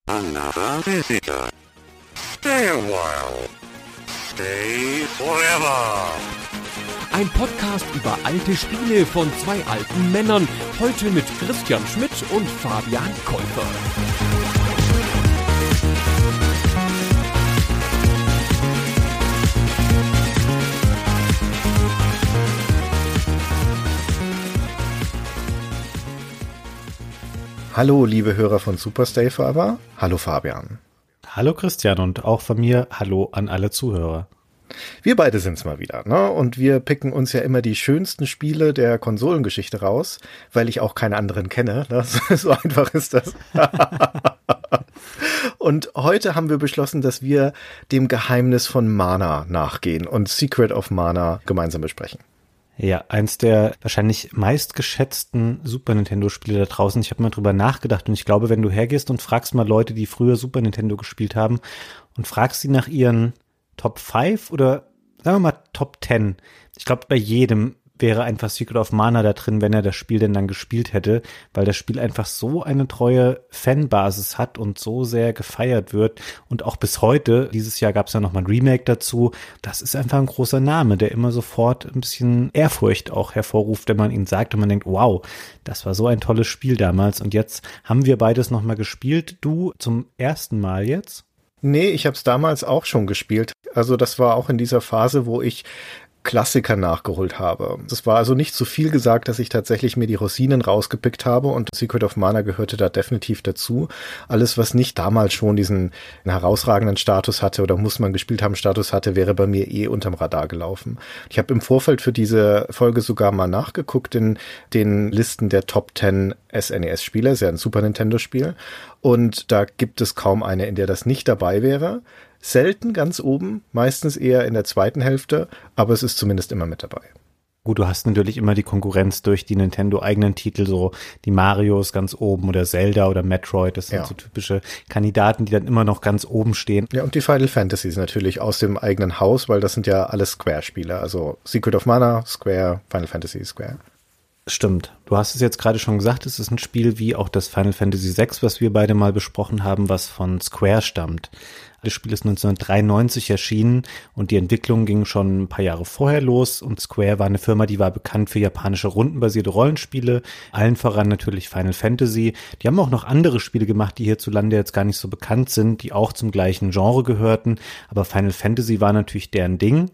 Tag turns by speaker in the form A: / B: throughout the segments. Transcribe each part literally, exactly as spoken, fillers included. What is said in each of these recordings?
A: Another visitor. Stay a while. Stay forever.
B: Ein Podcast über alte Spiele von zwei alten Männern. Heute mit Christian Schmidt und Fabian Käufer.
C: Hallo, liebe Hörer von Super Stay Forever. Hallo Fabian.
D: Hallo Christian und auch von mir Hallo an alle Zuhörer.
C: Wir beide sind's mal wieder, ne? Und wir picken uns ja immer die schönsten Spiele der Konsolengeschichte raus, weil ich auch keine anderen kenne. Ne? So einfach ist das. Und heute haben wir beschlossen, dass wir dem Geheimnis von Mana nachgehen und Secret of Mana gemeinsam besprechen.
D: Ja, eins der wahrscheinlich meistgeschätzten Super Nintendo-Spiele da draußen. Ich habe mal drüber nachgedacht und ich glaube, wenn du hergehst und fragst mal Leute, die früher Super Nintendo gespielt haben und fragst sie nach ihren Top fünf oder sagen wir mal Top zehn. Ich glaube, bei jedem wäre einfach Secret of Mana da drin, wenn er das Spiel denn dann gespielt hätte, weil das Spiel einfach so eine treue Fanbasis hat und so sehr gefeiert wird und auch bis heute, dieses Jahr gab es ja nochmal ein Remake dazu, das ist einfach ein großer Name, der immer sofort ein bisschen Ehrfurcht auch hervorruft, wenn man ihn sagt und man denkt, wow, das war so ein tolles Spiel damals und jetzt haben wir beides nochmal gespielt, du zum ersten Mal jetzt?
C: Nee, ich habe es damals auch schon gespielt. Also das war auch in dieser Phase, wo ich Klassiker nachgeholt habe. Es war also nicht zu viel gesagt, dass ich tatsächlich mir die Rosinen rausgepickt habe und Secret of Mana gehörte da definitiv dazu. Alles, was nicht damals schon diesen herausragenden Status hatte oder muss man gespielt haben Status hatte, wäre bei mir eh unterm Radar gelaufen. Ich habe im Vorfeld für diese Folge sogar mal nachgeguckt in den Listen der Top zehn S N E S-Spiele, ist ja ein Super Nintendo-Spiel und da gibt es kaum eine, in der das nicht dabei wäre. Selten ganz oben, meistens eher in der zweiten Hälfte, aber es ist zumindest immer mit dabei.
D: Gut, du hast natürlich immer die Konkurrenz durch die Nintendo-eigenen Titel, so die Marios ganz oben oder Zelda oder Metroid, das sind ja so typische Kandidaten, die dann immer noch ganz oben stehen.
C: Ja, und die Final Fantasies natürlich aus dem eigenen Haus, weil das sind ja alles Square-Spiele, also Secret of Mana, Square, Final Fantasy, Square.
D: Stimmt. Du hast es jetzt gerade schon gesagt, es ist ein Spiel wie auch das Final Fantasy sechs, was wir beide mal besprochen haben, was von Square stammt. Das Spiel ist neunzehnhundertdreiundneunzig erschienen und die Entwicklung ging schon ein paar Jahre vorher los und Square war eine Firma, die war bekannt für japanische rundenbasierte Rollenspiele, allen voran natürlich Final Fantasy. Die haben auch noch andere Spiele gemacht, die hierzulande jetzt gar nicht so bekannt sind, die auch zum gleichen Genre gehörten, aber Final Fantasy war natürlich deren Ding.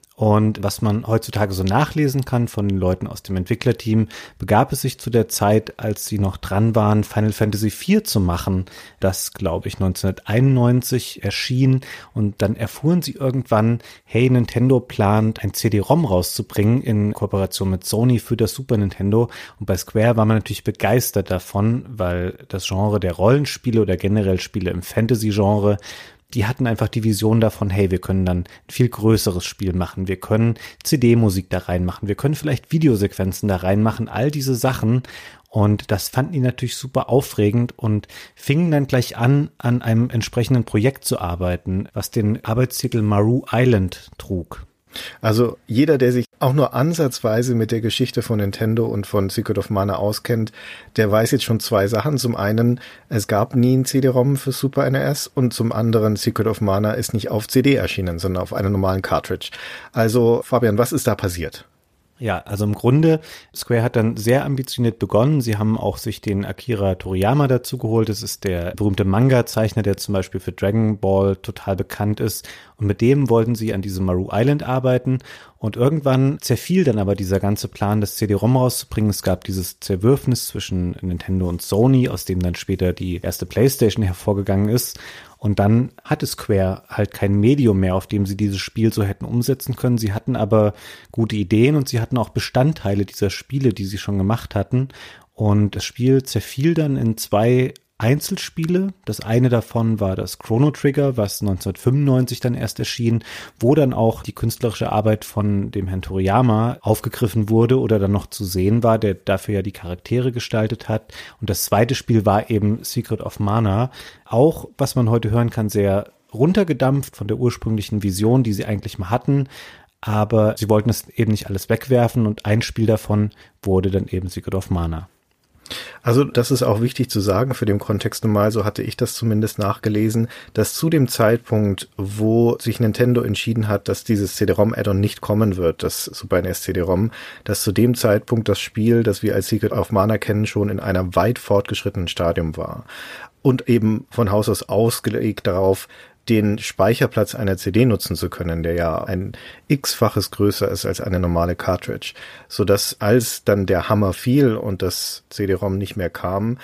D: Und was man heutzutage so nachlesen kann von den Leuten aus dem Entwicklerteam, begab es sich zu der Zeit, als sie noch dran waren, Final Fantasy vier zu machen, das, glaube ich, neunzehnhunderteinundneunzig erschien. Und dann erfuhren sie irgendwann, hey, Nintendo plant, ein C D-ROM rauszubringen in Kooperation mit Sony für das Super Nintendo. Und bei Square war man natürlich begeistert davon, weil das Genre der Rollenspiele oder generell Spiele im Fantasy-Genre, die hatten einfach die Vision davon, hey, wir können dann ein viel größeres Spiel machen, wir können C D-Musik da reinmachen, wir können vielleicht Videosequenzen da reinmachen, all diese Sachen. Und das fanden die natürlich super aufregend und fingen dann gleich an, an einem entsprechenden Projekt zu arbeiten, was den Arbeitstitel Maru Island trug.
C: Also jeder, der sich auch nur ansatzweise mit der Geschichte von Nintendo und von Secret of Mana auskennt, der weiß jetzt schon zwei Sachen. Zum einen, es gab nie ein C D-ROM für Super N E S und zum anderen, Secret of Mana ist nicht auf C D erschienen, sondern auf einer normalen Cartridge. Also Fabian, was ist da passiert?
D: Ja, also im Grunde, Square hat dann sehr ambitioniert begonnen. Sie haben auch sich den Akira Toriyama dazu geholt. Das ist der berühmte Manga-Zeichner, der zum Beispiel für Dragon Ball total bekannt ist. Und mit dem wollten sie an diesem Maru Island arbeiten. Und irgendwann zerfiel dann aber dieser ganze Plan, das C D-ROM rauszubringen. Es gab dieses Zerwürfnis zwischen Nintendo und Sony, aus dem dann später die erste PlayStation hervorgegangen ist. Und dann hatte Square halt kein Medium mehr, auf dem sie dieses Spiel so hätten umsetzen können. Sie hatten aber gute Ideen und sie hatten auch Bestandteile dieser Spiele, die sie schon gemacht hatten. Und das Spiel zerfiel dann in zwei Einzelspiele. Das eine davon war das Chrono Trigger, was neunzehnhundertfünfundneunzig dann erst erschien, wo dann auch die künstlerische Arbeit von dem Herrn Toriyama aufgegriffen wurde oder dann noch zu sehen war, der dafür ja die Charaktere gestaltet hat. Und das zweite Spiel war eben Secret of Mana. Auch, was man heute hören kann, sehr runtergedampft von der ursprünglichen Vision, die sie eigentlich mal hatten. Aber sie wollten es eben nicht alles wegwerfen und ein Spiel davon wurde dann eben Secret of Mana.
C: Also das ist auch wichtig zu sagen für den Kontext normal, so hatte ich das zumindest nachgelesen, dass zu dem Zeitpunkt, wo sich Nintendo entschieden hat, dass dieses C D-ROM-Add-on nicht kommen wird, das Super N E S C D-ROM, dass zu dem Zeitpunkt das Spiel, das wir als Secret of Mana kennen, schon in einem weit fortgeschrittenen Stadium war. Und eben von Haus aus ausgelegt darauf, den Speicherplatz einer C D nutzen zu können, der ja ein x-faches größer ist als eine normale Cartridge, sodass als dann der Hammer fiel und das C D-ROM nicht mehr kam,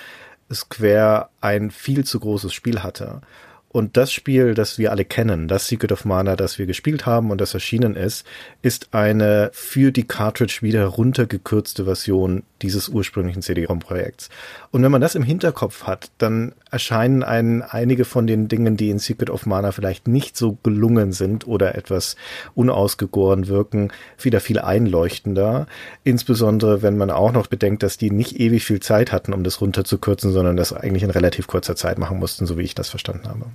C: Square ein viel zu großes Spiel hatte. Und das Spiel, das wir alle kennen, das Secret of Mana, das wir gespielt haben und das erschienen ist, ist eine für die Cartridge wieder runtergekürzte Version dieses ursprünglichen C D-ROM-Projekts. Und wenn man das im Hinterkopf hat, dann erscheinen einen einige von den Dingen, die in Secret of Mana vielleicht nicht so gelungen sind oder etwas unausgegoren wirken, wieder viel einleuchtender. Insbesondere, wenn man auch noch bedenkt, dass die nicht ewig viel Zeit hatten, um das runterzukürzen, sondern das eigentlich in relativ kurzer Zeit machen mussten, so wie ich das verstanden habe.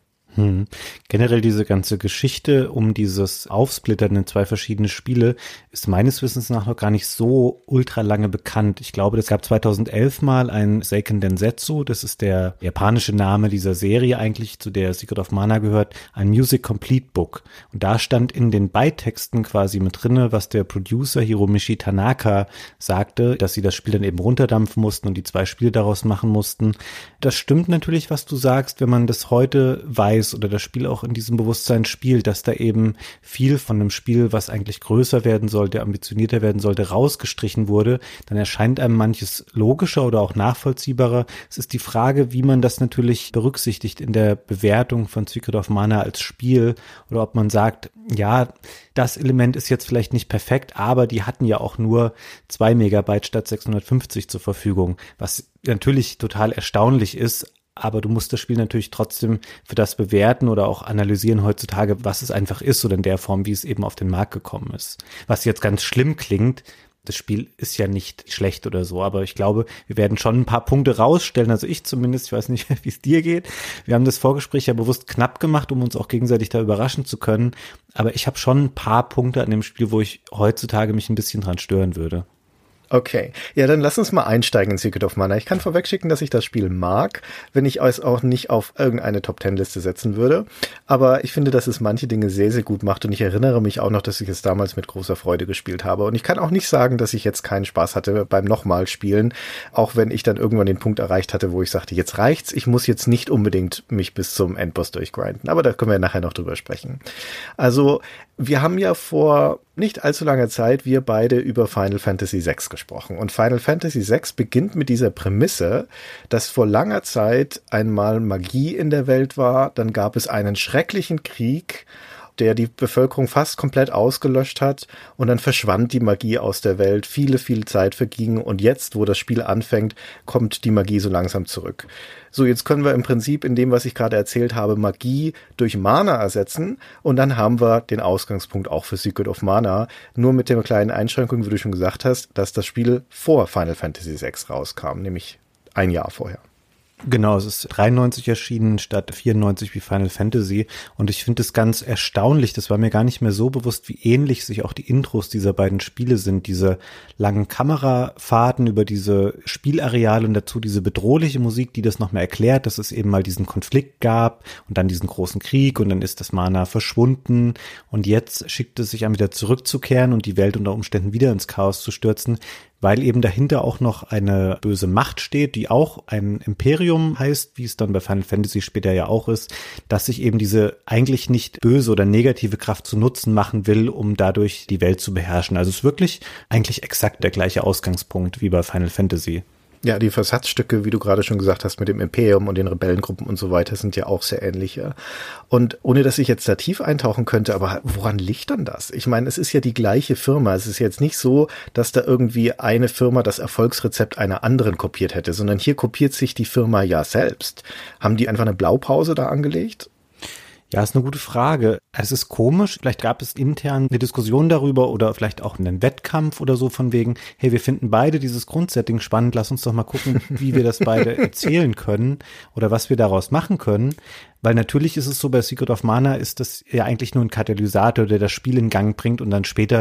D: Hm. Generell diese ganze Geschichte um dieses Aufsplittern in zwei verschiedene Spiele ist meines Wissens nach noch gar nicht so ultra lange bekannt. Ich glaube, es gab zweitausendelf mal ein Seiken Densetsu, das ist der japanische Name dieser Serie eigentlich, zu der Secret of Mana gehört, ein Music Complete Book. Und da stand in den Beitexten quasi mit drinne, was der Producer Hiromichi Tanaka sagte, dass sie das Spiel dann eben runterdampfen mussten und die zwei Spiele daraus machen mussten. Das stimmt natürlich, was du sagst, wenn man das heute weiß, oder das Spiel auch in diesem Bewusstsein spielt, dass da eben viel von einem Spiel, was eigentlich größer werden sollte, ambitionierter werden sollte, rausgestrichen wurde, dann erscheint einem manches logischer oder auch nachvollziehbarer. Es ist die Frage, wie man das natürlich berücksichtigt in der Bewertung von Secret of Mana als Spiel oder ob man sagt, ja, das Element ist jetzt vielleicht nicht perfekt, aber die hatten ja auch nur zwei Megabyte statt sechshundertfünfzig zur Verfügung, was natürlich total erstaunlich ist. Aber du musst das Spiel natürlich trotzdem für das bewerten oder auch analysieren heutzutage, was es einfach ist oder in der Form, wie es eben auf den Markt gekommen ist. Was jetzt ganz schlimm klingt, das Spiel ist ja nicht schlecht oder so, aber ich glaube, wir werden schon ein paar Punkte rausstellen, also ich zumindest, ich weiß nicht, wie es dir geht. Wir haben das Vorgespräch ja bewusst knapp gemacht, um uns auch gegenseitig da überraschen zu können, aber ich habe schon ein paar Punkte an dem Spiel, wo ich heutzutage mich ein bisschen dran stören würde.
C: Okay, ja, dann lass uns mal einsteigen in Secret of Mana. Ich kann vorwegschicken, dass ich das Spiel mag, wenn ich es auch nicht auf irgendeine Top-Ten-Liste setzen würde. Aber ich finde, dass es manche Dinge sehr, sehr gut macht und ich erinnere mich auch noch, dass ich es damals mit großer Freude gespielt habe. Und ich kann auch nicht sagen, dass ich jetzt keinen Spaß hatte beim nochmal Spielen, auch wenn ich dann irgendwann den Punkt erreicht hatte, wo ich sagte, jetzt reicht's, ich muss jetzt nicht unbedingt mich bis zum Endboss durchgrinden. Aber da können wir nachher noch drüber sprechen. Also, wir haben ja vor nicht allzu langer Zeit wir beide über Final Fantasy sechs gesprochen. Und Final Fantasy sechs beginnt mit dieser Prämisse, dass vor langer Zeit einmal Magie in der Welt war, dann gab es einen schrecklichen Krieg, der die Bevölkerung fast komplett ausgelöscht hat und dann verschwand die Magie aus der Welt, viele, viele Zeit verging und jetzt, wo das Spiel anfängt, kommt die Magie so langsam zurück. So, jetzt können wir im Prinzip in dem, was ich gerade erzählt habe, Magie durch Mana ersetzen und dann haben wir den Ausgangspunkt auch für Secret of Mana, nur mit der kleinen Einschränkung, wie du schon gesagt hast, dass das Spiel vor Final Fantasy sechs rauskam, nämlich ein Jahr vorher.
D: Genau, es ist dreiundneunzig erschienen statt vierundneunzig wie Final Fantasy und ich finde es ganz erstaunlich, das war mir gar nicht mehr so bewusst, wie ähnlich sich auch die Intros dieser beiden Spiele sind, diese langen Kamerafahrten über diese Spielareale und dazu diese bedrohliche Musik, die das noch mal erklärt, dass es eben mal diesen Konflikt gab und dann diesen großen Krieg und dann ist das Mana verschwunden und jetzt schickt es sich an, wieder zurückzukehren und die Welt unter Umständen wieder ins Chaos zu stürzen, weil eben dahinter auch noch eine böse Macht steht, die auch ein Imperium heißt, wie es dann bei Final Fantasy später ja auch ist, dass sich eben diese eigentlich nicht böse oder negative Kraft zu Nutzen machen will, um dadurch die Welt zu beherrschen. Also es ist wirklich eigentlich exakt der gleiche Ausgangspunkt wie bei Final Fantasy.
C: Ja, die Versatzstücke, wie du gerade schon gesagt hast, mit dem Imperium und den Rebellengruppen und so weiter, sind ja auch sehr ähnliche. Und ohne, dass ich jetzt da tief eintauchen könnte, aber woran liegt dann das? Ich meine, es ist ja die gleiche Firma. Es ist jetzt nicht so, dass da irgendwie eine Firma das Erfolgsrezept einer anderen kopiert hätte, sondern hier kopiert sich die Firma ja selbst. Haben die einfach eine Blaupause da angelegt?
D: Ja, ist eine gute Frage. Es ist komisch, vielleicht gab es intern eine Diskussion darüber oder vielleicht auch einen Wettkampf oder so von wegen, hey, wir finden beide dieses Grundsetting spannend, lass uns doch mal gucken, wie wir das beide erzählen können oder was wir daraus machen können. Weil natürlich ist es so, bei Secret of Mana ist das ja eigentlich nur ein Katalysator, der das Spiel in Gang bringt und dann später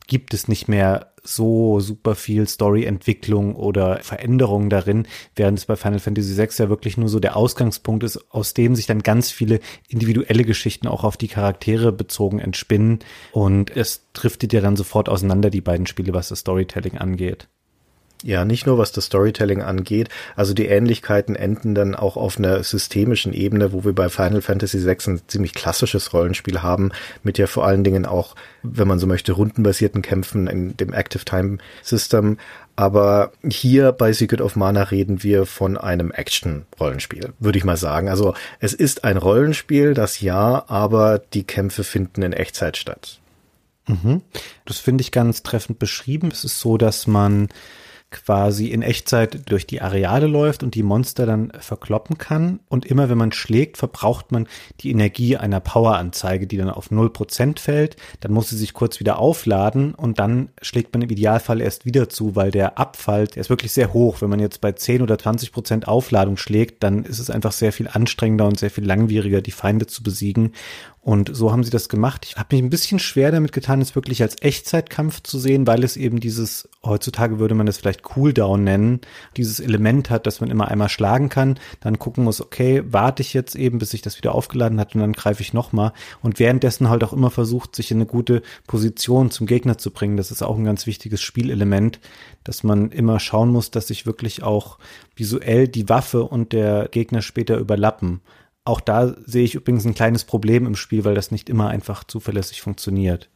D: gibt es nicht mehr so super viel Storyentwicklung oder Veränderung darin, während es bei Final Fantasy sechs ja wirklich nur so der Ausgangspunkt ist, aus dem sich dann ganz viele individuelle Geschichten auch auf die Charaktere bezogen entspinnen und es driftet ja dann sofort auseinander, die beiden Spiele, was das Storytelling angeht.
C: Ja, nicht nur was das Storytelling angeht, also die Ähnlichkeiten enden dann auch auf einer systemischen Ebene, wo wir bei Final Fantasy sechs ein ziemlich klassisches Rollenspiel haben, mit ja vor allen Dingen auch, wenn man so möchte, rundenbasierten Kämpfen in dem Active Time System. Aber hier bei Secret of Mana reden wir von einem Action-Rollenspiel, würde ich mal sagen. Also es ist ein Rollenspiel, das ja, aber die Kämpfe finden in Echtzeit statt.
D: Mhm. Das finde ich ganz treffend beschrieben. Es ist so, dass man quasi in Echtzeit durch die Areale läuft und die Monster dann verkloppen kann. Und immer wenn man schlägt, verbraucht man die Energie einer Poweranzeige, die dann auf null Prozent fällt. Dann muss sie sich kurz wieder aufladen und dann schlägt man im Idealfall erst wieder zu, weil der Abfall, der ist wirklich sehr hoch. Wenn man jetzt bei zehn oder zwanzig Prozent Aufladung schlägt, dann ist es einfach sehr viel anstrengender und sehr viel langwieriger, die Feinde zu besiegen. Und so haben sie das gemacht. Ich habe mich ein bisschen schwer damit getan, es wirklich als Echtzeitkampf zu sehen, weil es eben dieses, heutzutage würde man das vielleicht Cooldown nennen, dieses Element hat, dass man immer einmal schlagen kann, dann gucken muss, okay, warte ich jetzt eben, bis sich das wieder aufgeladen hat und dann greife ich nochmal. Und währenddessen halt auch immer versucht, sich in eine gute Position zum Gegner zu bringen. Das ist auch ein ganz wichtiges Spielelement, dass man immer schauen muss, dass sich wirklich auch visuell die Waffe und der Gegner später überlappen. Auch da sehe ich übrigens ein kleines Problem im Spiel, weil das nicht immer einfach zuverlässig funktioniert.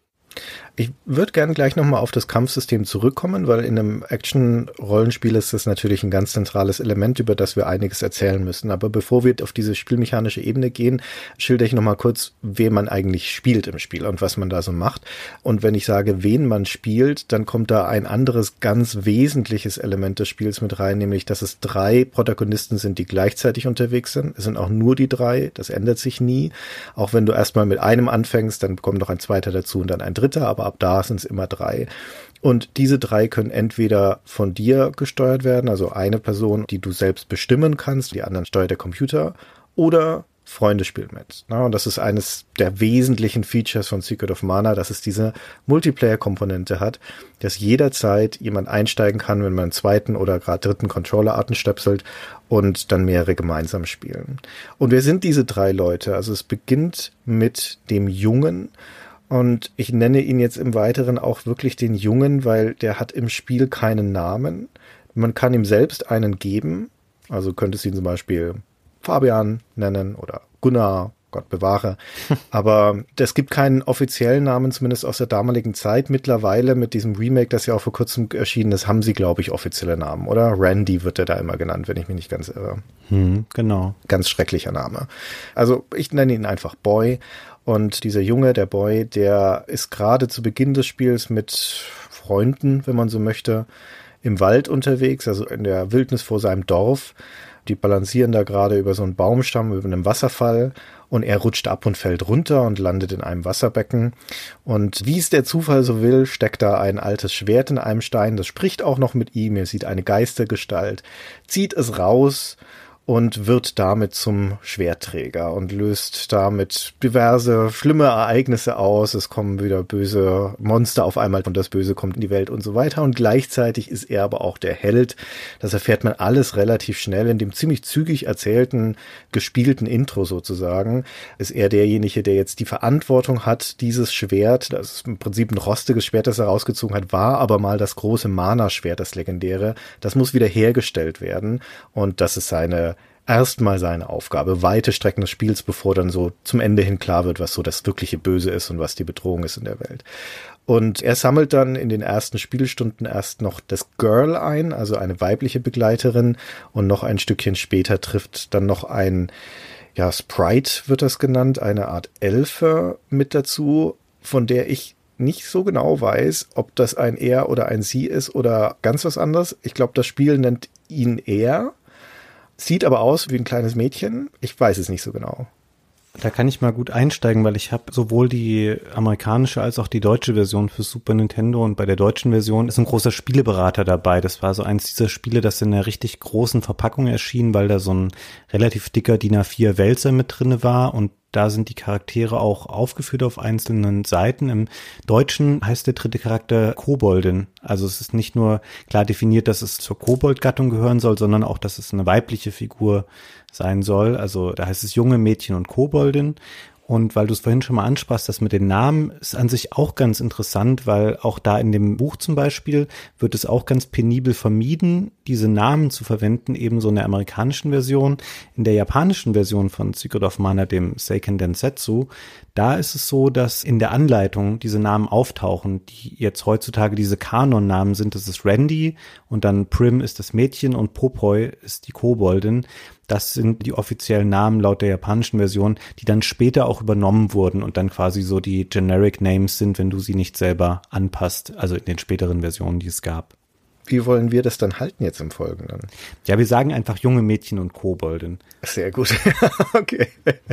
C: Ich würde gerne gleich nochmal auf das Kampfsystem zurückkommen, weil in einem Action-Rollenspiel ist das natürlich ein ganz zentrales Element, über das wir einiges erzählen müssen. Aber bevor wir auf diese spielmechanische Ebene gehen, schilder ich nochmal kurz, wen man eigentlich spielt im Spiel und was man da so macht. Und wenn ich sage, wen man spielt, dann kommt da ein anderes ganz wesentliches Element des Spiels mit rein, nämlich, dass es drei Protagonisten sind, die gleichzeitig unterwegs sind. Es sind auch nur die drei, das ändert sich nie. Auch wenn du erstmal mit einem anfängst, dann kommt noch ein zweiter dazu und dann ein dritter, aber ab da sind es immer drei. Und diese drei können entweder von dir gesteuert werden, also eine Person, die du selbst bestimmen kannst, die anderen steuert der Computer, oder Freunde spielen mit. Na, und das ist eines der wesentlichen Features von Secret of Mana, dass es diese Multiplayer-Komponente hat, dass jederzeit jemand einsteigen kann, wenn man einen zweiten oder gerade dritten Controller-Arten stöpselt und dann mehrere gemeinsam spielen. Und wer sind diese drei Leute? Also es beginnt mit dem Jungen, und ich nenne ihn jetzt im Weiteren auch wirklich den Jungen, weil der hat im Spiel keinen Namen. Man kann ihm selbst einen geben. Also könntest du ihn zum Beispiel Fabian nennen oder Gunnar, Gott bewahre. Aber es gibt keinen offiziellen Namen, zumindest aus der damaligen Zeit. Mittlerweile mit diesem Remake, das ja auch vor kurzem erschienen ist, haben sie, glaube ich, offizielle Namen, oder? Randy wird er da immer genannt, wenn ich mich nicht ganz irre.
D: Hm, genau.
C: Ganz schrecklicher Name. Also ich nenne ihn einfach Boy. Und dieser Junge, der Boy, der ist gerade zu Beginn des Spiels mit Freunden, wenn man so möchte, im Wald unterwegs, also in der Wildnis vor seinem Dorf. Die balancieren da gerade über so einen Baumstamm, über einem Wasserfall und er rutscht ab und fällt runter und landet in einem Wasserbecken. Und wie es der Zufall so will, steckt da ein altes Schwert in einem Stein, das spricht auch noch mit ihm, er sieht eine Geistergestalt, zieht es raus und wird damit zum Schwertträger und löst damit diverse schlimme Ereignisse aus. Es kommen wieder böse Monster auf einmal und das Böse kommt in die Welt und so weiter. Und gleichzeitig ist er aber auch der Held. Das erfährt man alles relativ schnell in dem ziemlich zügig erzählten, gespielten Intro sozusagen. Ist er derjenige, der jetzt die Verantwortung hat, dieses Schwert, das ist im Prinzip ein rostiges Schwert, das er rausgezogen hat, war aber mal das große Mana-Schwert, das legendäre. Das muss wieder hergestellt werden und das ist seine erstmal seine Aufgabe, weite Strecken des Spiels, bevor dann so zum Ende hin klar wird, was so das wirkliche Böse ist und was die Bedrohung ist in der Welt. Und er sammelt dann in den ersten Spielstunden erst noch das Girl ein, also eine weibliche Begleiterin, und noch ein Stückchen später trifft dann noch ein, ja, Sprite wird das genannt, eine Art Elfe mit dazu, von der ich nicht so genau weiß, ob das ein Er oder ein Sie ist oder ganz was anderes. Ich glaube, das Spiel nennt ihn Er. Sieht aber aus wie ein kleines Mädchen. Ich weiß es nicht so genau.
D: Da kann ich mal gut einsteigen, weil ich habe sowohl die amerikanische als auch die deutsche Version für Super Nintendo und bei der deutschen Version ist ein großer Spieleberater dabei. Das war so eins dieser Spiele, das in einer richtig großen Verpackung erschien, weil da so ein relativ dicker D I N A vier Wälzer mit drinne war und Da sind die Charaktere auch aufgeführt auf einzelnen Seiten. Im Deutschen heißt der dritte Charakter Koboldin. Also es ist nicht nur klar definiert, dass es zur Kobold-Gattung gehören soll, sondern auch, dass es eine weibliche Figur sein soll. Also da heißt es junge Mädchen und Koboldin. Und weil du es vorhin schon mal ansprachst, das mit den Namen ist an sich auch ganz interessant, weil auch da in dem Buch zum Beispiel wird es auch ganz penibel vermieden, diese Namen zu verwenden, ebenso in der amerikanischen Version. In der japanischen Version von Secret of Mana, dem Seiken Densetsu, da ist es so, dass in der Anleitung diese Namen auftauchen, die jetzt heutzutage diese Kanon-Namen sind. Das ist Randy und dann Prim ist das Mädchen und Popoi ist die Koboldin. Das sind die offiziellen Namen laut der japanischen Version, die dann später auch übernommen wurden und dann quasi so die Generic Names sind, wenn du sie nicht selber anpasst, also in den späteren Versionen, die es gab.
C: Wie wollen wir das dann halten jetzt im Folgenden?
D: Ja, wir sagen einfach junge Mädchen und Koboldin.
C: Sehr gut. Okay.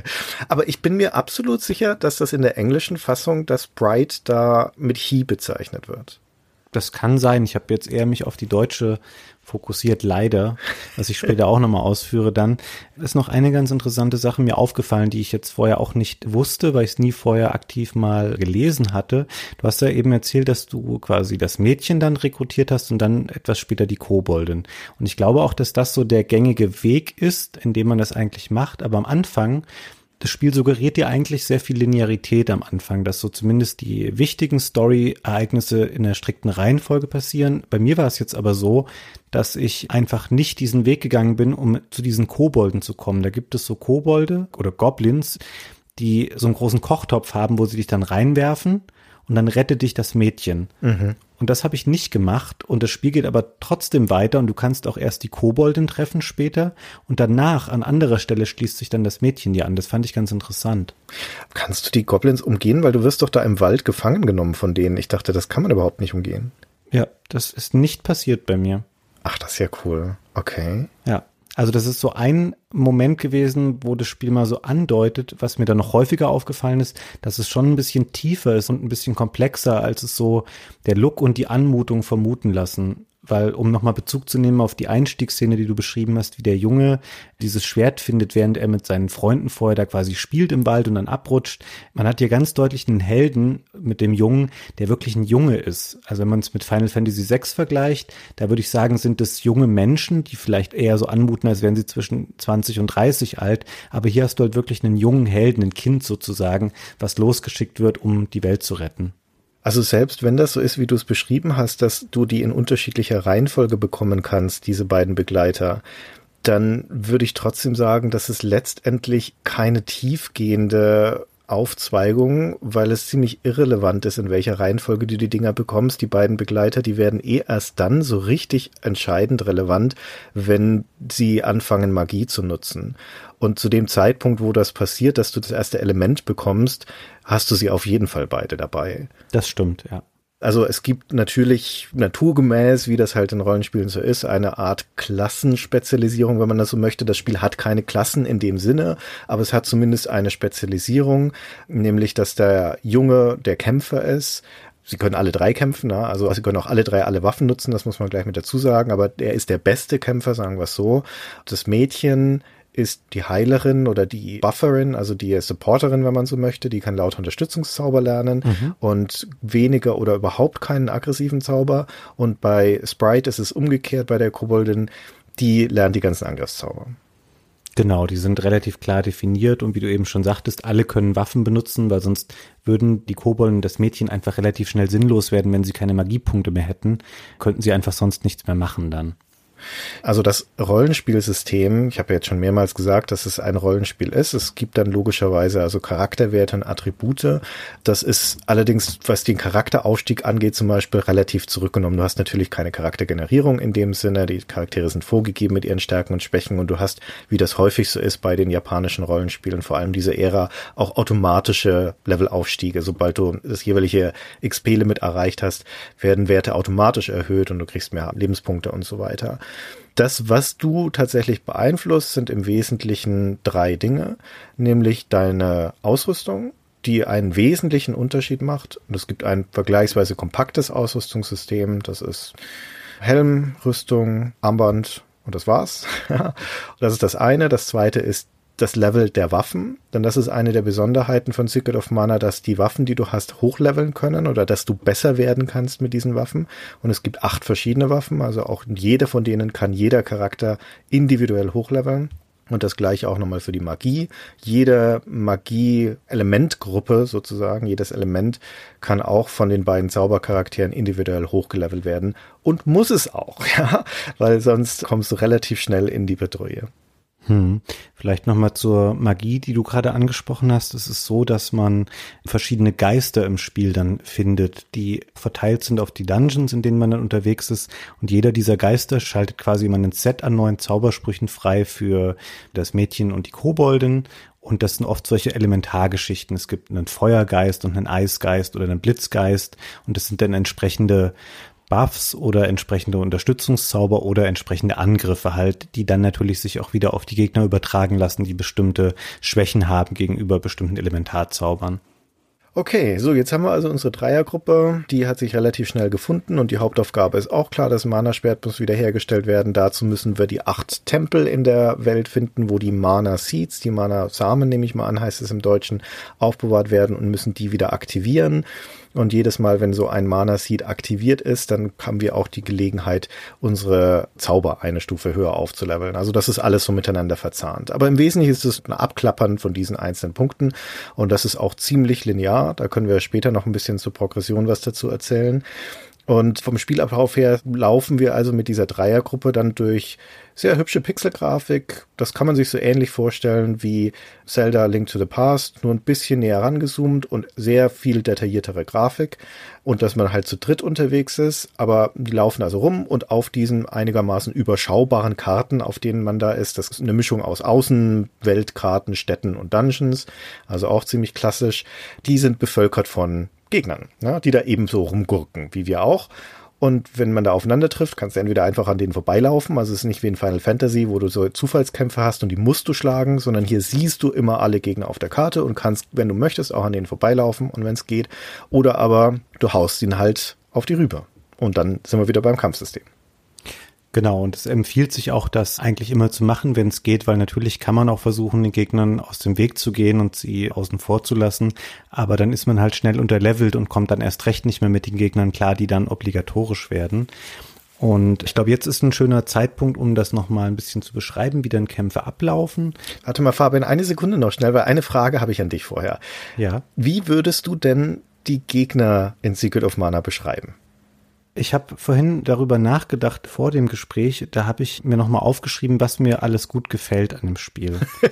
C: Aber ich bin mir absolut sicher, dass das in der englischen Fassung, das Sprite da mit he bezeichnet wird.
D: Das kann sein. Ich habe jetzt eher mich auf die deutsche fokussiert, leider, was ich später auch nochmal ausführe dann. Ist noch eine ganz interessante Sache mir aufgefallen, die ich jetzt vorher auch nicht wusste, weil ich es nie vorher aktiv mal gelesen hatte. Du hast ja eben erzählt, dass du quasi das Mädchen dann rekrutiert hast und dann etwas später die Koboldin. Und ich glaube auch, dass das so der gängige Weg ist, in dem man das eigentlich macht. Aber am Anfang, das Spiel suggeriert dir eigentlich sehr viel Linearität am Anfang, dass so zumindest die wichtigen Story-Ereignisse in der strikten Reihenfolge passieren. Bei mir war es jetzt aber so, dass ich einfach nicht diesen Weg gegangen bin, um zu diesen Kobolden zu kommen. Da gibt es so Kobolde oder Goblins, die so einen großen Kochtopf haben, wo sie dich dann reinwerfen und dann rettet dich das Mädchen. Mhm. Und das habe ich nicht gemacht und das Spiel geht aber trotzdem weiter und du kannst auch erst die Koboldin treffen später und danach an anderer Stelle schließt sich dann das Mädchen dir an. Das fand ich ganz interessant.
C: Kannst du die Goblins umgehen? Weil du wirst doch da im Wald gefangen genommen von denen. Ich dachte, das kann man überhaupt nicht umgehen.
D: Ja, das ist nicht passiert bei mir.
C: Ach, das ist ja cool. Okay.
D: Ja. Also das ist so ein Moment gewesen, wo das Spiel mal so andeutet, was mir dann noch häufiger aufgefallen ist, dass es schon ein bisschen tiefer ist und ein bisschen komplexer, als es so der Look und die Anmutung vermuten lassen. Weil, um nochmal Bezug zu nehmen auf die Einstiegsszene, die du beschrieben hast, wie der Junge dieses Schwert findet, während er mit seinen Freunden vorher da quasi spielt im Wald und dann abrutscht. Man hat hier ganz deutlich einen Helden mit dem Jungen, der wirklich ein Junge ist. Also wenn man es mit Final Fantasy sechs vergleicht, da würde ich sagen, sind es junge Menschen, die vielleicht eher so anmuten, als wären sie zwischen zwanzig und dreißig alt. Aber hier hast du halt wirklich einen jungen Helden, ein Kind sozusagen, was losgeschickt wird, um die Welt zu retten.
C: Also selbst wenn das so ist, wie du es beschrieben hast, dass du die in unterschiedlicher Reihenfolge bekommen kannst, diese beiden Begleiter, dann würde ich trotzdem sagen, dass es letztendlich keine tiefgehende Aufzweigung, weil es ziemlich irrelevant ist, in welcher Reihenfolge du die Dinger bekommst. Die beiden Begleiter, die werden eh erst dann so richtig entscheidend relevant, wenn sie anfangen, Magie zu nutzen. Und zu dem Zeitpunkt, wo das passiert, dass du das erste Element bekommst, hast du sie auf jeden Fall beide dabei.
D: Das stimmt, ja.
C: Also es gibt natürlich naturgemäß, wie das halt in Rollenspielen so ist, eine Art Klassenspezialisierung, wenn man das so möchte. Das Spiel hat keine Klassen in dem Sinne, aber es hat zumindest eine Spezialisierung, nämlich dass der Junge der Kämpfer ist. Sie können alle drei kämpfen, ne? Also sie können auch alle drei alle Waffen nutzen, das muss man gleich mit dazu sagen, aber er ist der beste Kämpfer, sagen wir es so. Das Mädchen ist die Heilerin oder die Bufferin, also die Supporterin, wenn man so möchte. Die kann lauter Unterstützungszauber lernen mhm. und weniger oder überhaupt keinen aggressiven Zauber. Und bei Sprite ist es umgekehrt bei der Koboldin, die lernt die ganzen Angriffszauber.
D: Genau, die sind relativ klar definiert und wie du eben schon sagtest, alle können Waffen benutzen, weil sonst würden die Kobolde und das Mädchen einfach relativ schnell sinnlos werden, wenn sie keine Magiepunkte mehr hätten. Könnten sie einfach sonst nichts mehr machen dann.
C: Also das Rollenspielsystem, ich habe ja jetzt schon mehrmals gesagt, dass es ein Rollenspiel ist. Es gibt dann logischerweise also Charakterwerte und Attribute. Das ist allerdings, was den Charakteraufstieg angeht, zum Beispiel relativ zurückgenommen. Du hast natürlich keine Charaktergenerierung in dem Sinne. Die Charaktere sind vorgegeben mit ihren Stärken und Schwächen und du hast, wie das häufig so ist bei den japanischen Rollenspielen, vor allem diese Ära, auch automatische Levelaufstiege. Sobald du das jeweilige X P-Limit erreicht hast, werden Werte automatisch erhöht und du kriegst mehr Lebenspunkte und so weiter. Das, was du tatsächlich beeinflusst, sind im Wesentlichen drei Dinge, nämlich deine Ausrüstung, die einen wesentlichen Unterschied macht. Und es gibt ein vergleichsweise kompaktes Ausrüstungssystem, das ist Helm, Rüstung, Armband und das war's. Das ist das eine. Das zweite ist das Level der Waffen, denn das ist eine der Besonderheiten von Secret of Mana, dass die Waffen, die du hast, hochleveln können oder dass du besser werden kannst mit diesen Waffen. Und es gibt acht verschiedene Waffen, also auch jede von denen kann jeder Charakter individuell hochleveln. Und das gleiche auch nochmal für die Magie. Jede Magie-Elementgruppe sozusagen, jedes Element kann auch von den beiden Zaubercharakteren individuell hochgelevelt werden. Und muss es auch, ja, weil sonst kommst du relativ schnell in die Bedrohung.
D: Hm. Vielleicht nochmal zur Magie, die du gerade angesprochen hast. Es ist so, dass man verschiedene Geister im Spiel dann findet, die verteilt sind auf die Dungeons, in denen man dann unterwegs ist. Und jeder dieser Geister schaltet quasi immer ein Set an neuen Zaubersprüchen frei für das Mädchen und die Koboldin. Und das sind oft solche Elementargeschichten. Es gibt einen Feuergeist und einen Eisgeist oder einen Blitzgeist. Und das sind dann entsprechende Buffs oder entsprechende Unterstützungszauber oder entsprechende Angriffe halt, die dann natürlich sich auch wieder auf die Gegner übertragen lassen, die bestimmte Schwächen haben gegenüber bestimmten Elementarzaubern.
C: Okay, so jetzt haben wir also unsere Dreiergruppe, die hat sich relativ schnell gefunden und die Hauptaufgabe ist auch klar, das Mana-Schwert muss wiederhergestellt werden. Dazu müssen wir die acht Tempel in der Welt finden, wo die Mana-Seeds, die Mana-Samen nehme ich mal an, heißt es im Deutschen, aufbewahrt werden und müssen die wieder aktivieren. Und jedes Mal, wenn so ein Mana-Seed aktiviert ist, dann haben wir auch die Gelegenheit, unsere Zauber eine Stufe höher aufzuleveln. Also das ist alles so miteinander verzahnt. Aber im Wesentlichen ist es ein Abklappern von diesen einzelnen Punkten. Und das ist auch ziemlich linear. Da können wir später noch ein bisschen zur Progression was dazu erzählen. Und vom Spielablauf her laufen wir also mit dieser Dreiergruppe dann durch sehr hübsche Pixelgrafik. Das kann man sich so ähnlich vorstellen wie Zelda Link to the Past, nur ein bisschen näher rangezoomt und sehr viel detailliertere Grafik. Und dass man halt zu dritt unterwegs ist, aber die laufen also rum und auf diesen einigermaßen überschaubaren Karten, auf denen man da ist, das ist eine Mischung aus Außenweltkarten, Städten und Dungeons, also auch ziemlich klassisch, die sind bevölkert von Gegnern, ja, die da eben so rumgurken, wie wir auch. Und wenn man da aufeinander trifft, kannst du entweder einfach an denen vorbeilaufen, also es ist nicht wie in Final Fantasy, wo du so Zufallskämpfe hast und die musst du schlagen, sondern hier siehst du immer alle Gegner auf der Karte und kannst, wenn du möchtest, auch an denen vorbeilaufen und wenn es geht. Oder aber du haust ihn halt auf die rüber. Und dann sind wir wieder beim Kampfsystem.
D: Genau, und es empfiehlt sich auch, das eigentlich immer zu machen, wenn es geht, weil natürlich kann man auch versuchen, den Gegnern aus dem Weg zu gehen und sie außen vor zu lassen, aber dann ist man halt schnell unterlevelt und kommt dann erst recht nicht mehr mit den Gegnern klar, die dann obligatorisch werden. Und ich glaube, jetzt ist ein schöner Zeitpunkt, um das nochmal ein bisschen zu beschreiben, wie dann Kämpfe ablaufen.
C: Warte mal, Fabian, eine Sekunde noch schnell, weil eine Frage habe ich an dich vorher.
D: Ja.
C: Wie würdest du denn die Gegner in Secret of Mana beschreiben?
D: Ich habe vorhin darüber nachgedacht vor dem Gespräch, da habe ich mir nochmal aufgeschrieben, was mir alles gut gefällt an dem Spiel.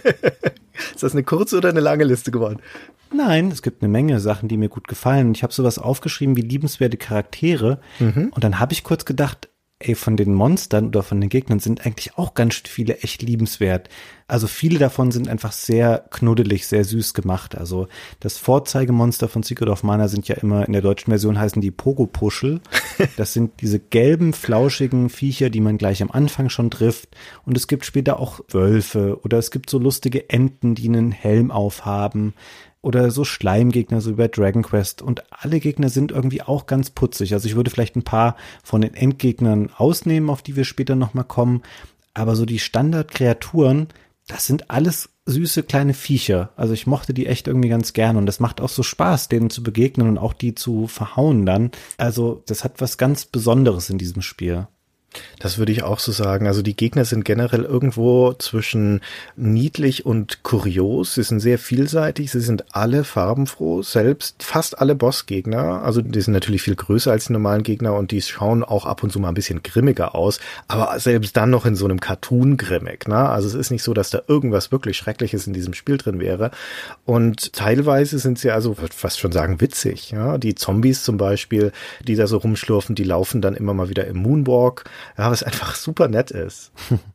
C: Ist das eine kurze oder eine lange Liste geworden?
D: Nein, es gibt eine Menge Sachen, die mir gut gefallen. Ich habe sowas aufgeschrieben wie liebenswerte Charaktere mhm. und dann habe ich kurz gedacht, ey, von den Monstern oder von den Gegnern sind eigentlich auch ganz viele echt liebenswert. Also viele davon sind einfach sehr knuddelig, sehr süß gemacht. Also das Vorzeigemonster von Secret of Mana sind ja immer, in der deutschen Version heißen die Pogopuschel. Das sind diese gelben, flauschigen Viecher, die man gleich am Anfang schon trifft. Und es gibt später auch Wölfe oder es gibt so lustige Enten, die einen Helm aufhaben. Oder so Schleimgegner, so wie bei Dragon Quest. Und alle Gegner sind irgendwie auch ganz putzig. Also ich würde vielleicht ein paar von den Endgegnern ausnehmen, auf die wir später nochmal kommen. Aber so die Standardkreaturen, das sind alles süße kleine Viecher. Also ich mochte die echt irgendwie ganz gern. Und das macht auch so Spaß, denen zu begegnen und auch die zu verhauen dann. Also das hat was ganz Besonderes in diesem Spiel.
C: Das würde ich auch so sagen. Also die Gegner sind generell irgendwo zwischen niedlich und kurios. Sie sind sehr vielseitig. Sie sind alle farbenfroh. Selbst fast alle Bossgegner. Also die sind natürlich viel größer als die normalen Gegner und die schauen auch ab und zu mal ein bisschen grimmiger aus. Aber selbst dann noch in so einem Cartoon grimmig. Ne? Also es ist nicht so, dass da irgendwas wirklich Schreckliches in diesem Spiel drin wäre. Und teilweise sind sie also, ich würde fast schon sagen, witzig. Ja? Die Zombies zum Beispiel, die da so rumschlurfen, die laufen dann immer mal wieder im Moonwalk. Ja, was einfach super nett ist.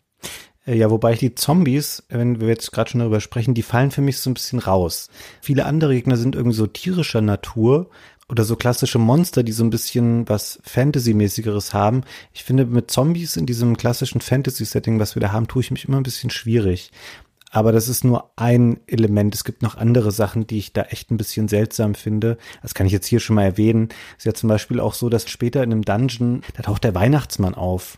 D: Ja, wobei die Zombies, wenn wir jetzt gerade schon darüber sprechen, die fallen für mich so ein bisschen raus. Viele andere Gegner sind irgendwie so tierischer Natur oder so klassische Monster, die so ein bisschen was Fantasy-mäßigeres haben. Ich finde, mit Zombies in diesem klassischen Fantasy-Setting, was wir da haben, tue ich mich immer ein bisschen schwierig. Aber das ist nur ein Element. Es gibt noch andere Sachen, die ich da echt ein bisschen seltsam finde. Das kann ich jetzt hier schon mal erwähnen. Es ist ja zum Beispiel auch so, dass später in einem Dungeon, da taucht der Weihnachtsmann auf.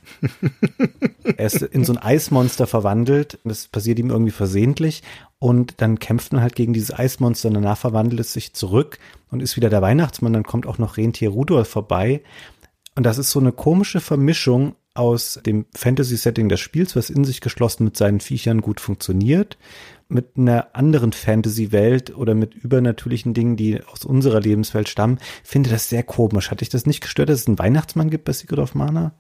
D: Er ist in so ein Eismonster verwandelt. Das passiert ihm irgendwie versehentlich. Und dann kämpft man halt gegen dieses Eismonster und danach verwandelt es sich zurück und ist wieder der Weihnachtsmann. Dann kommt auch noch Rentier Rudolf vorbei. Und das ist so eine komische Vermischung aus dem Fantasy-Setting des Spiels, was in sich geschlossen mit seinen Viechern gut funktioniert, mit einer anderen Fantasy-Welt oder mit übernatürlichen Dingen, die aus unserer Lebenswelt stammen. Ich finde das sehr komisch. Hat dich das nicht gestört, dass es einen Weihnachtsmann gibt bei Secret of Mana?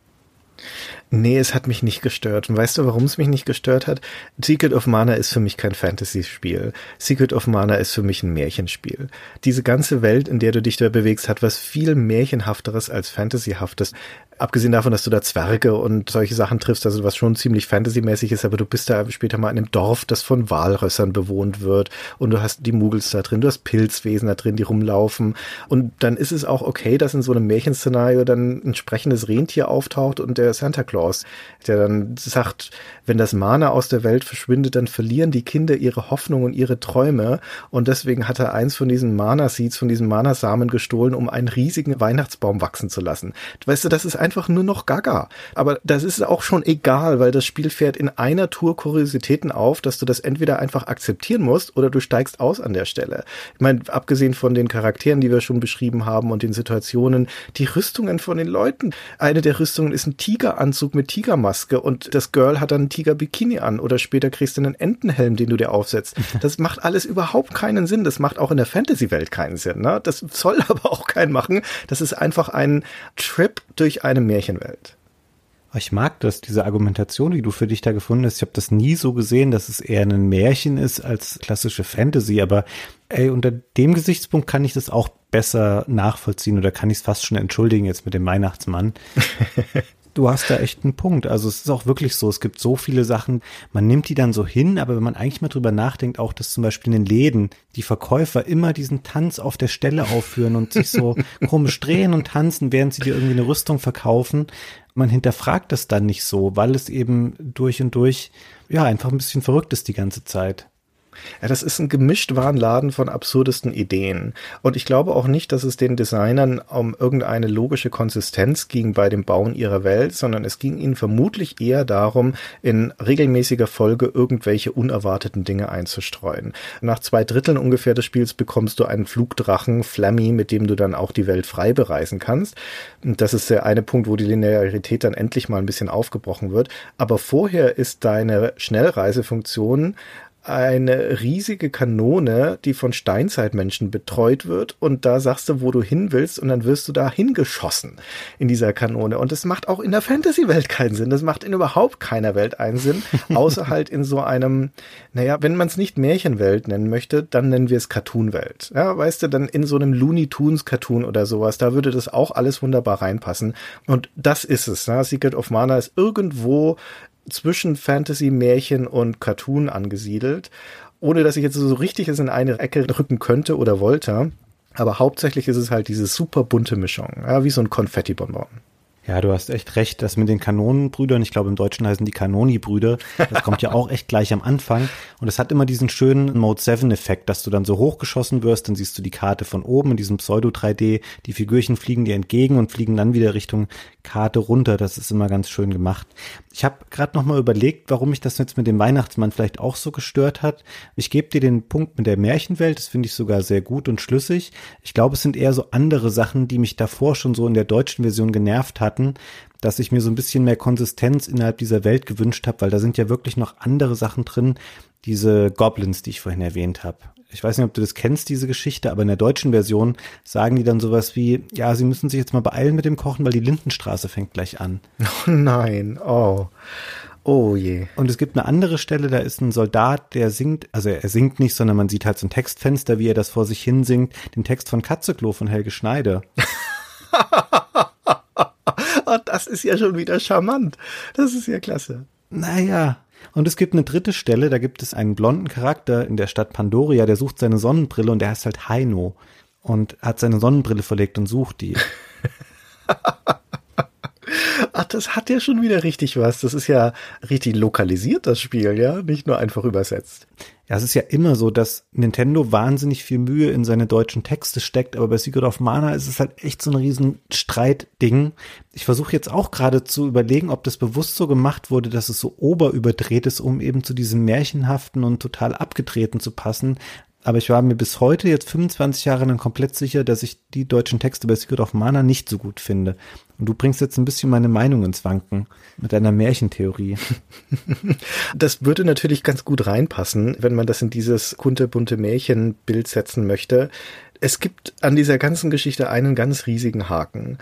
C: Nee, es hat mich nicht gestört. Und weißt du, warum es mich nicht gestört hat? Secret of Mana ist für mich kein Fantasy-Spiel. Secret of Mana ist für mich ein Märchenspiel. Diese ganze Welt, in der du dich da bewegst, hat was viel Märchenhafteres als Fantasyhaftes. Abgesehen davon, dass du da Zwerge und solche Sachen triffst, also was schon ziemlich fantasymäßig ist, aber du bist da später mal in einem Dorf, das von Walrössern bewohnt wird und du hast die Muggels da drin, du hast Pilzwesen da drin, die rumlaufen und dann ist es auch okay, dass in so einem Märchenszenario dann ein sprechendes Rentier auftaucht und der Santa Claus, der dann sagt, wenn das Mana aus der Welt verschwindet, dann verlieren die Kinder ihre Hoffnung und ihre Träume und deswegen hat er eins von diesen Mana-Seeds, von diesen Mana-Samen gestohlen, um einen riesigen Weihnachtsbaum wachsen zu lassen. Weißt du, das ist einfach nur noch Gaga. Aber das ist auch schon egal, weil das Spiel fährt in einer Tour Kuriositäten auf, dass du das entweder einfach akzeptieren musst oder du steigst aus an der Stelle. Ich meine, abgesehen von den Charakteren, die wir schon beschrieben haben und den Situationen, die Rüstungen von den Leuten. Eine der Rüstungen ist ein Tigeranzug mit Tigermaske und das Girl hat dann einen Tigerbikini an oder später kriegst du einen Entenhelm, den du dir aufsetzt. Das macht alles überhaupt keinen Sinn. Das macht auch in der Fantasy-Welt keinen Sinn. Ne? Das soll aber auch keinen machen. Das ist einfach ein Trip durch eine Märchenwelt.
D: Ich mag das, diese Argumentation, die du für dich da gefunden hast. Ich habe das nie so gesehen, dass es eher ein Märchen ist als klassische Fantasy. Aber ey, unter dem Gesichtspunkt kann ich das auch besser nachvollziehen oder kann ich es fast schon entschuldigen jetzt mit dem Weihnachtsmann. Du hast da echt einen Punkt. Also es ist auch wirklich so, es gibt so viele Sachen, man nimmt die dann so hin, aber wenn man eigentlich mal drüber nachdenkt, auch dass zum Beispiel in den Läden die Verkäufer immer diesen Tanz auf der Stelle aufführen und sich so komisch drehen und tanzen, während sie dir irgendwie eine Rüstung verkaufen. Man hinterfragt das dann nicht so, weil es eben durch und durch, ja, einfach ein bisschen verrückt ist die ganze Zeit.
C: Ja, das ist ein Gemischtwarenladen von absurdesten Ideen. Und ich glaube auch nicht, dass es den Designern um irgendeine logische Konsistenz ging bei dem Bauen ihrer Welt, sondern es ging ihnen vermutlich eher darum, in regelmäßiger Folge irgendwelche unerwarteten Dinge einzustreuen. Nach zwei Dritteln ungefähr des Spiels bekommst du einen Flugdrachen, Flammy, mit dem du dann auch die Welt frei bereisen kannst. Und das ist der eine Punkt, wo die Linearität dann endlich mal ein bisschen aufgebrochen wird. Aber vorher ist deine Schnellreisefunktion eine riesige Kanone, die von Steinzeitmenschen betreut wird und da sagst du, wo du hin willst und dann wirst du da hingeschossen in dieser Kanone und das macht auch in der Fantasy-Welt keinen Sinn, das macht in überhaupt keiner Welt einen Sinn, außer halt in so einem, naja, wenn man es nicht Märchenwelt nennen möchte, dann nennen wir es Cartoon-Welt, ja, weißt du, dann in so einem Looney Tunes-Cartoon oder sowas, da würde das auch alles wunderbar reinpassen und das ist es, ne? Secret of Mana ist irgendwo zwischen Fantasy, Märchen und Cartoon angesiedelt, ohne dass ich jetzt so richtig es in eine Ecke drücken könnte oder wollte. Aber hauptsächlich ist es halt diese super bunte Mischung, ja, wie so ein Konfetti-Bonbon.
D: Ja, du hast echt recht, das mit den Kanonenbrüdern, ich glaube im Deutschen heißen die Kanoni-Brüder, das kommt ja auch echt gleich am Anfang und es hat immer diesen schönen Mode sieben Effekt, dass du dann so hochgeschossen wirst, dann siehst du die Karte von oben in diesem Pseudo drei D, die Figürchen fliegen dir entgegen und fliegen dann wieder Richtung Karte runter, das ist immer ganz schön gemacht. Ich habe gerade noch mal überlegt, warum mich das jetzt mit dem Weihnachtsmann vielleicht auch so gestört hat. Ich gebe dir den Punkt mit der Märchenwelt, das finde ich sogar sehr gut und schlüssig. Ich glaube, es sind eher so andere Sachen, die mich davor schon so in der deutschen Version genervt hatten, dass ich mir so ein bisschen mehr Konsistenz innerhalb dieser Welt gewünscht habe, weil da sind ja wirklich noch andere Sachen drin, diese Goblins, die ich vorhin erwähnt habe. Ich weiß nicht, ob du das kennst, diese Geschichte, aber in der deutschen Version sagen die dann sowas wie, ja, sie müssen sich jetzt mal beeilen mit dem Kochen, weil die Lindenstraße fängt gleich an.
C: Oh nein, oh. Oh je.
D: Und es gibt eine andere Stelle, da ist ein Soldat, der singt, also er singt nicht, sondern man sieht halt so ein Textfenster, wie er das vor sich hin singt, den Text von Katzeklo von Helge Schneider.
C: Oh, das ist ja schon wieder charmant. Das ist ja klasse.
D: Naja. Und es gibt eine dritte Stelle, da gibt es einen blonden Charakter in der Stadt Pandoria, der sucht seine Sonnenbrille und der heißt halt Heino und hat seine Sonnenbrille verlegt und sucht die.
C: Ach, das hat ja schon wieder richtig was. Das ist ja richtig lokalisiert, das Spiel, ja, nicht nur einfach übersetzt.
D: Ja, es ist ja immer so, dass Nintendo wahnsinnig viel Mühe in seine deutschen Texte steckt, aber bei Secret of Mana ist es halt echt so ein riesen Streitding. Ich versuche jetzt auch gerade zu überlegen, ob das bewusst so gemacht wurde, dass es so oberüberdreht ist, um eben zu diesem Märchenhaften und total abgedrehten zu passen. Aber ich war mir bis heute, jetzt fünfundzwanzig Jahre lang, komplett sicher, dass ich die deutschen Texte bei Secret of Mana nicht so gut finde. Und du bringst jetzt ein bisschen meine Meinung ins Wanken mit deiner Märchentheorie.
C: Das würde natürlich ganz gut reinpassen, wenn man das in dieses kunterbunte Märchenbild setzen möchte. Es gibt an dieser ganzen Geschichte einen ganz riesigen Haken.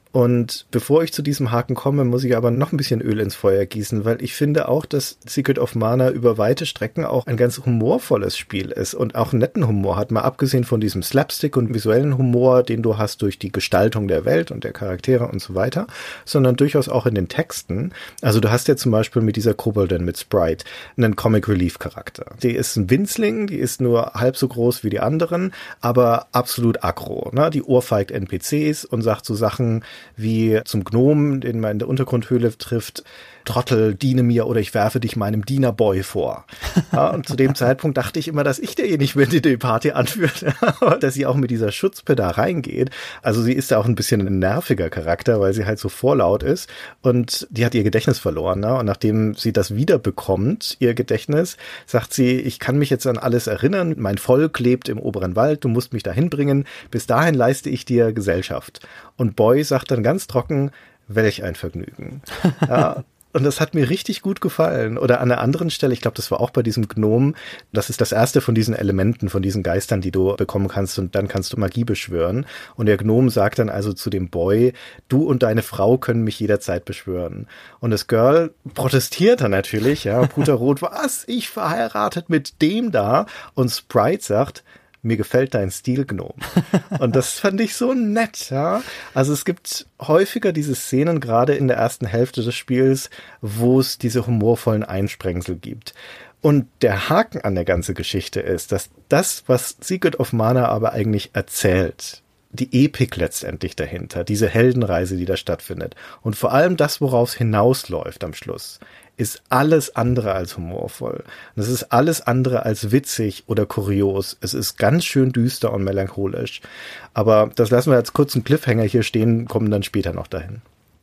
C: Und bevor ich zu diesem Haken komme, muss ich aber noch ein bisschen Öl ins Feuer gießen, weil ich finde auch, dass Secret of Mana über weite Strecken auch ein ganz humorvolles Spiel ist und auch einen netten Humor hat, mal abgesehen von diesem Slapstick und visuellen Humor, den du hast durch die Gestaltung der Welt und der Charaktere und so weiter, sondern durchaus auch in den Texten. Also du hast ja zum Beispiel mit dieser Koboldin, mit Sprite, einen Comic-Relief-Charakter. Die ist ein Winzling, die ist nur halb so groß wie die anderen, aber absolut aggro, ne? Die ohrfeigt N P Cs und sagt so Sachen wie zum Gnomen, den man in der Untergrundhöhle trifft: Trottel, diene mir oder ich werfe dich meinem Dienerboy vor. Ja, und zu dem Zeitpunkt dachte ich immer, dass ich derjenige bin, der die Party anführt, dass sie auch mit dieser Schutzpe da reingeht. Also sie ist ja auch ein bisschen ein nerviger Charakter, weil sie halt so vorlaut ist und die hat ihr Gedächtnis verloren. Ne? Und nachdem sie das wieder bekommt, ihr Gedächtnis, sagt sie: Ich kann mich jetzt an alles erinnern, mein Volk lebt im oberen Wald, du musst mich dahin bringen, bis dahin leiste ich dir Gesellschaft. Und Boy sagt dann ganz trocken: Welch ein Vergnügen. Ja. Und das hat mir richtig gut gefallen. Oder an einer anderen Stelle, ich glaube, das war auch bei diesem Gnom, das ist das erste von diesen Elementen, von diesen Geistern, die du bekommen kannst, und dann kannst du Magie beschwören. Und der Gnom sagt dann also zu dem Boy: Du und deine Frau können mich jederzeit beschwören. Und das Girl protestiert dann natürlich, ja, puterrot: Was? Ich verheiratet mit dem da? Und Sprite sagt: Mir gefällt dein Stil, Gnome. Und das fand ich so nett, ja. Also es gibt häufiger diese Szenen, gerade in der ersten Hälfte des Spiels, wo es diese humorvollen Einsprengsel gibt. Und der Haken an der ganzen Geschichte ist, dass das, was Secret of Mana aber eigentlich erzählt, die Epik letztendlich dahinter, diese Heldenreise, die da stattfindet, und vor allem das, worauf es hinausläuft am Schluss, ist alles andere als humorvoll. Das ist alles andere als witzig oder kurios. Es ist ganz schön düster und melancholisch. Aber das lassen wir als kurzen Cliffhanger hier stehen, kommen dann später noch dahin.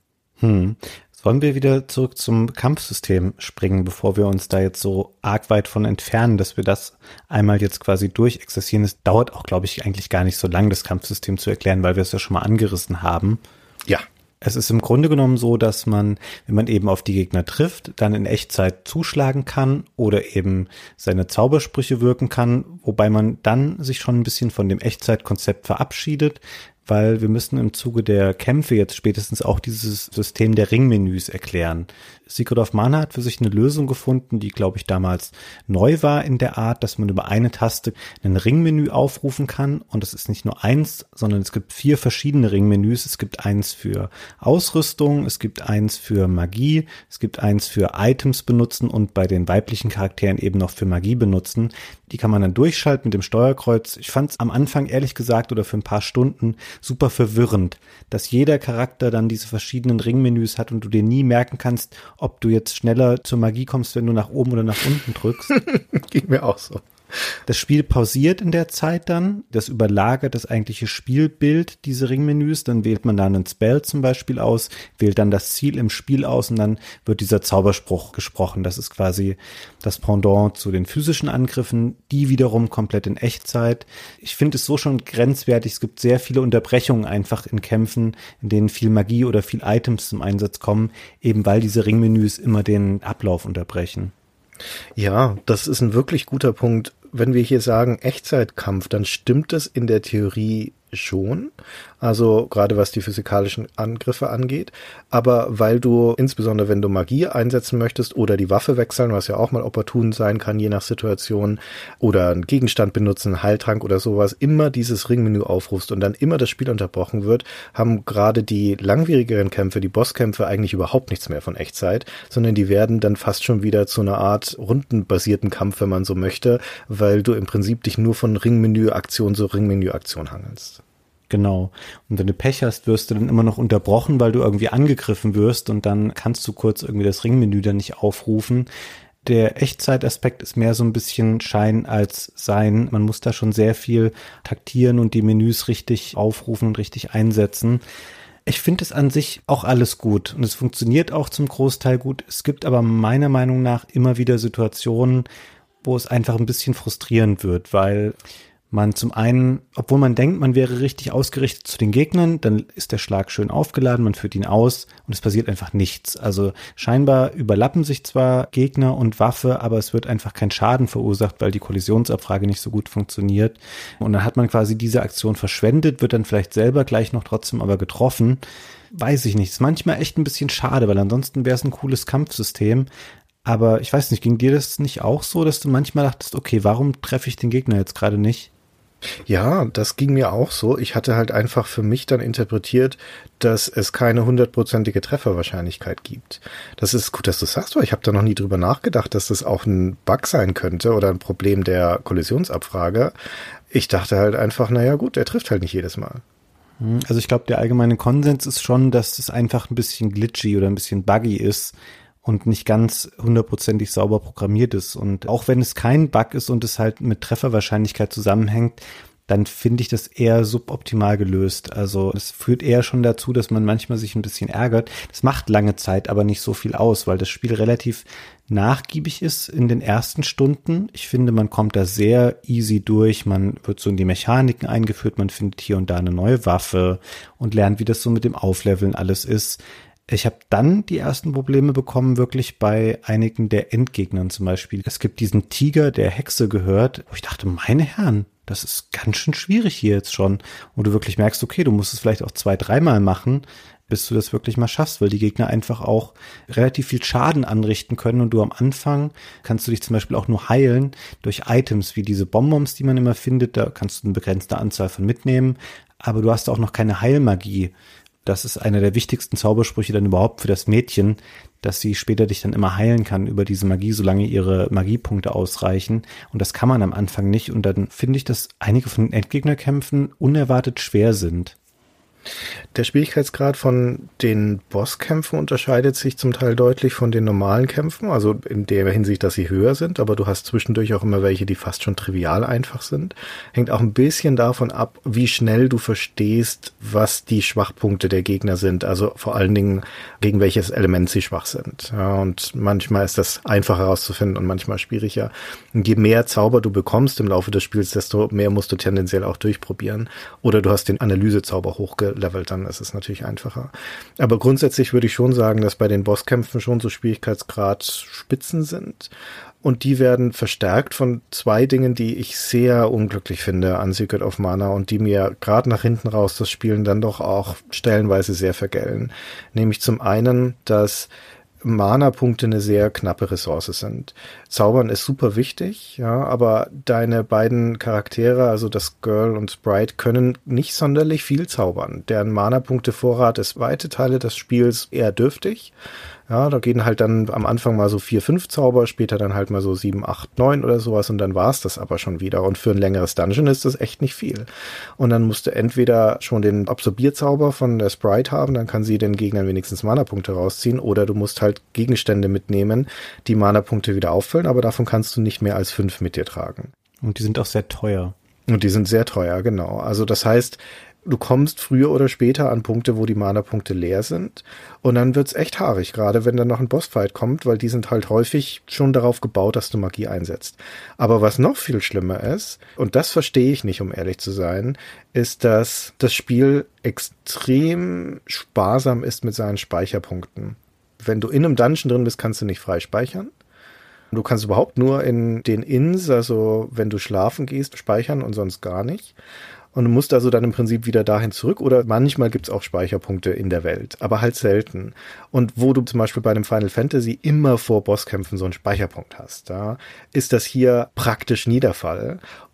D: Hm. Wollen wir wieder zurück zum Kampfsystem springen, bevor wir uns da jetzt so arg weit von entfernen, dass wir das einmal jetzt quasi durchexerzieren? Es dauert auch, glaube ich, eigentlich gar nicht so lang, das Kampfsystem zu erklären, weil wir es ja schon mal angerissen haben.
C: Ja.
D: Es ist im Grunde genommen so, dass man, wenn man eben auf die Gegner trifft, dann in Echtzeit zuschlagen kann oder eben seine Zaubersprüche wirken kann, wobei man dann sich schon ein bisschen von dem Echtzeitkonzept verabschiedet, weil wir müssen im Zuge der Kämpfe jetzt spätestens auch dieses System der Ringmenüs erklären. Secret of Mana hat für sich eine Lösung gefunden, die, glaube ich, damals neu war in der Art, dass man über eine Taste ein Ringmenü aufrufen kann. Und das ist nicht nur eins, sondern es gibt vier verschiedene Ringmenüs. Es gibt eins für Ausrüstung, es gibt eins für Magie, es gibt eins für Items benutzen und bei den weiblichen Charakteren eben noch für Magie benutzen. Die kann man dann durchschalten mit dem Steuerkreuz. Ich fand es am Anfang, ehrlich gesagt, oder für ein paar Stunden super verwirrend, dass jeder Charakter dann diese verschiedenen Ringmenüs hat und du dir nie merken kannst, ob du jetzt schneller zur Magie kommst, wenn du nach oben oder nach unten drückst.
C: Ging mir auch so.
D: Das Spiel pausiert in der Zeit dann, das überlagert das eigentliche Spielbild, diese Ringmenüs, dann wählt man da einen Spell zum Beispiel aus, wählt dann das Ziel im Spiel aus und dann wird dieser Zauberspruch gesprochen. Das ist quasi das Pendant zu den physischen Angriffen, die wiederum komplett in Echtzeit. Ich finde es so schon grenzwertig, es gibt sehr viele Unterbrechungen einfach in Kämpfen, in denen viel Magie oder viel Items zum Einsatz kommen, eben weil diese Ringmenüs immer den Ablauf unterbrechen.
C: Ja, das ist ein wirklich guter Punkt. Wenn wir hier sagen Echtzeitkampf, dann stimmt es in der Theorie schon, also gerade was die physikalischen Angriffe angeht, aber weil du, insbesondere wenn du Magie einsetzen möchtest oder die Waffe wechseln, was ja auch mal opportun sein kann, je nach Situation, oder einen Gegenstand benutzen, einen Heiltrank oder sowas, immer dieses Ringmenü aufrufst und dann immer das Spiel unterbrochen wird, haben gerade die langwierigeren Kämpfe, die Bosskämpfe, eigentlich überhaupt nichts mehr von Echtzeit, sondern die werden dann fast schon wieder zu einer Art rundenbasierten Kampf, wenn man so möchte, weil du im Prinzip dich nur von Ringmenü-Aktion zu Ringmenü-Aktion hangelst.
D: Genau. Und wenn du Pech hast, wirst du dann immer noch unterbrochen, weil du irgendwie angegriffen wirst und dann kannst du kurz irgendwie das Ringmenü dann nicht aufrufen. Der Echtzeitaspekt ist mehr so ein bisschen Schein als Sein. Man muss da schon sehr viel taktieren und die Menüs richtig aufrufen und richtig einsetzen. Ich finde es an sich auch alles gut und es funktioniert auch zum Großteil gut. Es gibt aber meiner Meinung nach immer wieder Situationen, wo es einfach ein bisschen frustrierend wird, weil man zum einen, obwohl man denkt, man wäre richtig ausgerichtet zu den Gegnern, dann ist der Schlag schön aufgeladen, man führt ihn aus und es passiert einfach nichts. Also scheinbar überlappen sich zwar Gegner und Waffe, aber es wird einfach kein Schaden verursacht, weil die Kollisionsabfrage nicht so gut funktioniert. Und dann hat man quasi diese Aktion verschwendet, wird dann vielleicht selber gleich noch trotzdem aber getroffen. Weiß ich nicht. Ist manchmal echt ein bisschen schade, weil ansonsten wäre es ein cooles Kampfsystem. Aber ich weiß nicht, ging dir das nicht auch so, dass du manchmal dachtest, okay, warum treffe ich den Gegner jetzt gerade nicht?
C: Ja, das ging mir auch so. Ich hatte halt einfach für mich dann interpretiert, dass es keine hundertprozentige Trefferwahrscheinlichkeit gibt. Das ist gut, dass du sagst, weil ich habe da noch nie drüber nachgedacht, dass das auch ein Bug sein könnte oder ein Problem der Kollisionsabfrage. Ich dachte halt einfach, naja gut, er trifft halt nicht jedes Mal.
D: Also ich glaube, der allgemeine Konsens ist schon, dass es einfach ein bisschen glitchy oder ein bisschen buggy ist und nicht ganz hundertprozentig sauber programmiert ist. Und auch wenn es kein Bug ist und es halt mit Trefferwahrscheinlichkeit zusammenhängt, dann finde ich das eher suboptimal gelöst. Also es führt eher schon dazu, dass man manchmal sich ein bisschen ärgert. Das macht lange Zeit aber nicht so viel aus, weil das Spiel relativ nachgiebig ist in den ersten Stunden. Ich finde, man kommt da sehr easy durch. Man wird so in die Mechaniken eingeführt. Man findet hier und da eine neue Waffe und lernt, wie das so mit dem Aufleveln alles ist. Ich habe dann die ersten Probleme bekommen, wirklich bei einigen der Endgegnern zum Beispiel. Es gibt diesen Tiger, der Hexe gehört, wo ich dachte, meine Herren, das ist ganz schön schwierig hier jetzt schon. Und du wirklich merkst, okay, du musst es vielleicht auch zwei, dreimal machen, bis du das wirklich mal schaffst, weil die Gegner einfach auch relativ viel Schaden anrichten können. Und du am Anfang kannst du dich zum Beispiel auch nur heilen durch Items wie diese Bonbons, die man immer findet. Da kannst du eine begrenzte Anzahl von mitnehmen. Aber du hast auch noch keine Heilmagie. Das ist einer der wichtigsten Zaubersprüche dann überhaupt für das Mädchen, dass sie später dich dann immer heilen kann über diese Magie, solange ihre Magiepunkte ausreichen. Und das kann man am Anfang nicht. Und dann finde ich, dass einige von den Endgegnerkämpfen unerwartet schwer sind.
C: Der Schwierigkeitsgrad von den Bosskämpfen unterscheidet sich zum Teil deutlich von den normalen Kämpfen, also in der Hinsicht, dass sie höher sind, aber du hast zwischendurch auch immer welche, die fast schon trivial einfach sind. Hängt auch ein bisschen davon ab, wie schnell du verstehst, was die Schwachpunkte der Gegner sind, also vor allen Dingen, gegen welches Element sie schwach sind. Ja, und manchmal ist das einfacher herauszufinden und manchmal schwieriger. Und je mehr Zauber du bekommst im Laufe des Spiels, desto mehr musst du tendenziell auch durchprobieren. Oder du hast den Analysezauber hochgelevelt, dann ist es natürlich einfacher. Aber grundsätzlich würde ich schon sagen, dass bei den Bosskämpfen schon so Schwierigkeitsgrad-Spitzen sind. Und die werden verstärkt von zwei Dingen, die ich sehr unglücklich finde an Secret of Mana und die mir gerade nach hinten raus das Spielen dann doch auch stellenweise sehr vergällen. Nämlich zum einen, dass Mana-Punkte eine sehr knappe Ressource sind. Zaubern ist super wichtig, ja, aber deine beiden Charaktere, also das Girl und Sprite, können nicht sonderlich viel zaubern. Deren Mana-Punkte-Vorrat ist weite Teile des Spiels eher dürftig. Ja, da gehen halt dann am Anfang mal so vier, fünf Zauber, später dann halt mal so sieben, acht, neun oder sowas und dann war's das aber schon wieder. Und für ein längeres Dungeon ist das echt nicht viel. Und dann musst du entweder schon den Absorbierzauber von der Sprite haben, dann kann sie den Gegnern wenigstens Mana-Punkte rausziehen, oder du musst halt Gegenstände mitnehmen, die Mana-Punkte wieder auffüllen, aber davon kannst du nicht mehr als fünf mit dir tragen.
D: Und die sind auch sehr teuer.
C: Und die sind sehr teuer, genau. Also das heißt, du kommst früher oder später an Punkte, wo die Mana-Punkte leer sind und dann wird's echt haarig, gerade wenn dann noch ein Bossfight kommt, weil die sind halt häufig schon darauf gebaut, dass du Magie einsetzt. Aber was noch viel schlimmer ist, und das verstehe ich nicht, um ehrlich zu sein, ist, dass das Spiel extrem sparsam ist mit seinen Speicherpunkten. Wenn du in einem Dungeon drin bist, kannst du nicht frei speichern. Du kannst überhaupt nur in den Inns, also wenn du schlafen gehst, speichern und sonst gar nicht. Und du musst also dann im Prinzip wieder dahin zurück, oder manchmal gibt's auch Speicherpunkte in der Welt, aber halt selten. Und wo du zum Beispiel bei einem Final Fantasy immer vor Bosskämpfen so einen Speicherpunkt hast, da ist das hier praktisch nie der Fall.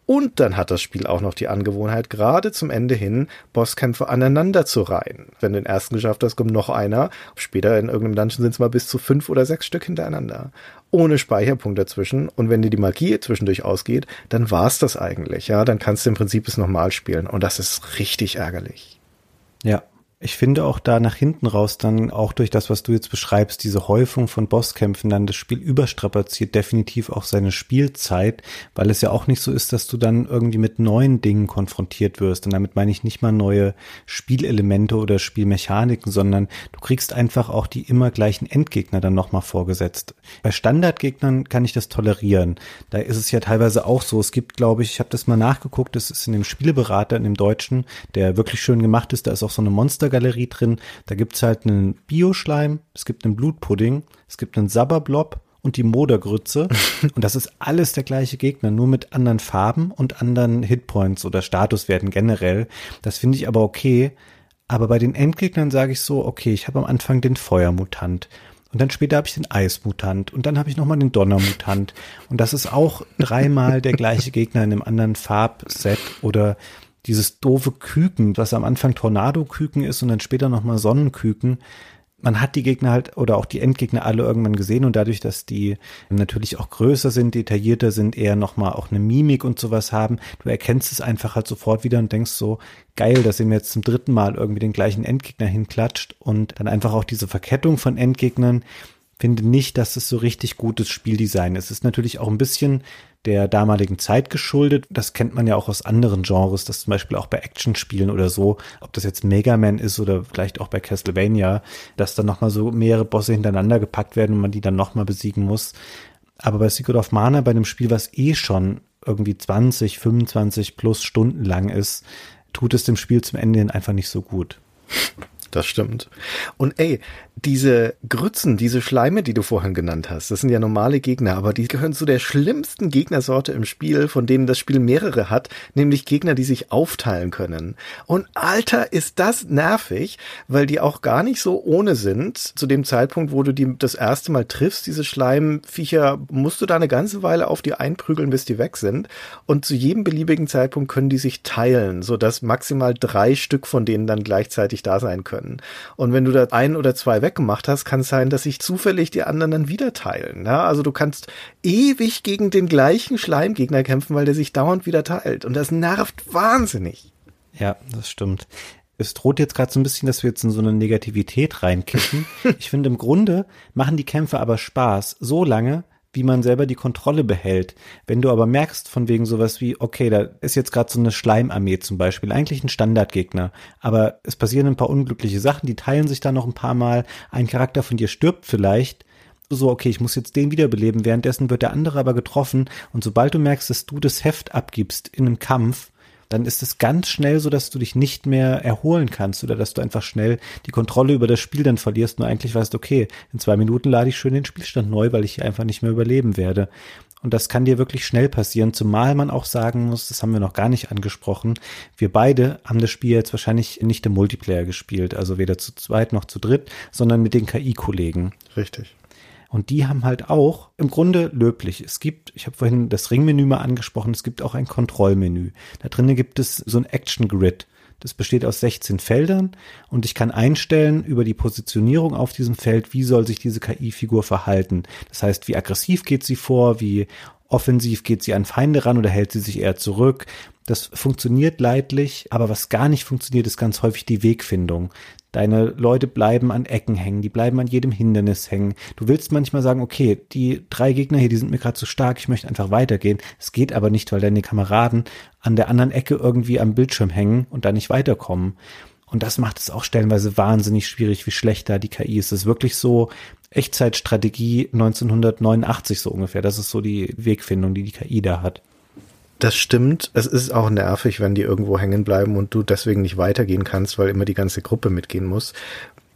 C: Und dann hat das Spiel auch noch die Angewohnheit, gerade zum Ende hin Bosskämpfe aneinander zu reihen. Wenn du den ersten geschafft hast, kommt noch einer. Später in irgendeinem Dungeon sind es mal bis zu fünf oder sechs Stück hintereinander. Ohne Speicherpunkt dazwischen. Und wenn dir die Magie zwischendurch ausgeht, dann war's das eigentlich. Ja, dann kannst du im Prinzip es nochmal spielen. Und das ist richtig ärgerlich.
D: Ja. Ich finde auch da nach hinten raus dann auch durch das, was du jetzt beschreibst, diese Häufung von Bosskämpfen dann das Spiel überstrapaziert definitiv auch seine Spielzeit, weil es ja auch nicht so ist, dass du dann irgendwie mit neuen Dingen konfrontiert wirst. Und damit meine ich nicht mal neue Spielelemente oder Spielmechaniken, sondern du kriegst einfach auch die immer gleichen Endgegner dann nochmal vorgesetzt. Bei Standardgegnern kann ich das tolerieren. Da ist es ja teilweise auch so. Es gibt, glaube ich, ich habe das mal nachgeguckt, das ist in dem Spieleberater, in dem Deutschen, der wirklich schön gemacht ist, da ist auch so eine Monster Galerie drin. Da gibt's halt einen Bioschleim, es gibt einen Blutpudding, es gibt einen Sabberblob und die Modergrütze. Und das ist alles der gleiche Gegner, nur mit anderen Farben und anderen Hitpoints oder Statuswerten generell. Das finde ich aber okay. Aber bei den Endgegnern sage ich so, okay, ich habe am Anfang den Feuermutant. Und dann später habe ich den Eismutant und dann habe ich nochmal den Donnermutant. Und das ist auch dreimal der gleiche Gegner in einem anderen Farbset oder dieses doofe Küken, was am Anfang Tornado-Küken ist und dann später nochmal Sonnenküken. Man hat die Gegner halt oder auch die Endgegner alle irgendwann gesehen und dadurch, dass die natürlich auch größer sind, detaillierter sind, eher nochmal auch eine Mimik und sowas haben, du erkennst es einfach halt sofort wieder und denkst so, geil, dass ihr mir jetzt zum dritten Mal irgendwie den gleichen Endgegner hinklatscht und dann einfach auch diese Verkettung von Endgegnern. Finde nicht, dass es so richtig gutes Spieldesign ist. Es ist natürlich auch ein bisschen der damaligen Zeit geschuldet. Das kennt man ja auch aus anderen Genres, das zum Beispiel auch bei Actionspielen oder so, ob das jetzt Mega Man ist oder vielleicht auch bei Castlevania, dass dann nochmal so mehrere Bosse hintereinander gepackt werden und man die dann nochmal besiegen muss. Aber bei Secret of Mana, bei einem Spiel, was eh schon irgendwie zwanzig, fünfundzwanzig plus Stunden lang ist, tut es dem Spiel zum Ende hin einfach nicht so gut.
C: Das stimmt. Und ey, diese Grützen, diese Schleime, die du vorhin genannt hast, das sind ja normale Gegner, aber die gehören zu der schlimmsten Gegnersorte im Spiel, von denen das Spiel mehrere hat, nämlich Gegner, die sich aufteilen können. Und Alter, ist das nervig, weil die auch gar nicht so ohne sind. Zu dem Zeitpunkt, wo du die das erste Mal triffst, diese Schleimviecher, musst du da eine ganze Weile auf die einprügeln, bis die weg sind. Und zu jedem beliebigen Zeitpunkt können die sich teilen, sodass maximal drei Stück von denen dann gleichzeitig da sein können. Und wenn du da ein oder zwei weggemacht hast, kann es sein, dass sich zufällig die anderen dann wieder teilen. Ja, also du kannst ewig gegen den gleichen Schleimgegner kämpfen, weil der sich dauernd wieder teilt. Und das nervt wahnsinnig.
D: Ja, das stimmt. Es droht jetzt gerade so ein bisschen, dass wir jetzt in so eine Negativität reinkippen. Ich finde, im Grunde machen die Kämpfe aber Spaß, so lange, wie man selber die Kontrolle behält. Wenn du aber merkst, von wegen sowas wie, okay, da ist jetzt gerade so eine Schleimarmee zum Beispiel, eigentlich ein Standardgegner, aber es passieren ein paar unglückliche Sachen, die teilen sich dann noch ein paar Mal, ein Charakter von dir stirbt vielleicht, so, okay, ich muss jetzt den wiederbeleben, währenddessen wird der andere aber getroffen und sobald du merkst, dass du das Heft abgibst in einem Kampf, dann ist es ganz schnell so, dass du dich nicht mehr erholen kannst oder dass du einfach schnell die Kontrolle über das Spiel dann verlierst und eigentlich weißt, okay, in zwei Minuten lade ich schön den Spielstand neu, weil ich hier einfach nicht mehr überleben werde. Und das kann dir wirklich schnell passieren, zumal man auch sagen muss, das haben wir noch gar nicht angesprochen, wir beide haben das Spiel jetzt wahrscheinlich nicht im Multiplayer gespielt, also weder zu zweit noch zu dritt, sondern mit den K I-Kollegen.
C: Richtig.
D: Und die haben halt auch im Grunde löblich. Es gibt, ich habe vorhin das Ringmenü mal angesprochen, es gibt auch ein Kontrollmenü. Da drinnen gibt es so ein Action Grid. Das besteht aus sechzehn Feldern und ich kann einstellen über die Positionierung auf diesem Feld, wie soll sich diese K I-Figur verhalten. Das heißt, wie aggressiv geht sie vor, wie offensiv geht sie an Feinde ran oder hält sie sich eher zurück. Das funktioniert leidlich, aber was gar nicht funktioniert, ist ganz häufig die Wegfindung. Deine Leute bleiben an Ecken hängen, die bleiben an jedem Hindernis hängen. Du willst manchmal sagen, okay, die drei Gegner hier, die sind mir gerade zu stark, ich möchte einfach weitergehen. Es geht aber nicht, weil deine Kameraden an der anderen Ecke irgendwie am Bildschirm hängen und da nicht weiterkommen. Und das macht es auch stellenweise wahnsinnig schwierig, wie schlecht da die K I ist. Es ist wirklich so Echtzeitstrategie neunzehnhundertneunundachtzig so ungefähr. Das ist so die Wegfindung, die die K I da hat.
C: Das stimmt. Es ist auch nervig, wenn die irgendwo hängen bleiben und du deswegen nicht weitergehen kannst, weil immer die ganze Gruppe mitgehen muss.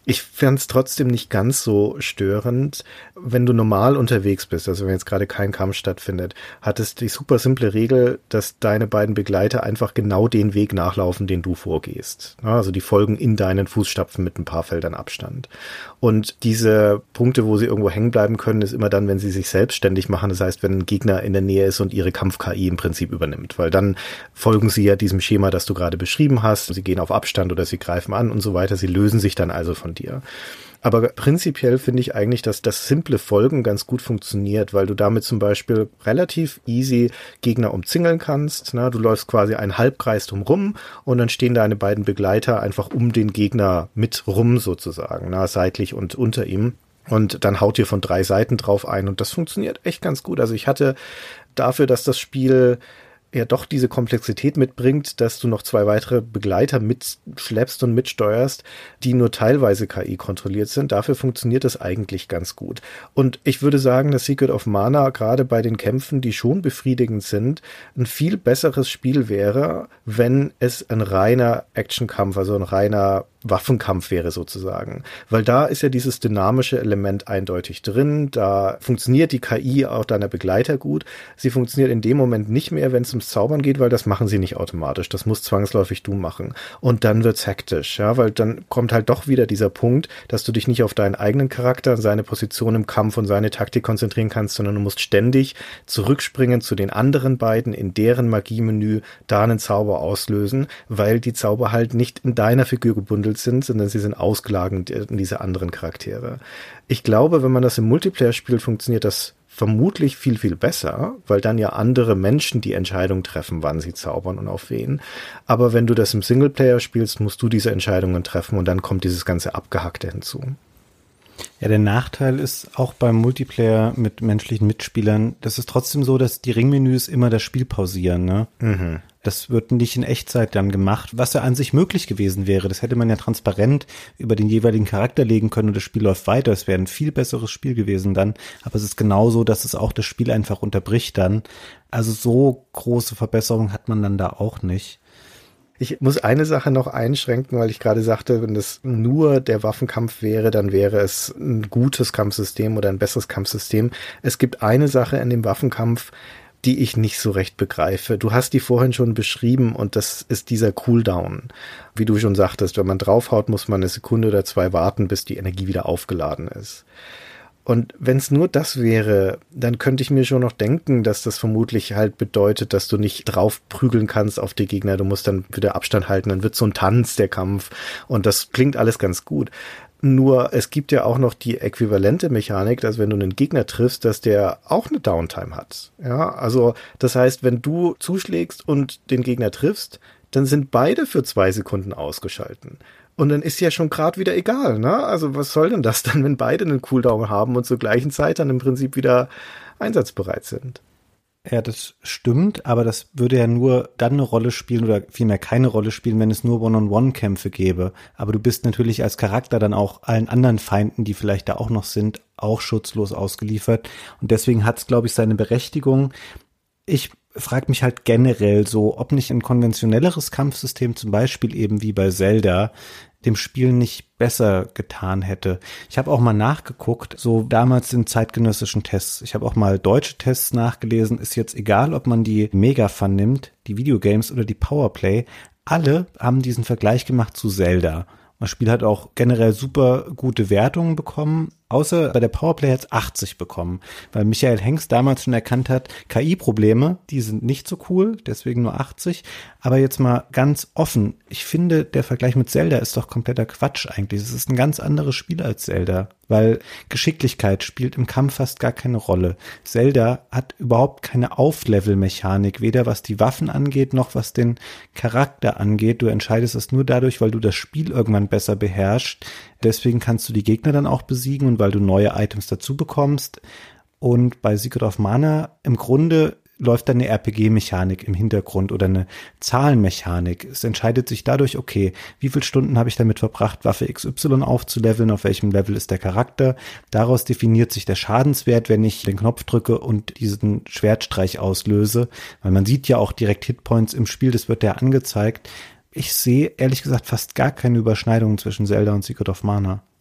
C: Ich fand es trotzdem nicht ganz so störend, wenn du normal unterwegs bist, also wenn jetzt gerade kein Kampf stattfindet, hat es die super simple Regel, dass deine beiden Begleiter einfach genau den Weg nachlaufen, den du vorgehst. Also die folgen in deinen Fußstapfen mit ein paar Feldern Abstand. Und diese Punkte, wo sie irgendwo hängen bleiben können, ist immer dann, wenn sie sich selbstständig machen. Das heißt, wenn ein Gegner in der Nähe ist und ihre Kampf-K I im Prinzip übernimmt, weil dann folgen sie ja diesem Schema, das du gerade beschrieben hast. Sie gehen auf Abstand oder sie greifen an und so weiter. Sie lösen sich dann also von dir. Aber prinzipiell finde ich eigentlich, dass das simple Folgen ganz gut funktioniert, weil du damit zum Beispiel relativ easy Gegner umzingeln kannst. Na, du läufst quasi einen Halbkreis drumrum und dann stehen deine beiden Begleiter einfach um den Gegner mit rum sozusagen, na, seitlich und unter ihm. Und dann haut ihr von drei Seiten drauf ein und das funktioniert echt ganz gut. Also ich hatte dafür, dass das Spiel ja doch diese Komplexität mitbringt, dass du noch zwei weitere Begleiter mitschleppst und mitsteuerst, die nur teilweise K I kontrolliert sind. Dafür funktioniert das eigentlich ganz gut. Und ich würde sagen, dass Secret of Mana gerade bei den Kämpfen, die schon befriedigend sind, ein viel besseres Spiel wäre, wenn es ein reiner Actionkampf, also ein reiner Waffenkampf wäre sozusagen. Weil da ist ja dieses dynamische Element eindeutig drin, da funktioniert die K I auch deiner Begleiter gut. Sie funktioniert in dem Moment nicht mehr, wenn es ums Zaubern geht, weil das machen sie nicht automatisch. Das muss zwangsläufig du machen. Und dann wird's hektisch, ja, weil dann kommt halt doch wieder dieser Punkt, dass du dich nicht auf deinen eigenen Charakter, seine Position im Kampf und seine Taktik konzentrieren kannst, sondern du musst ständig zurückspringen zu den anderen beiden, in deren Magiemenü da einen Zauber auslösen, weil die Zauber halt nicht in deiner Figur gebundelt sind, sondern sie sind ausgelagert in diese anderen Charaktere. Ich glaube, wenn man das im Multiplayer spielt, funktioniert das vermutlich viel, viel besser, weil dann ja andere Menschen die Entscheidung treffen, wann sie zaubern und auf wen. Aber wenn du das im Singleplayer spielst, musst du diese Entscheidungen treffen und dann kommt dieses ganze Abgehackte hinzu.
D: Ja, der Nachteil ist auch beim Multiplayer mit menschlichen Mitspielern, das ist trotzdem so, dass die Ringmenüs immer das Spiel pausieren, ne? Mhm. Das wird nicht in Echtzeit dann gemacht, was ja an sich möglich gewesen wäre. Das hätte man ja transparent über den jeweiligen Charakter legen können und das Spiel läuft weiter. Es wäre ein viel besseres Spiel gewesen dann. Aber es ist genauso, dass es auch das Spiel einfach unterbricht dann. Also so große Verbesserungen hat man dann da auch nicht.
C: Ich muss eine Sache noch einschränken, weil ich gerade sagte, wenn das nur der Waffenkampf wäre, dann wäre es ein gutes Kampfsystem oder ein besseres Kampfsystem. Es gibt eine Sache in dem Waffenkampf, die ich nicht so recht begreife. Du hast die vorhin schon beschrieben und das ist dieser Cooldown. Wie du schon sagtest, wenn man draufhaut, muss man eine Sekunde oder zwei warten, bis die Energie wieder aufgeladen ist. Und wenn es nur das wäre, dann könnte ich mir schon noch denken, dass das vermutlich halt bedeutet, dass du nicht drauf prügeln kannst auf die Gegner. Du musst dann wieder Abstand halten, dann wird so ein Tanz, der Kampf. Und das klingt alles ganz gut. Nur es gibt ja auch noch die äquivalente Mechanik, dass wenn du einen Gegner triffst, dass der auch eine Downtime hat. Ja, also das heißt, wenn du zuschlägst und den Gegner triffst, dann sind beide für zwei Sekunden ausgeschalten. Und dann ist ja schon gerade wieder egal, ne? Also was soll denn das dann, wenn beide einen Cooldown haben und zur gleichen Zeit dann im Prinzip wieder einsatzbereit sind?
D: Ja, das stimmt, aber das würde ja nur dann eine Rolle spielen oder vielmehr keine Rolle spielen, wenn es nur One-on-One-Kämpfe gäbe. Aber du bist natürlich als Charakter dann auch allen anderen Feinden, die vielleicht da auch noch sind, auch schutzlos ausgeliefert. Und deswegen hat es, glaube ich, seine Berechtigung. Ich frage mich halt generell so, ob nicht ein konventionelleres Kampfsystem, zum Beispiel eben wie bei Zelda, dem Spiel nicht besser getan hätte. Ich habe auch mal nachgeguckt, so damals in zeitgenössischen Tests. Ich habe auch mal deutsche Tests nachgelesen. Ist jetzt egal, ob man die Mega-Fun nimmt, die Videogames oder die Powerplay. Alle haben diesen Vergleich gemacht zu Zelda. Das Spiel hat auch generell super gute Wertungen bekommen, außer bei der Powerplay hat es achtzig bekommen, weil Michael Hengst damals schon erkannt hat, K I-Probleme, die sind nicht so cool, deswegen nur achtzig. Aber jetzt mal ganz offen, ich finde, der Vergleich mit Zelda ist doch kompletter Quatsch eigentlich. Es ist ein ganz anderes Spiel als Zelda, weil Geschicklichkeit spielt im Kampf fast gar keine Rolle. Zelda hat überhaupt keine Auflevel-Mechanik, weder was die Waffen angeht, noch was den Charakter angeht. Du entscheidest es nur dadurch, weil du das Spiel irgendwann besser beherrschst. Deswegen kannst du die Gegner dann auch besiegen und weil du neue Items dazu bekommst. Und bei Secret of Mana im Grunde läuft dann eine R P G-Mechanik im Hintergrund oder eine Zahlenmechanik. Es entscheidet sich dadurch, okay, wie viele Stunden habe ich damit verbracht, Waffe X Y aufzuleveln, auf welchem Level ist der Charakter. Daraus definiert sich der Schadenswert, wenn ich den Knopf drücke und diesen Schwertstreich auslöse. Weil man sieht ja auch direkt Hitpoints im Spiel, das wird ja angezeigt. Ich sehe ehrlich gesagt fast gar keine Überschneidungen zwischen Zelda und Secret of Mana.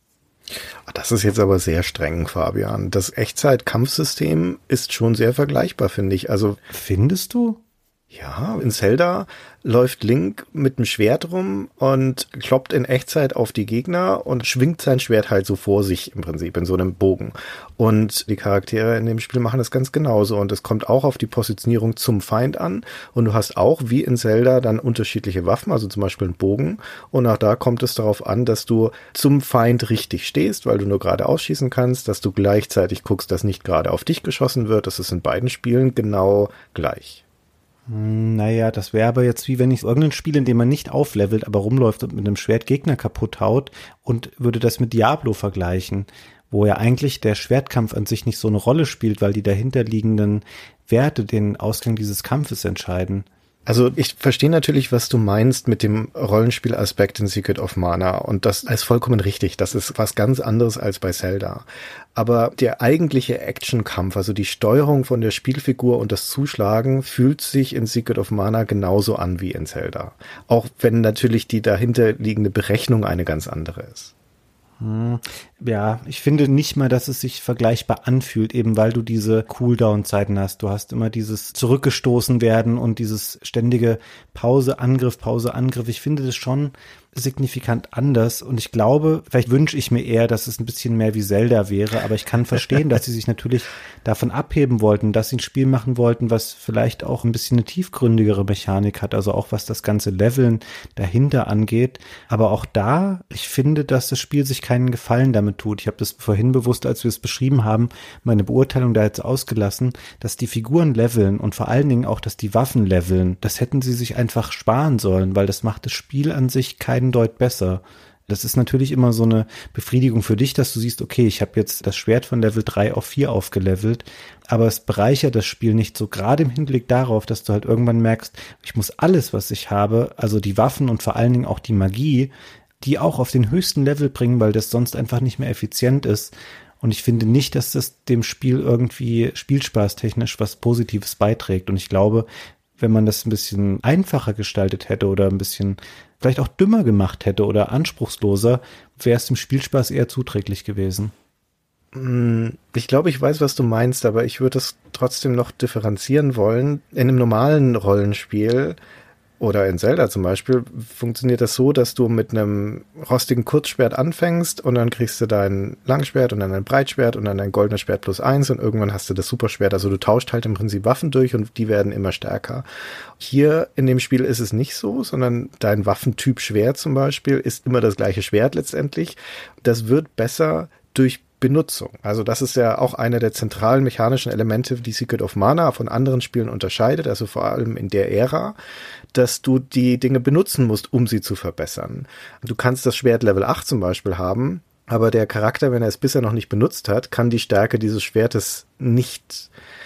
C: Das ist jetzt aber sehr streng, Fabian. Das Echtzeit-Kampfsystem ist schon sehr vergleichbar, finde ich. Also
D: findest du?
C: Ja, in Zelda läuft Link mit dem Schwert rum und kloppt in Echtzeit auf die Gegner und schwingt sein Schwert halt so vor sich im Prinzip in so einem Bogen. Und die Charaktere in dem Spiel machen das ganz genauso und es kommt auch auf die Positionierung zum Feind an und du hast auch wie in Zelda dann unterschiedliche Waffen, also zum Beispiel einen Bogen und auch da kommt es darauf an, dass du zum Feind richtig stehst, weil du nur gerade ausschießen kannst, dass du gleichzeitig guckst, dass nicht gerade auf dich geschossen wird. Das ist in beiden Spielen genau gleich.
D: Naja, das wäre aber jetzt wie wenn ich irgendein Spiel, in dem man nicht auflevelt, aber rumläuft und mit einem Schwert Gegner kaputt haut und würde das mit Diablo vergleichen, wo ja eigentlich der Schwertkampf an sich nicht so eine Rolle spielt, weil die dahinterliegenden Werte den Ausgang dieses Kampfes entscheiden.
C: Also ich verstehe natürlich, was du meinst mit dem Rollenspielaspekt in Secret of Mana und das ist vollkommen richtig. Das ist was ganz anderes als bei Zelda. Aber der eigentliche Actionkampf, also die Steuerung von der Spielfigur und das Zuschlagen fühlt sich in Secret of Mana genauso an wie in Zelda. Auch wenn natürlich die dahinterliegende Berechnung eine ganz andere ist.
D: Ja, ich finde nicht mal, dass es sich vergleichbar anfühlt, eben weil du diese Cooldown-Zeiten hast. Du hast immer dieses zurückgestoßen werden und dieses ständige Pause, Angriff, Pause, Angriff. Ich finde das schon signifikant anders und ich glaube, vielleicht wünsche ich mir eher, dass es ein bisschen mehr wie Zelda wäre, aber ich kann verstehen, dass sie sich natürlich davon abheben wollten, dass sie ein Spiel machen wollten, was vielleicht auch ein bisschen eine tiefgründigere Mechanik hat, also auch was das ganze Leveln dahinter angeht, aber auch da, ich finde, dass das Spiel sich keinen Gefallen damit tut. Ich habe das vorhin bewusst, als wir es beschrieben haben, meine Beurteilung da jetzt ausgelassen, dass die Figuren leveln und vor allen Dingen auch, dass die Waffen leveln, das hätten sie sich einfach sparen sollen, weil das macht das Spiel an sich keinen Deut besser. Das ist natürlich immer so eine Befriedigung für dich, dass du siehst, okay, ich habe jetzt das Schwert von Level drei auf vier aufgelevelt, aber es bereichert das Spiel nicht so, gerade im Hinblick darauf, dass du halt irgendwann merkst, ich muss alles, was ich habe, also die Waffen und vor allen Dingen auch die Magie, die auch auf den höchsten Level bringen, weil das sonst einfach nicht mehr effizient ist. Und ich finde nicht, dass das dem Spiel irgendwie spielspaßtechnisch was Positives beiträgt. Und ich glaube, wenn man das ein bisschen einfacher gestaltet hätte oder ein bisschen vielleicht auch dümmer gemacht hätte oder anspruchsloser, wäre es dem Spielspaß eher zuträglich gewesen.
C: Ich glaube, ich weiß, was du meinst, aber ich würde es trotzdem noch differenzieren wollen. In einem normalen Rollenspiel oder in Zelda zum Beispiel funktioniert das so, dass du mit einem rostigen Kurzschwert anfängst und dann kriegst du dein Langschwert und dann ein Breitschwert und dann dein goldenes Schwert plus eins und irgendwann hast du das Superschwert. Also du tauscht halt im Prinzip Waffen durch und die werden immer stärker. Hier in dem Spiel ist es nicht so, sondern dein Waffentyp Schwert zum Beispiel ist immer das gleiche Schwert letztendlich. Das wird besser durch Benutzung. Also das ist ja auch einer der zentralen mechanischen Elemente, die Secret of Mana von anderen Spielen unterscheidet, also vor allem in der Ära, dass du die Dinge benutzen musst, um sie zu verbessern. Du kannst das Schwert Level acht zum Beispiel haben, aber der Charakter, wenn er es bisher noch nicht benutzt hat, kann die Stärke dieses Schwertes nicht,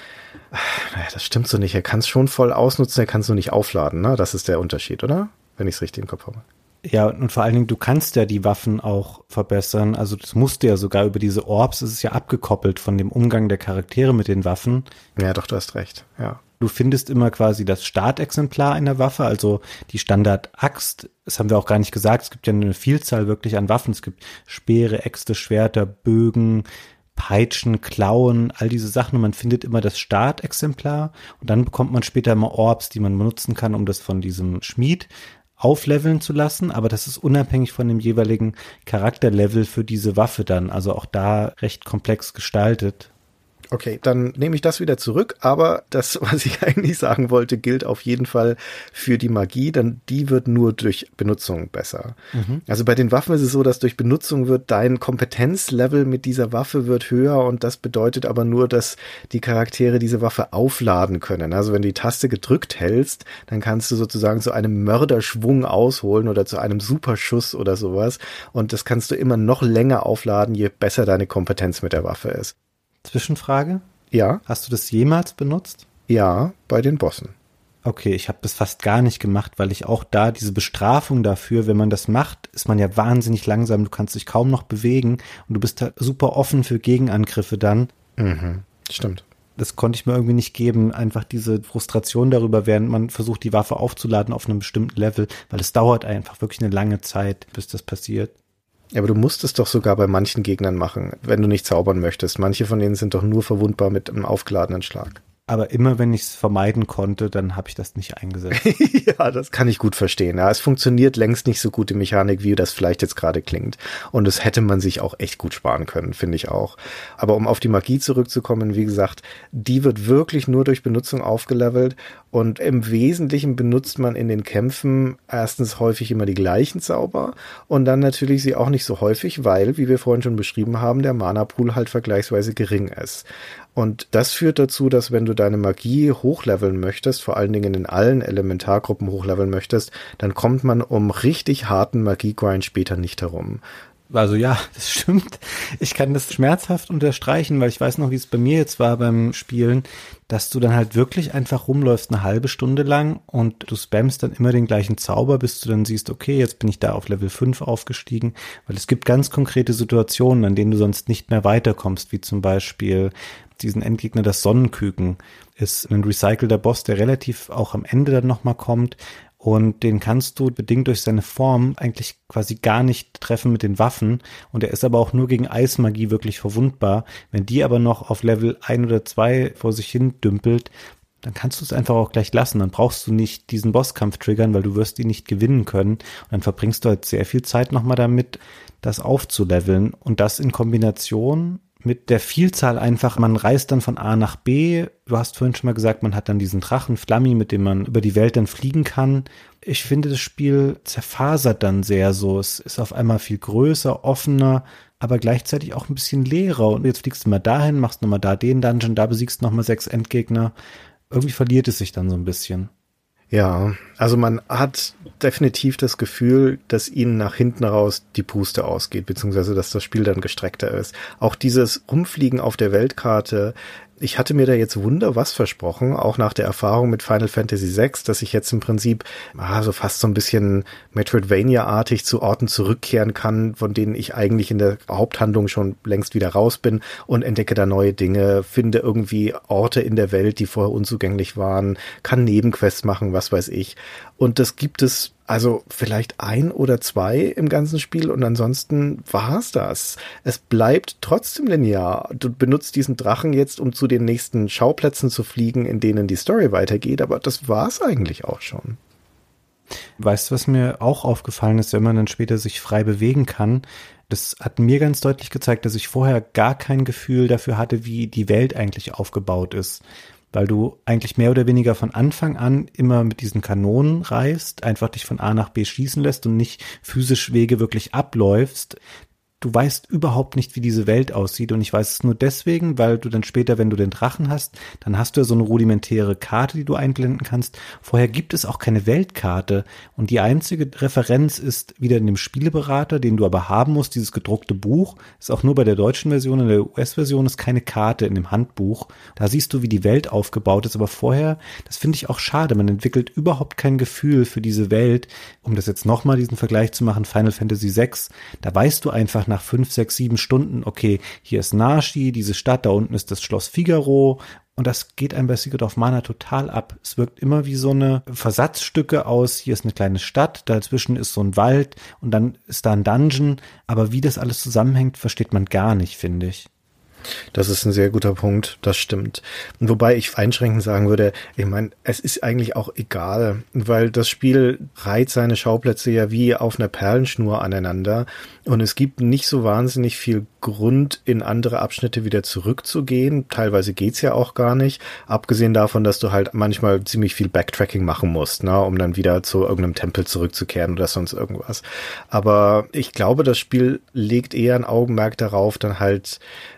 C: naja, das stimmt so nicht, er kann es schon voll ausnutzen, er kann es nur nicht aufladen, ne? Das ist der Unterschied, oder? Wenn ich es richtig im Kopf habe.
D: Ja, und vor allen Dingen, du kannst ja die Waffen auch verbessern, also das musst du ja sogar über diese Orbs, es ist ja abgekoppelt von dem Umgang der Charaktere mit den Waffen.
C: Ja, doch, du hast recht, ja.
D: Du findest immer quasi das Startexemplar einer Waffe, also die Standard-Axt, das haben wir auch gar nicht gesagt, es gibt ja eine Vielzahl wirklich an Waffen, es gibt Speere, Äxte, Schwerter, Bögen, Peitschen, Klauen, all diese Sachen und man findet immer das Startexemplar und dann bekommt man später immer Orbs, die man benutzen kann, um das von diesem Schmied aufleveln zu lassen, aber das ist unabhängig von dem jeweiligen Charakterlevel für diese Waffe dann, also auch da recht komplex gestaltet.
C: Okay, dann nehme ich das wieder zurück, aber das, was ich eigentlich sagen wollte, gilt auf jeden Fall für die Magie, denn die wird nur durch Benutzung besser. Mhm. Also bei den Waffen ist es so, dass durch Benutzung wird dein Kompetenzlevel mit dieser Waffe wird höher und das bedeutet aber nur, dass die Charaktere diese Waffe aufladen können. Also wenn du die Taste gedrückt hältst, dann kannst du sozusagen zu einem Mörderschwung ausholen oder zu einem Superschuss oder sowas und das kannst du immer noch länger aufladen, je besser deine Kompetenz mit der Waffe ist.
D: Zwischenfrage?
C: Ja.
D: Hast du das jemals benutzt?
C: Ja, bei den Bossen.
D: Okay, ich habe das fast gar nicht gemacht, weil ich auch da diese Bestrafung dafür, wenn man das macht, ist man ja wahnsinnig langsam, du kannst dich kaum noch bewegen und du bist halt super offen für Gegenangriffe dann.
C: Mhm, stimmt.
D: Das konnte ich mir irgendwie nicht geben, einfach diese Frustration darüber, während man versucht, die Waffe aufzuladen auf einem bestimmten Level, weil es dauert einfach wirklich eine lange Zeit, bis das passiert.
C: Ja, aber du musst es doch sogar bei manchen Gegnern machen, wenn du nicht zaubern möchtest. Manche von denen sind doch nur verwundbar mit einem aufgeladenen Schlag.
D: Aber immer wenn ich es vermeiden konnte, dann habe ich das nicht eingesetzt.
C: Ja, das kann ich gut verstehen. Ja, es funktioniert längst nicht so gut die Mechanik, wie das vielleicht jetzt gerade klingt. Und das hätte man sich auch echt gut sparen können, finde ich auch. Aber um auf die Magie zurückzukommen, wie gesagt, die wird wirklich nur durch Benutzung aufgelevelt. Und im Wesentlichen benutzt man in den Kämpfen erstens häufig immer die gleichen Zauber und dann natürlich sie auch nicht so häufig, weil, wie wir vorhin schon beschrieben haben, der Mana-Pool halt vergleichsweise gering ist. Und das führt dazu, dass wenn du deine Magie hochleveln möchtest, vor allen Dingen in allen Elementargruppen hochleveln möchtest, dann kommt man um richtig harten Magiegrind später nicht herum.
D: Also ja, das stimmt. Ich kann das schmerzhaft unterstreichen, weil ich weiß noch, wie es bei mir jetzt war beim Spielen, dass du dann halt wirklich einfach rumläufst eine halbe Stunde lang und du spammst dann immer den gleichen Zauber, bis du dann siehst, okay, jetzt bin ich da auf Level fünf aufgestiegen, weil es gibt ganz konkrete Situationen, an denen du sonst nicht mehr weiterkommst, wie zum Beispiel diesen Endgegner, das Sonnenküken, ist ein recycelter Boss, der relativ auch am Ende dann nochmal kommt. Und den kannst du bedingt durch seine Form eigentlich quasi gar nicht treffen mit den Waffen. Und er ist aber auch nur gegen Eismagie wirklich verwundbar. Wenn die aber noch auf Level ein oder zwei vor sich hin dümpelt, dann kannst du es einfach auch gleich lassen. Dann brauchst du nicht diesen Bosskampf triggern, weil du wirst ihn nicht gewinnen können. Und dann verbringst du halt sehr viel Zeit nochmal damit, das aufzuleveln. Und das in Kombination mit der Vielzahl einfach, man reist dann von A nach B. Du hast vorhin schon mal gesagt, man hat dann diesen Drachen Flammi, mit dem man über die Welt dann fliegen kann. Ich finde, das Spiel zerfasert dann sehr so. Es ist auf einmal viel größer, offener, aber gleichzeitig auch ein bisschen leerer. Und jetzt fliegst du mal dahin, machst nochmal da den Dungeon, da besiegst du nochmal sechs Endgegner. Irgendwie verliert es sich dann so ein bisschen.
C: Ja, also man hat definitiv das Gefühl, dass ihnen nach hinten raus die Puste ausgeht, beziehungsweise dass das Spiel dann gestreckter ist. Auch dieses Rumfliegen auf der Weltkarte, ich hatte mir da jetzt wunder was versprochen, auch nach der Erfahrung mit Final Fantasy sechs, dass ich jetzt im Prinzip ah, so fast so ein bisschen Metroidvania-artig zu Orten zurückkehren kann, von denen ich eigentlich in der Haupthandlung schon längst wieder raus bin und entdecke da neue Dinge, finde irgendwie Orte in der Welt, die vorher unzugänglich waren, kann Nebenquests machen, was weiß ich. Und das gibt es also vielleicht ein oder zwei im ganzen Spiel und ansonsten war's das. Es bleibt trotzdem linear. Du benutzt diesen Drachen jetzt, um zu den nächsten Schauplätzen zu fliegen, in denen die Story weitergeht, aber das war's eigentlich auch schon.
D: Weißt du, was mir auch aufgefallen ist, wenn man dann später sich frei bewegen kann? Das hat mir ganz deutlich gezeigt, dass ich vorher gar kein Gefühl dafür hatte, wie die Welt eigentlich aufgebaut ist. Weil du eigentlich mehr oder weniger von Anfang an immer mit diesen Kanonen reist, einfach dich von A nach B schießen lässt und nicht physisch Wege wirklich abläufst. Du weißt überhaupt nicht, wie diese Welt aussieht und ich weiß es nur deswegen, weil du dann später, wenn du den Drachen hast, dann hast du ja so eine rudimentäre Karte, die du einblenden kannst. Vorher gibt es auch keine Weltkarte und die einzige Referenz ist wieder in dem Spieleberater, den du aber haben musst, dieses gedruckte Buch. Ist auch nur bei der deutschen Version, in der U S-Version ist keine Karte in dem Handbuch. Da siehst du, wie die Welt aufgebaut ist, aber vorher, das finde ich auch schade, man entwickelt überhaupt kein Gefühl für diese Welt. Um das jetzt nochmal diesen Vergleich zu machen, Final Fantasy sechs, da weißt du einfach nach fünf, sechs, sieben Stunden, okay, hier ist Nashi, diese Stadt, da unten ist das Schloss Figaro und das geht einem bei Secret of Mana total ab. Es wirkt immer wie so eine Versatzstücke aus, hier ist eine kleine Stadt, dazwischen ist so ein Wald und dann ist da ein Dungeon, aber wie das alles zusammenhängt, versteht man gar nicht, finde ich.
C: Das ist ein sehr guter Punkt, das stimmt. Wobei ich einschränkend sagen würde, ich meine, es ist eigentlich auch egal, weil das Spiel reiht seine Schauplätze ja wie auf einer Perlenschnur aneinander und es gibt nicht so wahnsinnig viel Grund, in andere Abschnitte wieder zurückzugehen. Teilweise geht's ja auch gar nicht, abgesehen davon, dass du halt manchmal ziemlich viel Backtracking machen musst, ne, um dann wieder zu irgendeinem Tempel zurückzukehren oder sonst irgendwas. Aber ich glaube, das Spiel legt eher ein Augenmerk darauf, dann halt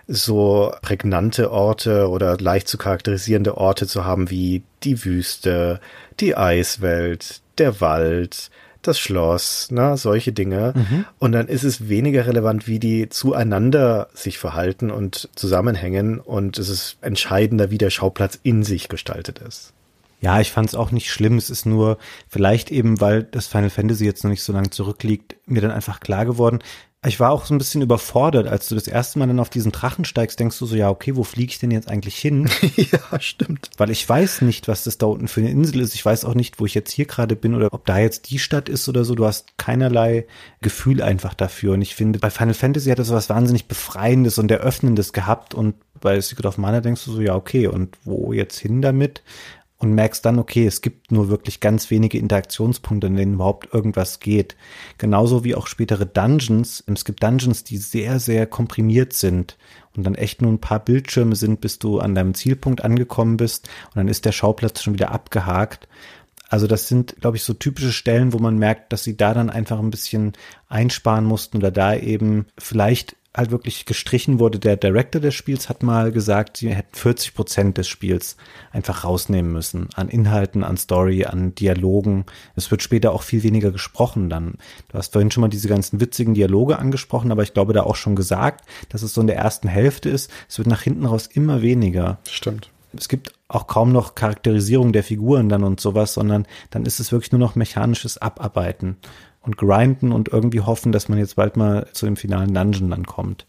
C: so prägnante Orte oder leicht zu charakterisierende Orte zu haben wie die Wüste, die Eiswelt, der Wald, das Schloss, na, solche Dinge. Mhm. Und dann ist es weniger relevant, wie die zueinander sich verhalten und zusammenhängen und es ist entscheidender, wie der Schauplatz in sich gestaltet ist.
D: Ja, ich fand es auch nicht schlimm. Es ist nur vielleicht eben, weil das Final Fantasy jetzt noch nicht so lange zurückliegt, mir dann einfach klar geworden, Ich war auch so ein bisschen überfordert, als du das erste Mal dann auf diesen Drachen steigst, denkst du so, ja, okay, wo fliege ich denn jetzt eigentlich hin?
C: Ja, stimmt.
D: Weil ich weiß nicht, was das da unten für eine Insel ist. Ich weiß auch nicht, wo ich jetzt hier gerade bin oder ob da jetzt die Stadt ist oder so. Du hast keinerlei Gefühl einfach dafür. Und ich finde, bei Final Fantasy hat das was wahnsinnig Befreiendes und Eröffnendes gehabt. Und bei Secret of Mana denkst du so, ja, okay, und wo jetzt hin damit? Und merkst dann, okay, es gibt nur wirklich ganz wenige Interaktionspunkte, in denen überhaupt irgendwas geht. Genauso wie auch spätere Dungeons. Es gibt Dungeons, die sehr, sehr komprimiert sind und dann echt nur ein paar Bildschirme sind, bis du an deinem Zielpunkt angekommen bist und dann ist der Schauplatz schon wieder abgehakt. Also das sind, glaube ich, so typische Stellen, wo man merkt, dass sie da dann einfach ein bisschen einsparen mussten oder da eben vielleicht halt wirklich gestrichen wurde. Der Director des Spiels hat mal gesagt, sie hätten vierzig Prozent des Spiels einfach rausnehmen müssen. An Inhalten, an Story, an Dialogen. Es wird später auch viel weniger gesprochen dann. Du hast vorhin schon mal diese ganzen witzigen Dialoge angesprochen, aber ich glaube da auch schon gesagt, dass es so in der ersten Hälfte ist. Es wird nach hinten raus immer weniger.
C: Stimmt.
D: Es gibt auch kaum noch Charakterisierung der Figuren dann und sowas, sondern dann ist es wirklich nur noch mechanisches Abarbeiten und grinden und irgendwie hoffen, dass man jetzt bald mal zu dem finalen Dungeon dann kommt.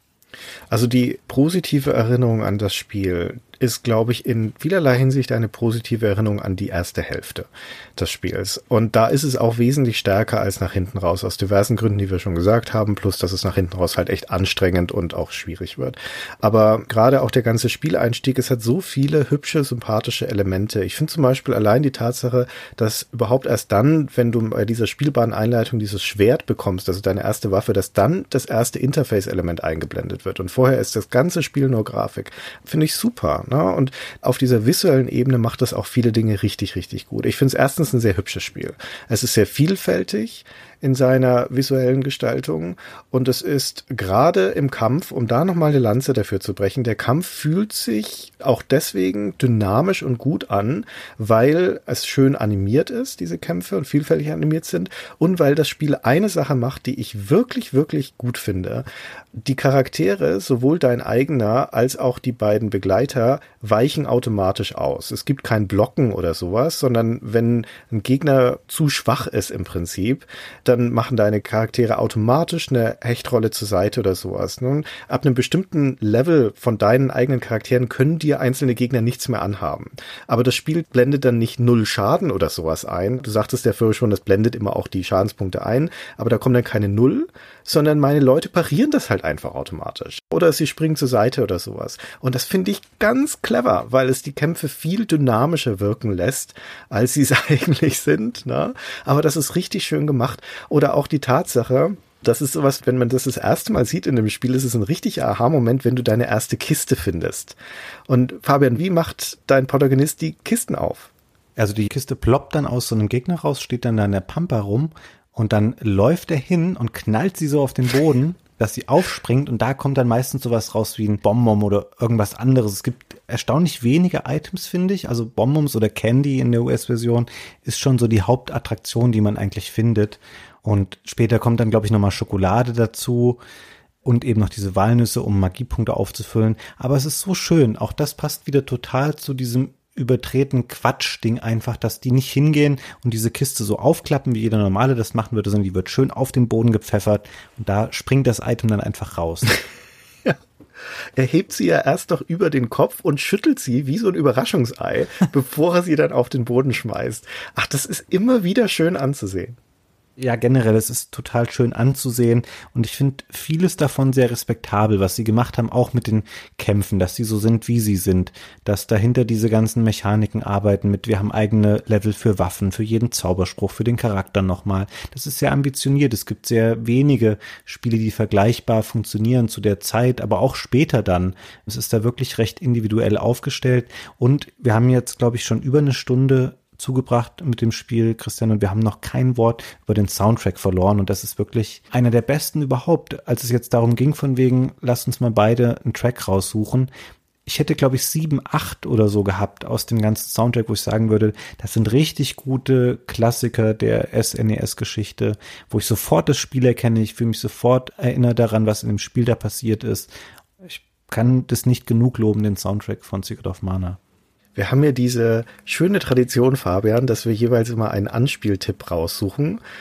C: Also die positive Erinnerung an das Spiel ist, glaube ich, in vielerlei Hinsicht eine positive Erinnerung an die erste Hälfte des Spiels. Und da ist es auch wesentlich stärker als nach hinten raus, aus diversen Gründen, die wir schon gesagt haben, plus dass es nach hinten raus halt echt anstrengend und auch schwierig wird. Aber gerade auch der ganze Spieleinstieg, es hat so viele hübsche, sympathische Elemente. Ich finde zum Beispiel allein die Tatsache, dass überhaupt erst dann, wenn du bei dieser spielbaren Einleitung dieses Schwert bekommst, also deine erste Waffe, dass dann das erste Interface-Element eingeblendet wird. Und vorher ist das ganze Spiel nur Grafik. Finde ich super. Ne? Und auf dieser visuellen Ebene macht das auch viele Dinge richtig, richtig gut. Ich finde es erstens ein sehr hübsches Spiel. Es ist sehr vielfältig in seiner visuellen Gestaltung und es ist gerade im Kampf, um da nochmal eine Lanze dafür zu brechen, der Kampf fühlt sich auch deswegen dynamisch und gut an, weil es schön animiert ist, diese Kämpfe, und vielfältig animiert sind, und weil das Spiel eine Sache macht, die ich wirklich, wirklich gut finde. Die Charaktere, sowohl dein eigener als auch die beiden Begleiter, weichen automatisch aus. Es gibt kein Blocken oder sowas, sondern wenn ein Gegner zu schwach ist im Prinzip, dann machen deine Charaktere automatisch eine Hechtrolle zur Seite oder sowas. Nun, ab einem bestimmten Level von deinen eigenen Charakteren können dir einzelne Gegner nichts mehr anhaben. Aber das Spiel blendet dann nicht null Schaden oder sowas ein. Du sagtest ja vorher schon, das blendet immer auch die Schadenspunkte ein, aber da kommen dann keine Null, sondern meine Leute parieren das halt einfach automatisch. Oder sie springen zur Seite oder sowas. Und das finde ich ganz clever, weil es die Kämpfe viel dynamischer wirken lässt, als sie es eigentlich sind. Ne? Aber das ist richtig schön gemacht. Oder auch die Tatsache, das ist sowas, wenn man das das erste Mal sieht in dem Spiel, ist es ein richtiger Aha-Moment, wenn du deine erste Kiste findest. Und Fabian, wie macht dein Protagonist die Kisten auf?
D: Also die Kiste ploppt dann aus so einem Gegner raus, steht dann da in der Pampa rum und dann läuft er hin und knallt sie so auf den Boden, dass sie aufspringt, und da kommt dann meistens sowas raus wie ein Bonbon oder irgendwas anderes. Es gibt erstaunlich wenige Items, finde ich. Also Bonbons oder Candy in der U S-Version ist schon so die Hauptattraktion, die man eigentlich findet. Und später kommt dann, glaube ich, nochmal Schokolade dazu und eben noch diese Walnüsse, um Magiepunkte aufzufüllen. Aber es ist so schön. Auch das passt wieder total zu diesem übertreten Quatsch-Ding einfach, dass die nicht hingehen und diese Kiste so aufklappen, wie jeder Normale das machen würde, sondern die wird schön auf den Boden gepfeffert und da springt das Item dann einfach raus.
C: Ja. Er hebt sie ja erst doch über den Kopf und schüttelt sie wie so ein Überraschungsei, bevor er sie dann auf den Boden schmeißt. Ach, das ist immer wieder schön anzusehen.
D: Ja, generell, es ist total schön anzusehen und ich finde vieles davon sehr respektabel, was sie gemacht haben, auch mit den Kämpfen, dass sie so sind, wie sie sind, dass dahinter diese ganzen Mechaniken arbeiten mit, wir haben eigene Level für Waffen, für jeden Zauberspruch, für den Charakter nochmal. Das ist sehr ambitioniert, es gibt sehr wenige Spiele, die vergleichbar funktionieren zu der Zeit, aber auch später dann. Es ist da wirklich recht individuell aufgestellt und wir haben jetzt, glaube ich, schon über eine Stunde zugebracht mit dem Spiel, Christian, und wir haben noch kein Wort über den Soundtrack verloren und das ist wirklich einer der besten überhaupt. Als es jetzt darum ging von wegen, lass uns mal beide einen Track raussuchen, ich hätte, glaube ich, sieben, acht oder so gehabt aus dem ganzen Soundtrack, wo ich sagen würde, das sind richtig gute Klassiker der S N E S-Geschichte, wo ich sofort das Spiel erkenne, ich fühle mich sofort erinnert daran, was in dem Spiel da passiert ist. Ich kann das nicht genug loben, den Soundtrack von Secret of Mana.
C: Wir haben ja diese schöne Tradition, Fabian, dass wir jeweils immer einen Anspieltipp raussuchen.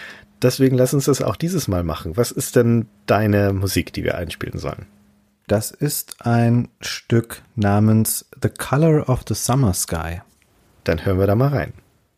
C: deswegen lass uns das auch dieses Mal machen. Was ist denn deine Musik, die wir einspielen sollen?
D: Das ist ein Stück namens The Color of the Summer Sky.
C: Dann hören wir da mal rein.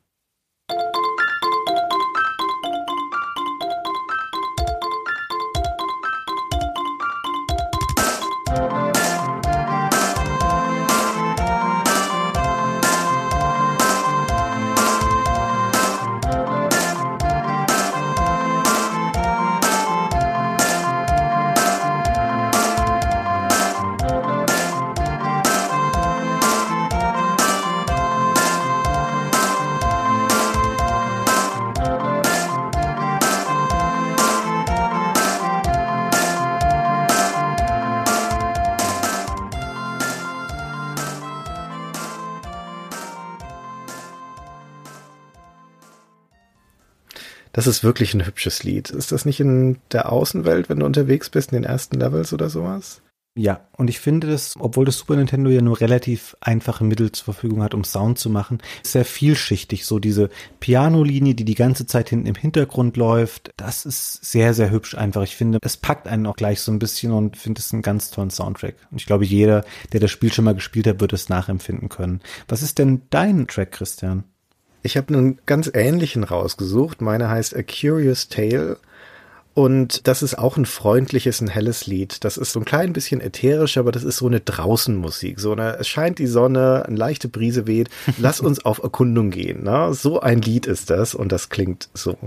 C: Das ist wirklich ein hübsches Lied. Ist das nicht in der Außenwelt, wenn du unterwegs bist, in den ersten Levels oder sowas?
D: Ja, und ich finde das, obwohl das Super Nintendo ja nur relativ einfache Mittel zur Verfügung hat, um Sound zu machen, sehr vielschichtig. So diese Pianolinie, die die ganze Zeit hinten im Hintergrund läuft, das ist sehr, sehr hübsch einfach. Ich finde, es packt einen auch gleich so ein bisschen und finde es einen ganz tollen Soundtrack. Und ich glaube, jeder, der das Spiel schon mal gespielt hat, wird es nachempfinden können. Was ist denn dein Track, Christian?
C: Ich habe einen ganz ähnlichen rausgesucht. Meine heißt A Curious Tale. Und das ist auch ein freundliches, ein helles Lied. Das ist so ein klein bisschen ätherisch, aber das ist so eine Draußenmusik. So eine, es scheint die Sonne, eine leichte Brise weht. Lass uns auf Erkundung gehen. Ne? So ein Lied ist das und das klingt so.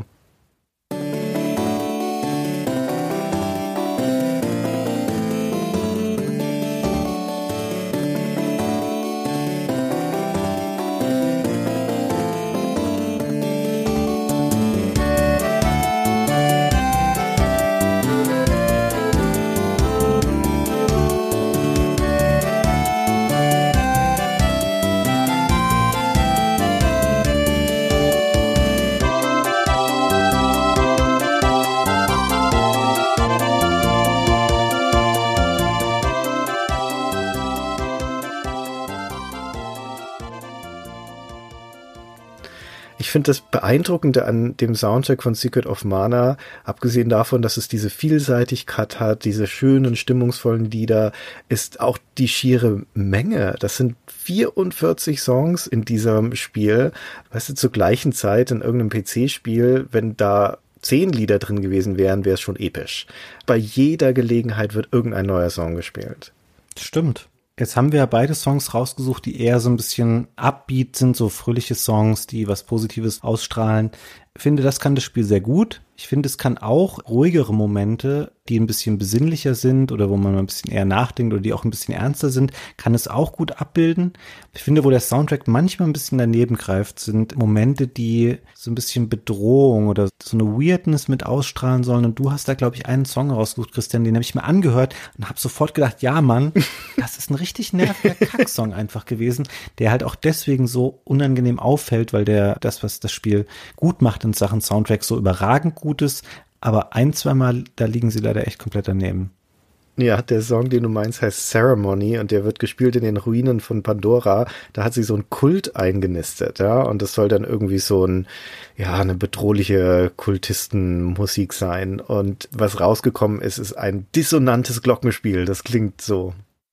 C: Ich finde das Beeindruckende an dem Soundtrack von Secret of Mana, abgesehen davon, dass es diese Vielseitigkeit hat, diese schönen, stimmungsvollen Lieder, ist auch die schiere Menge. Das sind vierundvierzig Songs in diesem Spiel. Weißt du, zur gleichen Zeit in irgendeinem P C-Spiel, wenn da zehn Lieder drin gewesen wären, wäre es schon episch. Bei jeder Gelegenheit wird irgendein neuer Song gespielt.
D: Stimmt. Jetzt haben wir ja beide Songs rausgesucht, die eher so ein bisschen upbeat sind, so fröhliche Songs, die was Positives ausstrahlen. Ich finde, das kann das Spiel sehr gut. Ich finde, es kann auch ruhigere Momente, die ein bisschen besinnlicher sind oder wo man mal ein bisschen eher nachdenkt oder die auch ein bisschen ernster sind, kann es auch gut abbilden. Ich finde, wo der Soundtrack manchmal ein bisschen daneben greift, sind Momente, die so ein bisschen Bedrohung oder so eine Weirdness mit ausstrahlen sollen. Und du hast da, glaube ich, einen Song rausgesucht, Christian, den habe ich mir angehört und habe sofort gedacht, ja, Mann, das ist ein richtig nerviger Kacksong einfach gewesen, der halt auch deswegen so unangenehm auffällt, weil der das, was das Spiel gut macht in Sachen Soundtrack, so überragend gut ist, aber ein, zweimal, da liegen sie leider echt komplett daneben.
C: Ja, der Song, den du meinst, heißt Ceremony und der wird gespielt in den Ruinen von Pandora. Da hat sich so ein Kult eingenistet, ja, und das soll dann irgendwie so ein, ja, eine bedrohliche Kultistenmusik sein. Und was rausgekommen ist, ist ein dissonantes Glockenspiel. Das klingt so.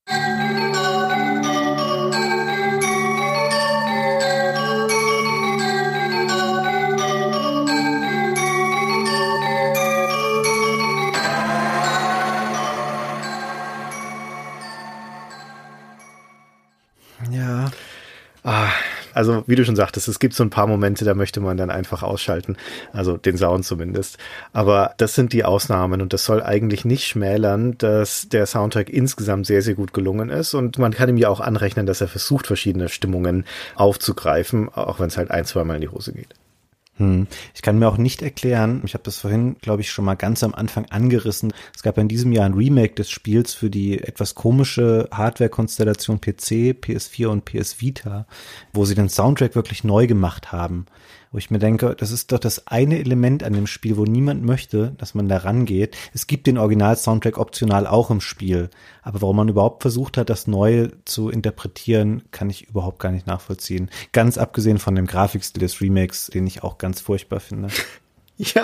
D: Ja.
C: Ah, also wie du schon sagtest, es gibt so ein paar Momente, da möchte man dann einfach ausschalten, also den Sound zumindest. Aber das sind die Ausnahmen und das soll eigentlich nicht schmälern, dass der Soundtrack insgesamt sehr, sehr gut gelungen ist und man kann ihm ja auch anrechnen, dass er versucht, verschiedene Stimmungen aufzugreifen, auch wenn es halt ein, zweimal in die Hose geht.
D: Hm. Ich kann mir auch nicht erklären, ich habe das vorhin, glaube ich, schon mal ganz am Anfang angerissen. Es gab ja in diesem Jahr ein Remake des Spiels für die etwas komische Hardware-Konstellation P C, P S vier und P S Vita, wo sie den Soundtrack wirklich neu gemacht haben. Wo ich mir denke, das ist doch das eine Element an dem Spiel, wo niemand möchte, dass man da rangeht. Es gibt den Original-Soundtrack optional auch im Spiel. Aber warum man überhaupt versucht hat, das neu zu interpretieren, kann ich überhaupt gar nicht nachvollziehen. Ganz abgesehen von dem Grafikstil des Remakes, den ich auch ganz furchtbar finde.
C: Ja,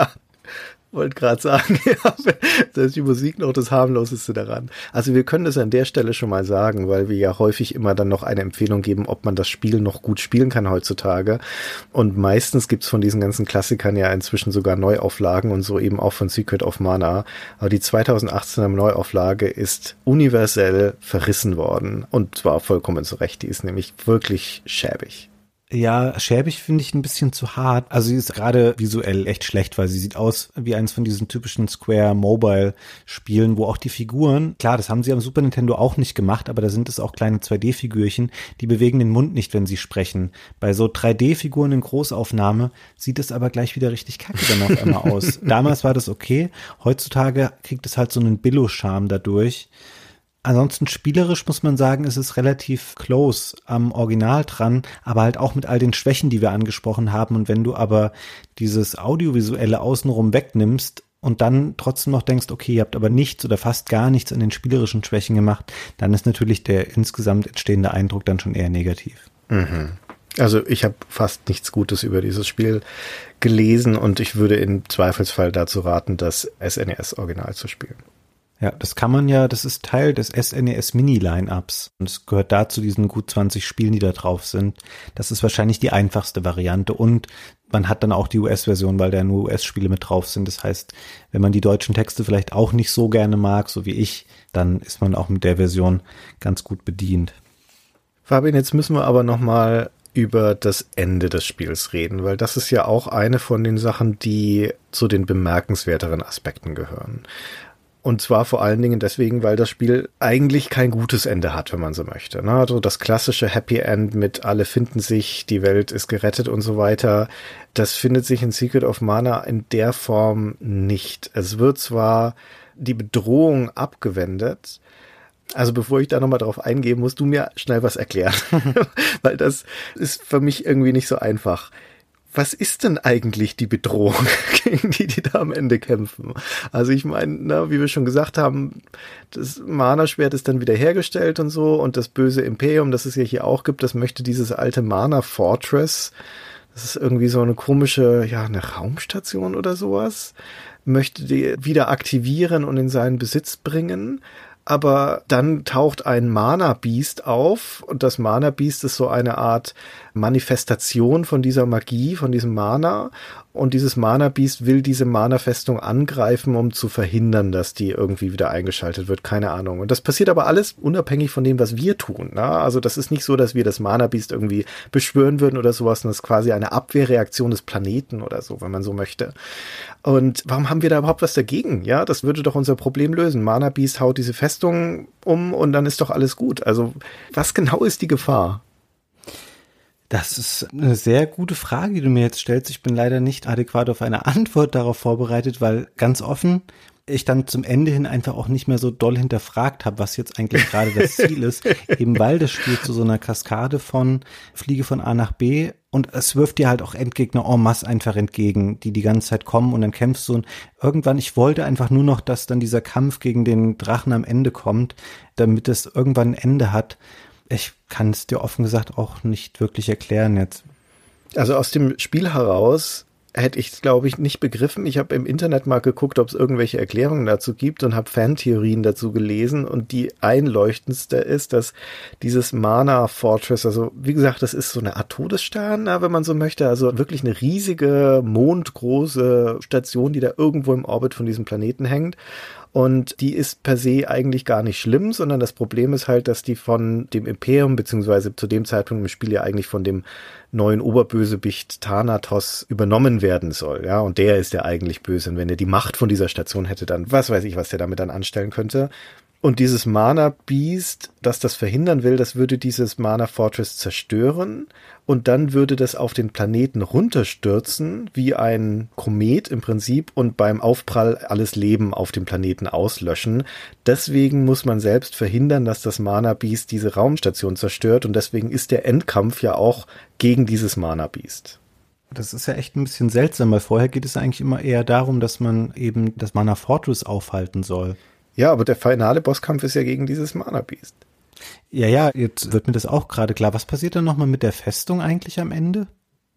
C: Wollte gerade sagen, ja, da ist die Musik noch das harmloseste daran. Also wir können das an der Stelle schon mal sagen, weil wir ja häufig immer dann noch eine Empfehlung geben, ob man das Spiel noch gut spielen kann heutzutage. Und meistens gibt's von diesen ganzen Klassikern ja inzwischen sogar Neuauflagen und so eben auch von Secret of Mana. Aber die zweitausendachtzehner Neuauflage ist universell verrissen worden und zwar vollkommen zu Recht. Die ist nämlich wirklich schäbig.
D: Ja, schäbig finde ich ein bisschen zu hart. Also sie ist gerade visuell echt schlecht, weil sie sieht aus wie eins von diesen typischen Square Mobile Spielen, wo auch die Figuren, klar, das haben sie am Super Nintendo auch nicht gemacht, aber da sind es auch kleine zwei D-Figürchen, die bewegen den Mund nicht, wenn sie sprechen. Bei so drei D-Figuren in Großaufnahme sieht es aber gleich wieder richtig kacke dann auf einmal aus. Damals war das okay, heutzutage kriegt es halt so einen Billo-Charme dadurch. Ansonsten spielerisch muss man sagen, ist es relativ close am Original dran, aber halt auch mit all den Schwächen, die wir angesprochen haben. Und wenn du aber dieses Audiovisuelle außenrum wegnimmst und dann trotzdem noch denkst, okay, ihr habt aber nichts oder fast gar nichts an den spielerischen Schwächen gemacht, dann ist natürlich der insgesamt entstehende Eindruck dann schon eher negativ.
C: Mhm. Also ich habe fast nichts Gutes über dieses Spiel gelesen und ich würde im Zweifelsfall dazu raten, das S N E S-Original zu spielen.
D: Ja, das kann man ja, das ist Teil des S N E S-Mini-Line-Ups. Und es gehört dazu diesen gut zwanzig Spielen, die da drauf sind. Das ist wahrscheinlich die einfachste Variante. Und man hat dann auch die U S-Version, weil da nur U S-Spiele mit drauf sind. Das heißt, wenn man die deutschen Texte vielleicht auch nicht so gerne mag, so wie ich, dann ist man auch mit der Version ganz gut bedient.
C: Fabian, jetzt müssen wir aber nochmal über das Ende des Spiels reden, weil das ist ja auch eine von den Sachen, die zu den bemerkenswerteren Aspekten gehören. Und zwar vor allen Dingen deswegen, weil das Spiel eigentlich kein gutes Ende hat, wenn man so möchte. Also das klassische Happy End mit alle finden sich, die Welt ist gerettet und so weiter, das findet sich in Secret of Mana in der Form nicht. Es wird zwar die Bedrohung abgewendet, also bevor ich da nochmal drauf eingehe, musst du mir schnell was erklären, weil das ist für mich irgendwie nicht so einfach. Was ist denn eigentlich die Bedrohung, gegen die die da am Ende kämpfen? Also ich meine, wie wir schon gesagt haben, das Mana-Schwert ist dann wieder hergestellt und so und das böse Imperium, das es ja hier auch gibt, das möchte dieses alte Mana-Fortress, das ist irgendwie so eine komische, ja, eine Raumstation oder sowas, möchte die wieder aktivieren und in seinen Besitz bringen. Aber dann taucht ein Mana-Beast auf und das Mana-Beast ist so eine Art Manifestation von dieser Magie, von diesem Mana und dieses Mana-Beast will diese Mana-Festung angreifen, um zu verhindern, dass die irgendwie wieder eingeschaltet wird, keine Ahnung. Und das passiert aber alles unabhängig von dem, was wir tun. Ne? Also das ist nicht so, dass wir das Mana-Beast irgendwie beschwören würden oder sowas, sondern das ist quasi eine Abwehrreaktion des Planeten oder so, wenn man so möchte. Und warum haben wir da überhaupt was dagegen? Ja, das würde doch unser Problem lösen. Mana-Beast haut diese Festung um und dann ist doch alles gut. Also was genau ist die Gefahr?
D: Das ist eine sehr gute Frage, die du mir jetzt stellst. Ich bin leider nicht adäquat auf eine Antwort darauf vorbereitet, weil ganz offen ich dann zum Ende hin einfach auch nicht mehr so doll hinterfragt habe, was jetzt eigentlich gerade das Ziel ist, eben weil das Spiel zu so einer Kaskade von Fliege von A nach B und es wirft dir halt auch Endgegner en masse einfach entgegen, die die ganze Zeit kommen und dann kämpfst du und irgendwann, ich wollte einfach nur noch, dass dann dieser Kampf gegen den Drachen am Ende kommt, damit es irgendwann ein Ende hat. Ich kann es dir offen gesagt auch nicht wirklich erklären jetzt.
C: Also aus dem Spiel heraus hätte ich es, glaube ich, nicht begriffen. Ich habe im Internet mal geguckt, ob es irgendwelche Erklärungen dazu gibt und habe Fantheorien dazu gelesen und die einleuchtendste ist, dass dieses Mana Fortress, also wie gesagt, das ist so eine Art Todesstern, wenn man so möchte, also wirklich eine riesige, mondgroße Station, die da irgendwo im Orbit von diesem Planeten hängt. Und die ist per se eigentlich gar nicht schlimm, sondern das Problem ist halt, dass die von dem Imperium, beziehungsweise zu dem Zeitpunkt im Spiel ja eigentlich von dem neuen Oberbösewicht Thanatos übernommen werden soll. Ja, und der ist ja eigentlich böse. Und wenn er die Macht von dieser Station hätte, dann was weiß ich, was der damit dann anstellen könnte. Und dieses Mana Beast, das das verhindern will, das würde dieses Mana Fortress zerstören und dann würde das auf den Planeten runterstürzen, wie ein Komet im Prinzip und beim Aufprall alles Leben auf dem Planeten auslöschen. Deswegen muss man selbst verhindern, dass das Mana Beast diese Raumstation zerstört und deswegen ist der Endkampf ja auch gegen dieses Mana Beast.
D: Das ist ja echt ein bisschen seltsam, weil vorher geht es eigentlich immer eher darum, dass man eben das Mana Fortress aufhalten soll.
C: Ja, aber der finale Bosskampf ist ja gegen dieses Mana Beast.
D: Ja, ja, jetzt wird mir das auch gerade klar. Was passiert dann nochmal mit der Festung eigentlich am Ende?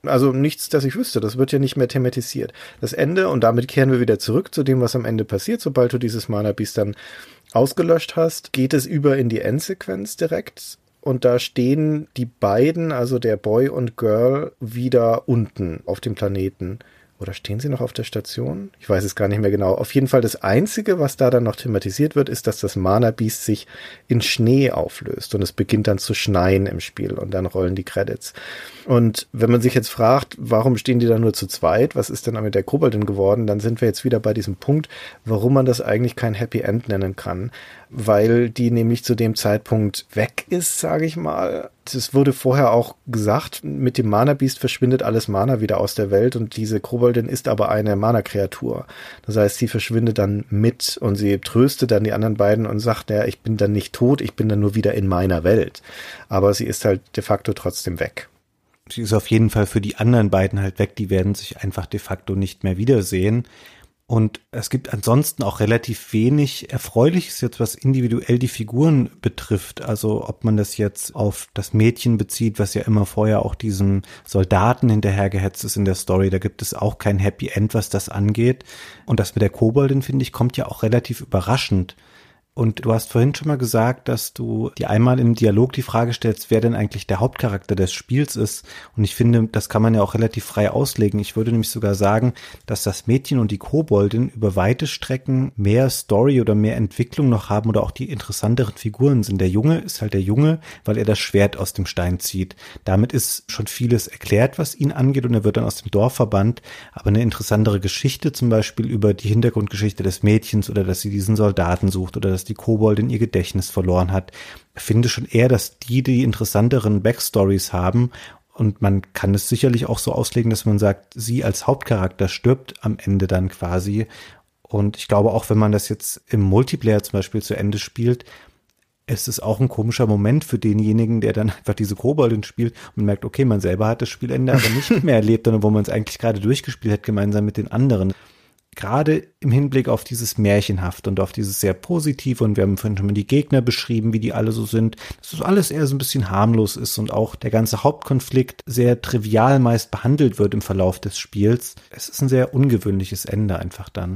C: Also nichts, das ich wüsste, das wird ja nicht mehr thematisiert. Das Ende, und damit kehren wir wieder zurück zu dem, was am Ende passiert, sobald du dieses Mana Beast dann ausgelöscht hast, geht es über in die Endsequenz direkt. Und da stehen die beiden, also der Boy und Girl, wieder unten auf dem Planeten. Oder stehen sie noch auf der Station? Ich weiß es gar nicht mehr genau. Auf jeden Fall das Einzige, was da dann noch thematisiert wird, ist, dass das Mana Beast sich in Schnee auflöst. Und es beginnt dann zu schneien im Spiel. Und dann rollen die Credits. Und wenn man sich jetzt fragt, warum stehen die da nur zu zweit? Was ist denn mit der Koboldin geworden? Dann sind wir jetzt wieder bei diesem Punkt, warum man das eigentlich kein Happy End nennen kann. Weil die nämlich zu dem Zeitpunkt weg ist, sage ich mal. Es wurde vorher auch gesagt, mit dem Mana Beast verschwindet alles Mana wieder aus der Welt und diese Koboldin ist aber eine Mana-Kreatur. Das heißt, sie verschwindet dann mit und sie tröstet dann die anderen beiden und sagt, ja, ich bin dann nicht tot, ich bin dann nur wieder in meiner Welt. Aber sie ist halt de facto trotzdem weg.
D: Sie ist auf jeden Fall für die anderen beiden halt weg, die werden sich einfach de facto nicht mehr wiedersehen. Und es gibt ansonsten auch relativ wenig Erfreuliches jetzt, was individuell die Figuren betrifft. Also ob man das jetzt auf das Mädchen bezieht, was ja immer vorher auch diesem Soldaten hinterhergehetzt ist in der Story. Da gibt es auch kein Happy End, was das angeht. Und das mit der Koboldin, finde ich, kommt ja auch relativ überraschend. Und du hast vorhin schon mal gesagt, dass du dir einmal im Dialog die Frage stellst, wer denn eigentlich der Hauptcharakter des Spiels ist. Und ich finde, das kann man ja auch relativ frei auslegen. Ich würde nämlich sogar sagen, dass das Mädchen und die Koboldin über weite Strecken mehr Story oder mehr Entwicklung noch haben oder auch die interessanteren Figuren sind. Der Junge ist halt der Junge, weil er das Schwert aus dem Stein zieht. Damit ist schon vieles erklärt, was ihn angeht, und er wird dann aus dem Dorf verbannt. Aber eine interessantere Geschichte, zum Beispiel über die Hintergrundgeschichte des Mädchens oder dass sie diesen Soldaten sucht oder dass die Koboldin ihr Gedächtnis verloren hat. Ich finde schon eher, dass die die interessanteren Backstories haben, und man kann es sicherlich auch so auslegen, dass man sagt, sie als Hauptcharakter stirbt am Ende dann quasi. Und ich glaube auch, wenn man das jetzt im Multiplayer zum Beispiel zu Ende spielt, ist es auch ein komischer Moment für denjenigen, der dann einfach diese Koboldin spielt und merkt, okay, man selber hat das Spielende aber nicht mehr erlebt, sondern wo man es eigentlich gerade durchgespielt hat, gemeinsam mit den anderen. Gerade im Hinblick auf dieses Märchenhaft und auf dieses sehr Positive, und wir haben vorhin schon mal die Gegner beschrieben, wie die alle so sind, dass das alles eher so ein bisschen harmlos ist und auch der ganze Hauptkonflikt sehr trivial meist behandelt wird im Verlauf des Spiels. Es ist ein sehr ungewöhnliches Ende einfach dann.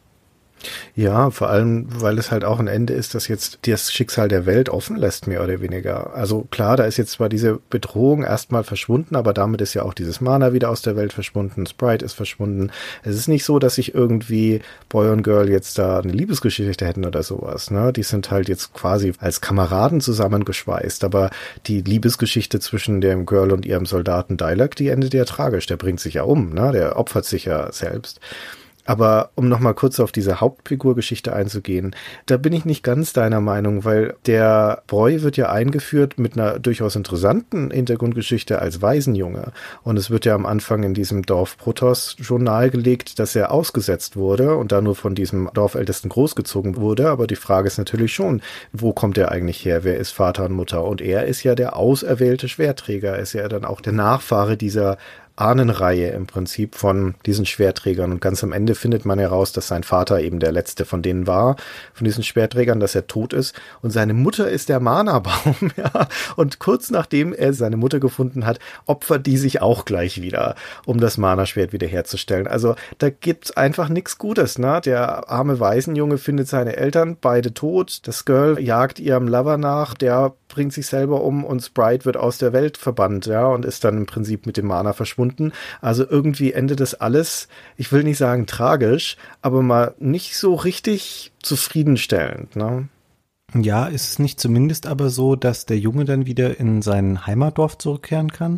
C: Ja, vor allem, weil es halt auch ein Ende ist, das jetzt das Schicksal der Welt offen lässt, mehr oder weniger. Also klar, da ist jetzt zwar diese Bedrohung erstmal verschwunden, aber damit ist ja auch dieses Mana wieder aus der Welt verschwunden, Sprite ist verschwunden. Es ist nicht so, dass sich irgendwie Boy und Girl jetzt da eine Liebesgeschichte hätten oder sowas, ne? Die sind halt jetzt quasi als Kameraden zusammengeschweißt, aber die Liebesgeschichte zwischen dem Girl und ihrem Soldaten Dialog, die endet ja tragisch. Der bringt sich ja um, ne? Der opfert sich ja selbst. Aber um nochmal kurz auf diese Hauptfigurgeschichte einzugehen, da bin ich nicht ganz deiner Meinung, weil der Boy wird ja eingeführt mit einer durchaus interessanten Hintergrundgeschichte als Waisenjunge. Und es wird ja am Anfang in diesem Dorf Protoss schon nahegelegt, dass er ausgesetzt wurde und da nur von diesem Dorfältesten großgezogen wurde. Aber die Frage ist natürlich schon, wo kommt er eigentlich her? Wer ist Vater und Mutter? Und er ist ja der auserwählte Schwertträger. Er ist ja dann auch der Nachfahre dieser Ahnenreihe im Prinzip von diesen Schwerträgern, und ganz am Ende findet man heraus, dass sein Vater eben der letzte von denen war, von diesen Schwerträgern, dass er tot ist, und seine Mutter ist der Mana-Baum, ja, und kurz nachdem er seine Mutter gefunden hat, opfert die sich auch gleich wieder, um das Mana-Schwert wiederherzustellen. Also da gibt's einfach nichts Gutes, ne? Der arme Waisenjunge findet seine Eltern, beide tot, das Girl jagt ihrem Lover nach, der bringt sich selber um, und Sprite wird aus der Welt verbannt, ja, und ist dann im Prinzip mit dem Mana verschwunden. Also irgendwie endet das alles, ich will nicht sagen tragisch, aber mal nicht so richtig zufriedenstellend, ne?
D: Ja, ist es nicht zumindest aber so, dass der Junge dann wieder in sein Heimatdorf zurückkehren kann?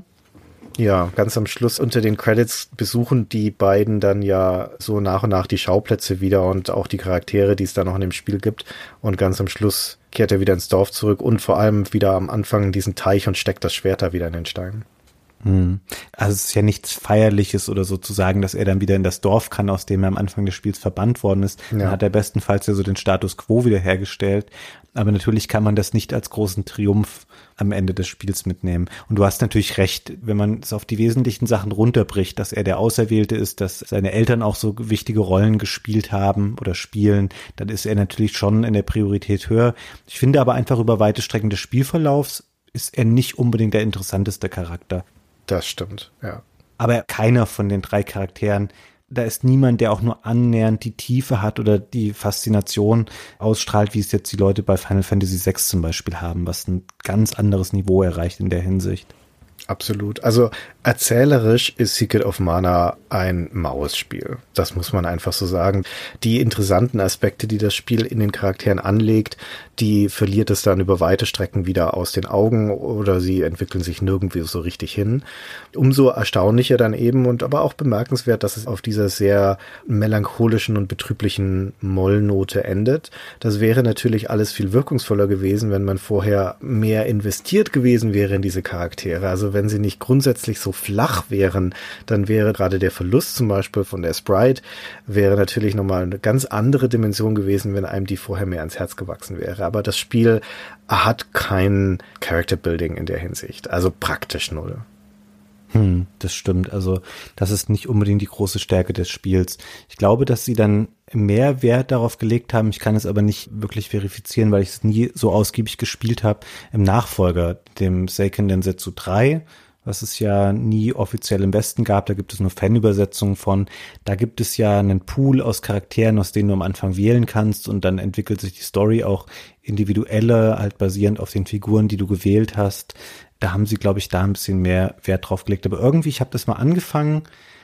C: Ja, ganz am Schluss unter den Credits besuchen die beiden dann ja so nach und nach die Schauplätze wieder und auch die Charaktere, die es da noch in dem Spiel gibt. Und ganz am Schluss kehrt er wieder ins Dorf zurück und vor allem wieder am Anfang diesen Teich und steckt das Schwert da wieder in den Stein.
D: Hm. Also es ist ja nichts Feierliches oder so zu sagen, dass er dann wieder in das Dorf kann, aus dem er am Anfang des Spiels verbannt worden ist. Ja. Dann hat er bestenfalls ja so den Status quo wiederhergestellt. Aber natürlich kann man das nicht als großen Triumph am Ende des Spiels mitnehmen. Und du hast natürlich recht, wenn man es auf die wesentlichen Sachen runterbricht, dass er der Auserwählte ist, dass seine Eltern auch so wichtige Rollen gespielt haben oder spielen, dann ist er natürlich schon in der Priorität höher. Ich finde aber einfach, über weite Strecken des Spielverlaufs ist er nicht unbedingt der interessanteste Charakter.
C: Das stimmt, ja.
D: aber keiner von den drei Charakteren, da ist niemand, der auch nur annähernd die Tiefe hat oder die Faszination ausstrahlt, wie es jetzt die Leute bei Final Fantasy sechs zum Beispiel haben, was ein ganz anderes Niveau erreicht in der Hinsicht.
C: Absolut. Also erzählerisch ist Secret of Mana ein maues Spiel. Das muss man einfach so sagen. Die interessanten Aspekte, die das Spiel in den Charakteren anlegt, die verliert es dann über weite Strecken wieder aus den Augen oder sie entwickeln sich nirgendwie so richtig hin. Umso erstaunlicher dann eben und aber auch bemerkenswert, dass es auf dieser sehr melancholischen und betrüblichen Mollnote endet. Das wäre natürlich alles viel wirkungsvoller gewesen, wenn man vorher mehr investiert gewesen wäre in diese Charaktere. Also wenn sie nicht grundsätzlich so flach wären, dann wäre gerade der Verlust zum Beispiel von der Sprite wäre natürlich nochmal eine ganz andere Dimension gewesen, wenn einem die vorher mehr ans Herz gewachsen wäre. Aber das Spiel hat kein Character Building in der Hinsicht, also praktisch null.
D: Hm, das stimmt. Also das ist nicht unbedingt die große Stärke des Spiels. Ich glaube, dass sie dann mehr Wert darauf gelegt haben. Ich kann es aber nicht wirklich verifizieren, weil ich es nie so ausgiebig gespielt habe. Im Nachfolger, dem Seiken Densetsu drei, was es ja nie offiziell im Westen gab, da gibt es nur Fanübersetzungen von. Da gibt es ja einen Pool aus Charakteren, aus denen du am Anfang wählen kannst und dann entwickelt sich die Story auch individueller, halt basierend auf den Figuren, die du gewählt hast. Da haben sie, glaube ich, da ein bisschen mehr Wert drauf gelegt. Aber irgendwie, ich habe das mal angefangen.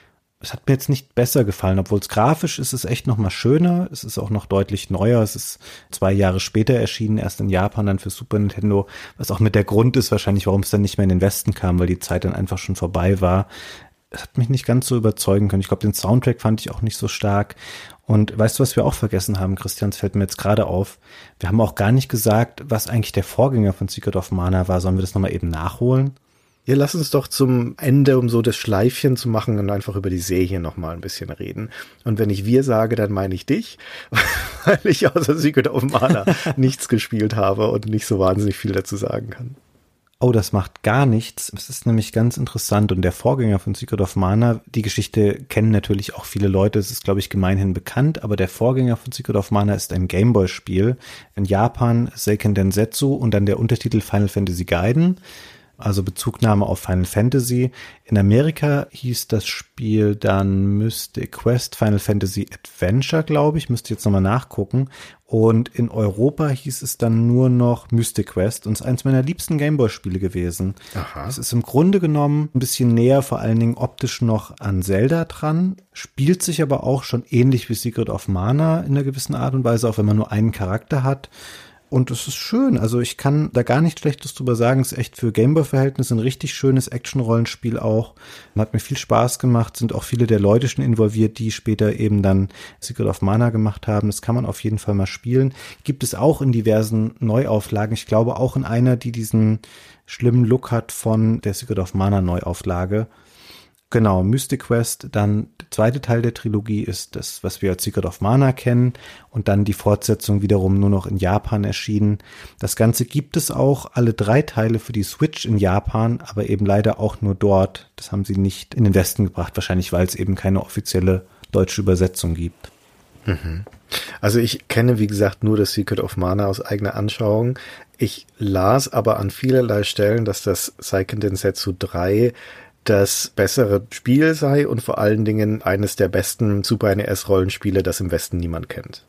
D: Es hat mir jetzt nicht besser gefallen, obwohl es grafisch ist, es echt noch mal schöner. Es ist auch noch deutlich neuer. Es ist zwei Jahre später erschienen, erst in Japan, dann für Super Nintendo, was auch mit der Grund ist wahrscheinlich, warum es dann nicht mehr in den Westen kam, weil die Zeit dann einfach schon vorbei war. Es hat mich nicht ganz so überzeugen können. Ich glaube, den Soundtrack fand ich auch nicht so stark. Und weißt du, was wir auch vergessen haben, Christian, es fällt mir jetzt gerade auf. Wir haben auch gar nicht gesagt, was eigentlich der Vorgänger von Secret of Mana war. Sollen wir das nochmal eben nachholen?
C: Ja, lass uns doch zum Ende, um so das Schleifchen zu machen und einfach über die Serie nochmal ein bisschen reden. Und wenn ich wir sage, dann meine ich dich, weil ich außer Secret of Mana nichts gespielt habe und nicht so wahnsinnig viel dazu sagen kann.
D: Oh, das macht gar nichts. Es ist nämlich ganz interessant und der Vorgänger von Secret of Mana, die Geschichte kennen natürlich auch viele Leute, es ist, glaube ich, gemeinhin bekannt, aber der Vorgänger von Secret of Mana ist ein Gameboy-Spiel. In Japan Seiken Densetsu und dann der Untertitel Final Fantasy Gaiden, also Bezugnahme auf Final Fantasy. In Amerika hieß das Spiel dann Mystic Quest Final Fantasy Adventure, glaube ich, müsste jetzt nochmal nachgucken. Und in Europa hieß es dann nur noch Mystic Quest und ist eins meiner liebsten Gameboy-Spiele gewesen. Aha. Es ist im Grunde genommen ein bisschen näher, vor allen Dingen optisch noch an Zelda dran, spielt sich aber auch schon ähnlich wie Secret of Mana in einer gewissen Art und Weise, auch wenn man nur einen Charakter hat. Und es ist schön, also ich kann da gar nichts Schlechtes drüber sagen, es ist echt für Gameboy-Verhältnisse ein richtig schönes Action-Rollenspiel auch. Hat mir viel Spaß gemacht, sind auch viele der Leute schon involviert, die später eben dann Secret of Mana gemacht haben. Das kann man auf jeden Fall mal spielen. Gibt es auch in diversen Neuauflagen, ich glaube auch in einer, die diesen schlimmen Look hat von der Secret of Mana Neuauflage. Genau, Mystic Quest, dann der zweite Teil der Trilogie ist das, was wir als Secret of Mana kennen und dann die Fortsetzung wiederum nur noch in Japan erschienen. Das Ganze gibt es auch, alle drei Teile für die Switch in Japan, aber eben leider auch nur dort. Das haben sie nicht in den Westen gebracht, wahrscheinlich weil es eben keine offizielle deutsche Übersetzung gibt.
C: Mhm. Also ich kenne, wie gesagt, nur das Secret of Mana aus eigener Anschauung. Ich las aber an vielerlei Stellen, dass das Seiken Densetsu drei das bessere Spiel sei und vor allen Dingen eines der besten Super N E S-Rollenspiele, das im Westen niemand kennt.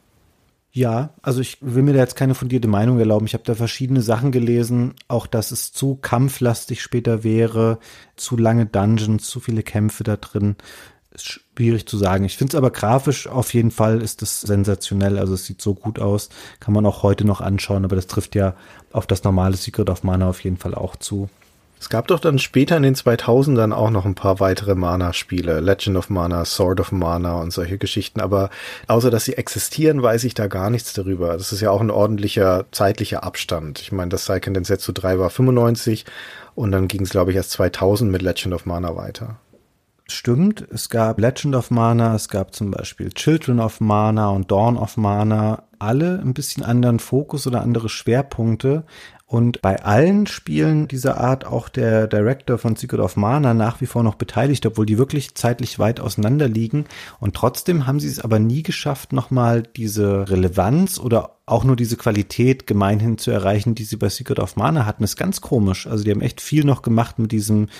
D: Ja, also ich will mir da jetzt keine fundierte Meinung erlauben. Ich habe da verschiedene Sachen gelesen, auch dass es zu kampflastig später wäre, zu lange Dungeons, zu viele Kämpfe da drin. Ist schwierig zu sagen. Ich finde es aber grafisch auf jeden Fall ist es sensationell. Also es sieht so gut aus, kann man auch heute noch anschauen, aber das trifft ja auf das normale Secret of Mana auf jeden Fall auch zu.
C: Es gab doch dann später in den zweitausendern auch noch ein paar weitere Mana-Spiele, Legend of Mana, Sword of Mana und solche Geschichten, aber außer dass sie existieren, weiß ich da gar nichts darüber. Das ist ja auch ein ordentlicher zeitlicher Abstand. Ich meine, das Seiken Densetsu drei war fünfundneunzig und dann ging es, glaube ich, erst zweitausend mit Legend of Mana weiter.
D: Stimmt, es gab Legend of Mana, es gab zum Beispiel Children of Mana und Dawn of Mana, alle ein bisschen anderen Fokus oder andere Schwerpunkte. Und bei allen Spielen dieser Art auch der Director von Secret of Mana nach wie vor noch beteiligt, obwohl die wirklich zeitlich weit auseinander liegen. Und trotzdem haben sie es aber nie geschafft, nochmal diese Relevanz oder auch nur diese Qualität gemeinhin zu erreichen, die sie bei Secret of Mana hatten. Das ist ganz komisch. Also die haben echt viel noch gemacht mit diesem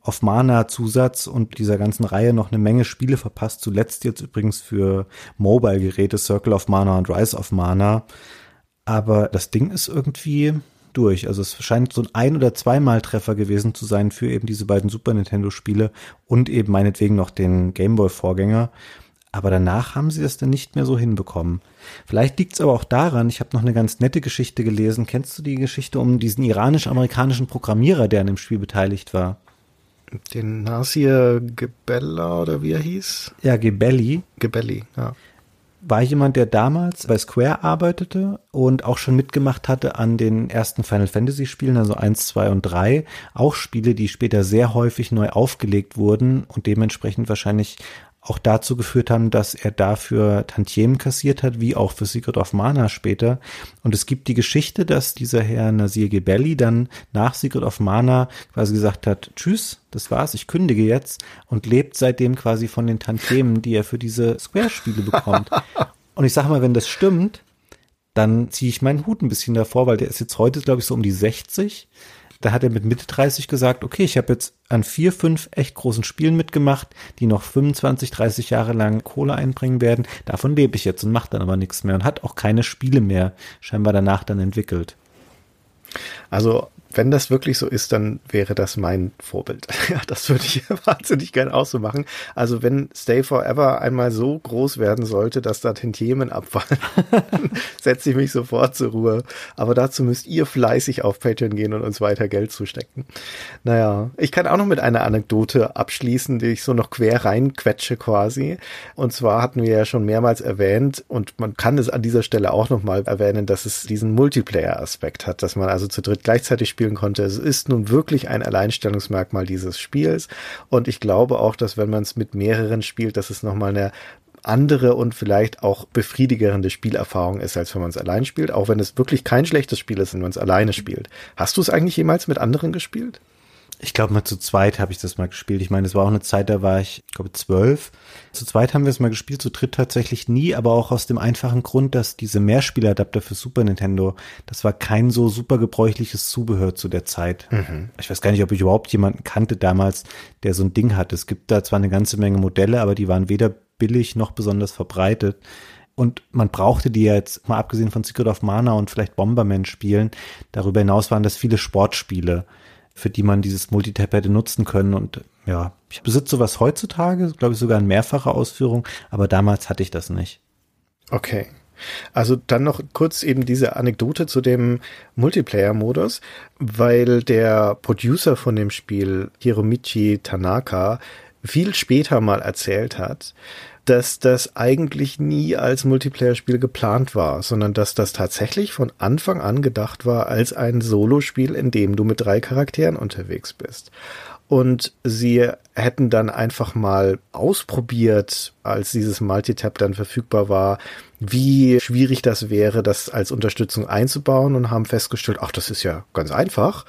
D: of Mana Zusatz und dieser ganzen Reihe noch eine Menge Spiele verpasst. Zuletzt jetzt übrigens für Mobile-Geräte Circle of Mana und Rise of Mana. Aber das Ding ist irgendwie durch. Also es scheint so ein Ein- oder zweimal Treffer gewesen zu sein für eben diese beiden Super Nintendo-Spiele und eben meinetwegen noch den Gameboy-Vorgänger. Aber danach haben sie das dann nicht mehr so hinbekommen. Vielleicht liegt es aber auch daran, ich habe noch eine ganz nette Geschichte gelesen. Kennst du die Geschichte um diesen iranisch-amerikanischen Programmierer, der an dem Spiel beteiligt war?
C: Den Nasir Gebella oder wie er hieß?
D: Ja, Gebelli.
C: Gebelli, ja.
D: War jemand, der damals bei Square arbeitete und auch schon mitgemacht hatte an den ersten Final Fantasy Spielen, also eins, zwei und drei. Auch Spiele, die später sehr häufig neu aufgelegt wurden und dementsprechend wahrscheinlich auch dazu geführt haben, dass er dafür Tantiemen kassiert hat, wie auch für Secret of Mana später. Und es gibt die Geschichte, dass dieser Herr Nasir Gebelli dann nach Secret of Mana quasi gesagt hat, tschüss, das war's, ich kündige jetzt, und lebt seitdem quasi von den Tantiemen, die er für diese Square-Spiele bekommt. Und ich sag mal, wenn das stimmt, dann ziehe ich meinen Hut ein bisschen davor, weil der ist jetzt heute, glaube ich, so um die sechzig. Da hat er mit Mitte dreißig gesagt, okay, ich habe jetzt an vier, fünf echt großen Spielen mitgemacht, die noch fünfundzwanzig, dreißig Jahre lang Kohle einbringen werden. Davon lebe ich jetzt und mache dann aber nichts mehr und hat auch keine Spiele mehr scheinbar danach dann entwickelt.
C: Also wenn das wirklich so ist, dann wäre das mein Vorbild. Ja, das würde ich wahnsinnig gerne auch so machen. Also wenn Stay Forever einmal so groß werden sollte, dass da Tantiemen abfallen, setze ich mich sofort zur Ruhe. Aber dazu müsst ihr fleißig auf Patreon gehen und uns weiter Geld zustecken. Naja, ich kann auch noch mit einer Anekdote abschließen, die ich so noch quer reinquetsche quasi. Und zwar hatten wir ja schon mehrmals erwähnt, und man kann es an dieser Stelle auch nochmal erwähnen, dass es diesen Multiplayer-Aspekt hat, dass man also zu dritt gleichzeitig spielen konnte. Es ist nun wirklich ein Alleinstellungsmerkmal dieses Spiels, und ich glaube auch, dass wenn man es mit mehreren spielt, dass es nochmal eine andere und vielleicht auch befriedigende Spielerfahrung ist, als wenn man es allein spielt, auch wenn es wirklich kein schlechtes Spiel ist, wenn man es alleine spielt. Hast du es eigentlich jemals mit anderen gespielt?
D: Ich glaube, mal zu zweit habe ich das mal gespielt. Ich meine, es war auch eine Zeit, da war ich, ich glaube, zwölf. Zu zweit haben wir es mal gespielt, zu dritt tatsächlich nie, aber auch aus dem einfachen Grund, dass diese Mehrspieladapter für Super Nintendo, das war kein so super gebräuchliches Zubehör zu der Zeit. Mhm. Ich weiß gar nicht, ob ich überhaupt jemanden kannte damals, der so ein Ding hatte. Es gibt da zwar eine ganze Menge Modelle, aber die waren weder billig noch besonders verbreitet. Und man brauchte die ja jetzt, mal abgesehen von Secret of Mana und vielleicht Bomberman spielen, darüber hinaus waren das viele Sportspiele, für die man dieses Multitap hätte nutzen können. Und ja, ich besitze sowas heutzutage, glaube ich sogar in mehrfacher Ausführung, aber damals hatte ich das nicht.
C: Okay. Also dann noch kurz eben diese Anekdote zu dem Multiplayer-Modus, weil der Producer von dem Spiel, Hiromichi Tanaka, viel später mal erzählt hat, dass das eigentlich nie als Multiplayer-Spiel geplant war, sondern dass das tatsächlich von Anfang an gedacht war als ein Solospiel, in dem du mit drei Charakteren unterwegs bist. Und sie hätten dann einfach mal ausprobiert, als dieses Multitap dann verfügbar war, wie schwierig das wäre, das als Unterstützung einzubauen, und haben festgestellt, ach, das ist ja ganz einfach.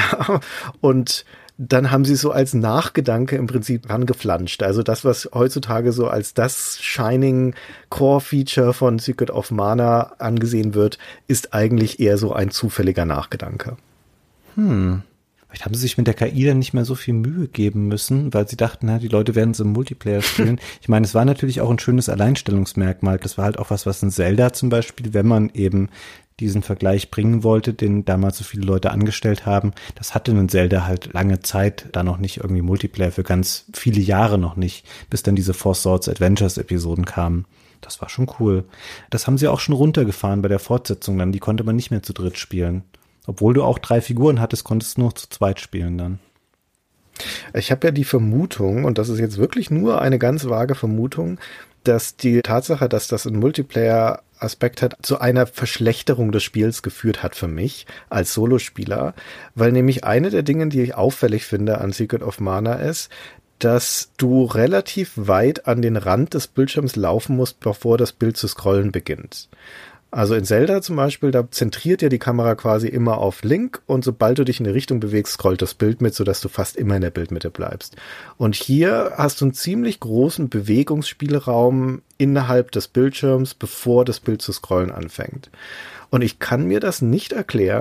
C: Und dann haben sie so als Nachgedanke im Prinzip rangeflanscht. Also das, was heutzutage so als das Shining Core Feature von Secret of Mana angesehen wird, ist eigentlich eher so ein zufälliger Nachgedanke.
D: Hm. Vielleicht haben sie sich mit der K I dann nicht mehr so viel Mühe geben müssen, weil sie dachten, na, die Leute werden es im Multiplayer spielen. Ich meine, es war natürlich auch ein schönes Alleinstellungsmerkmal. Das war halt auch was, was in Zelda zum Beispiel, wenn man eben diesen Vergleich bringen wollte, den damals so viele Leute angestellt haben. Das hatte in Zelda halt lange Zeit da noch nicht irgendwie Multiplayer, für ganz viele Jahre noch nicht, bis dann diese Four Swords Adventures Episoden kamen. Das war schon cool. Das haben sie auch schon runtergefahren bei der Fortsetzung dann. Die konnte man nicht mehr zu dritt spielen. Obwohl du auch drei Figuren hattest, konntest du nur zu zweit spielen dann.
C: Ich habe ja die Vermutung, und das ist jetzt wirklich nur eine ganz vage Vermutung, dass die Tatsache, dass das ein Multiplayer-Aspekt hat, zu einer Verschlechterung des Spiels geführt hat für mich als Solospieler, weil nämlich eine der Dinge, die ich auffällig finde an Secret of Mana ist, dass du relativ weit an den Rand des Bildschirms laufen musst, bevor das Bild zu scrollen beginnt. Also in Zelda zum Beispiel, da zentriert ja die Kamera quasi immer auf Link, und sobald du dich in eine Richtung bewegst, scrollt das Bild mit, sodass du fast immer in der Bildmitte bleibst. Und hier hast du einen ziemlich großen Bewegungsspielraum innerhalb des Bildschirms, bevor das Bild zu scrollen anfängt. Und ich kann mir das nicht erklären,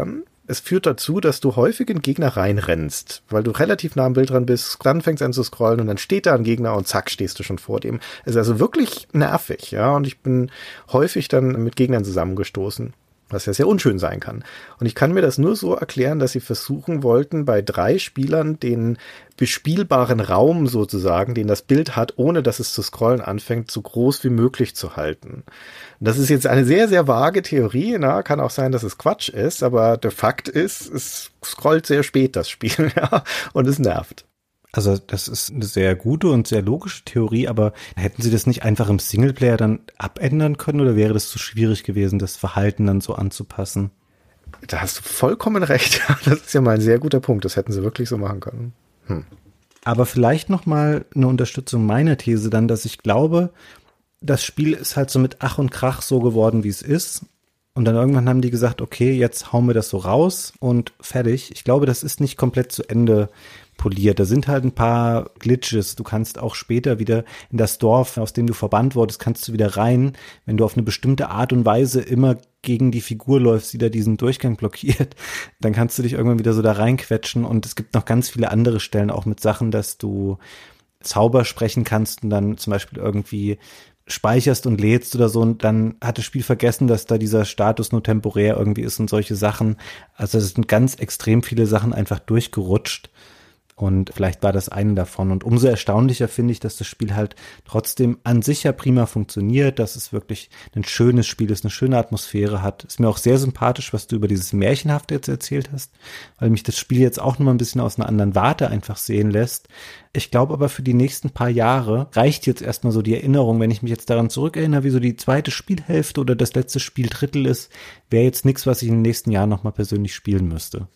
C: Es führt dazu, dass du häufig in Gegner reinrennst, weil du relativ nah am Bild dran bist, dann fängst du an zu scrollen und dann steht da ein Gegner und zack, stehst du schon vor dem. Es ist also wirklich nervig, ja, und ich bin häufig dann mit Gegnern zusammengestoßen, was ja sehr unschön sein kann. Und ich kann mir das nur so erklären, dass sie versuchen wollten, bei drei Spielern den bespielbaren Raum sozusagen, den das Bild hat, ohne dass es zu scrollen anfängt, so groß wie möglich zu halten. Das ist jetzt eine sehr, sehr vage Theorie, na, kann auch sein, dass es Quatsch ist, aber der Fakt ist, es scrollt sehr spät, das Spiel, ja, und es nervt.
D: Also das ist eine sehr gute und sehr logische Theorie, aber hätten sie das nicht einfach im Singleplayer dann abändern können oder wäre das zu schwierig gewesen, das Verhalten dann so anzupassen?
C: Da hast du vollkommen recht. Das ist ja mal ein sehr guter Punkt. Das hätten sie wirklich so machen können. Hm.
D: Aber vielleicht noch mal eine Unterstützung meiner These dann, dass ich glaube, das Spiel ist halt so mit Ach und Krach so geworden, wie es ist. Und dann irgendwann haben die gesagt, okay, jetzt hauen wir das so raus und fertig. Ich glaube, das ist nicht komplett zu Ende poliert. Da sind halt ein paar Glitches. Du kannst auch später wieder in das Dorf, aus dem du verbannt wurdest, kannst du wieder rein, wenn du auf eine bestimmte Art und Weise immer gegen die Figur läufst, die da diesen Durchgang blockiert, dann kannst du dich irgendwann wieder so da reinquetschen. Und es gibt noch ganz viele andere Stellen, auch mit Sachen, dass du Zauber sprechen kannst und dann zum Beispiel irgendwie speicherst und lädst oder so und dann hat das Spiel vergessen, dass da dieser Status nur temporär irgendwie ist und solche Sachen. Also es sind ganz extrem viele Sachen einfach durchgerutscht. Und vielleicht war das eine davon. Und umso erstaunlicher finde ich, dass das Spiel halt trotzdem an sich ja prima funktioniert, dass es wirklich ein schönes Spiel ist, eine schöne Atmosphäre hat. Ist mir auch sehr sympathisch, was du über dieses Märchenhafte jetzt erzählt hast, weil mich das Spiel jetzt auch nochmal ein bisschen aus einer anderen Warte einfach sehen lässt. Ich glaube aber für die nächsten paar Jahre reicht jetzt erstmal so die Erinnerung, wenn ich mich jetzt daran zurückerinnere, wie so die zweite Spielhälfte oder das letzte Spieldrittel ist, wäre jetzt nichts, was ich in den nächsten Jahren nochmal persönlich spielen müsste.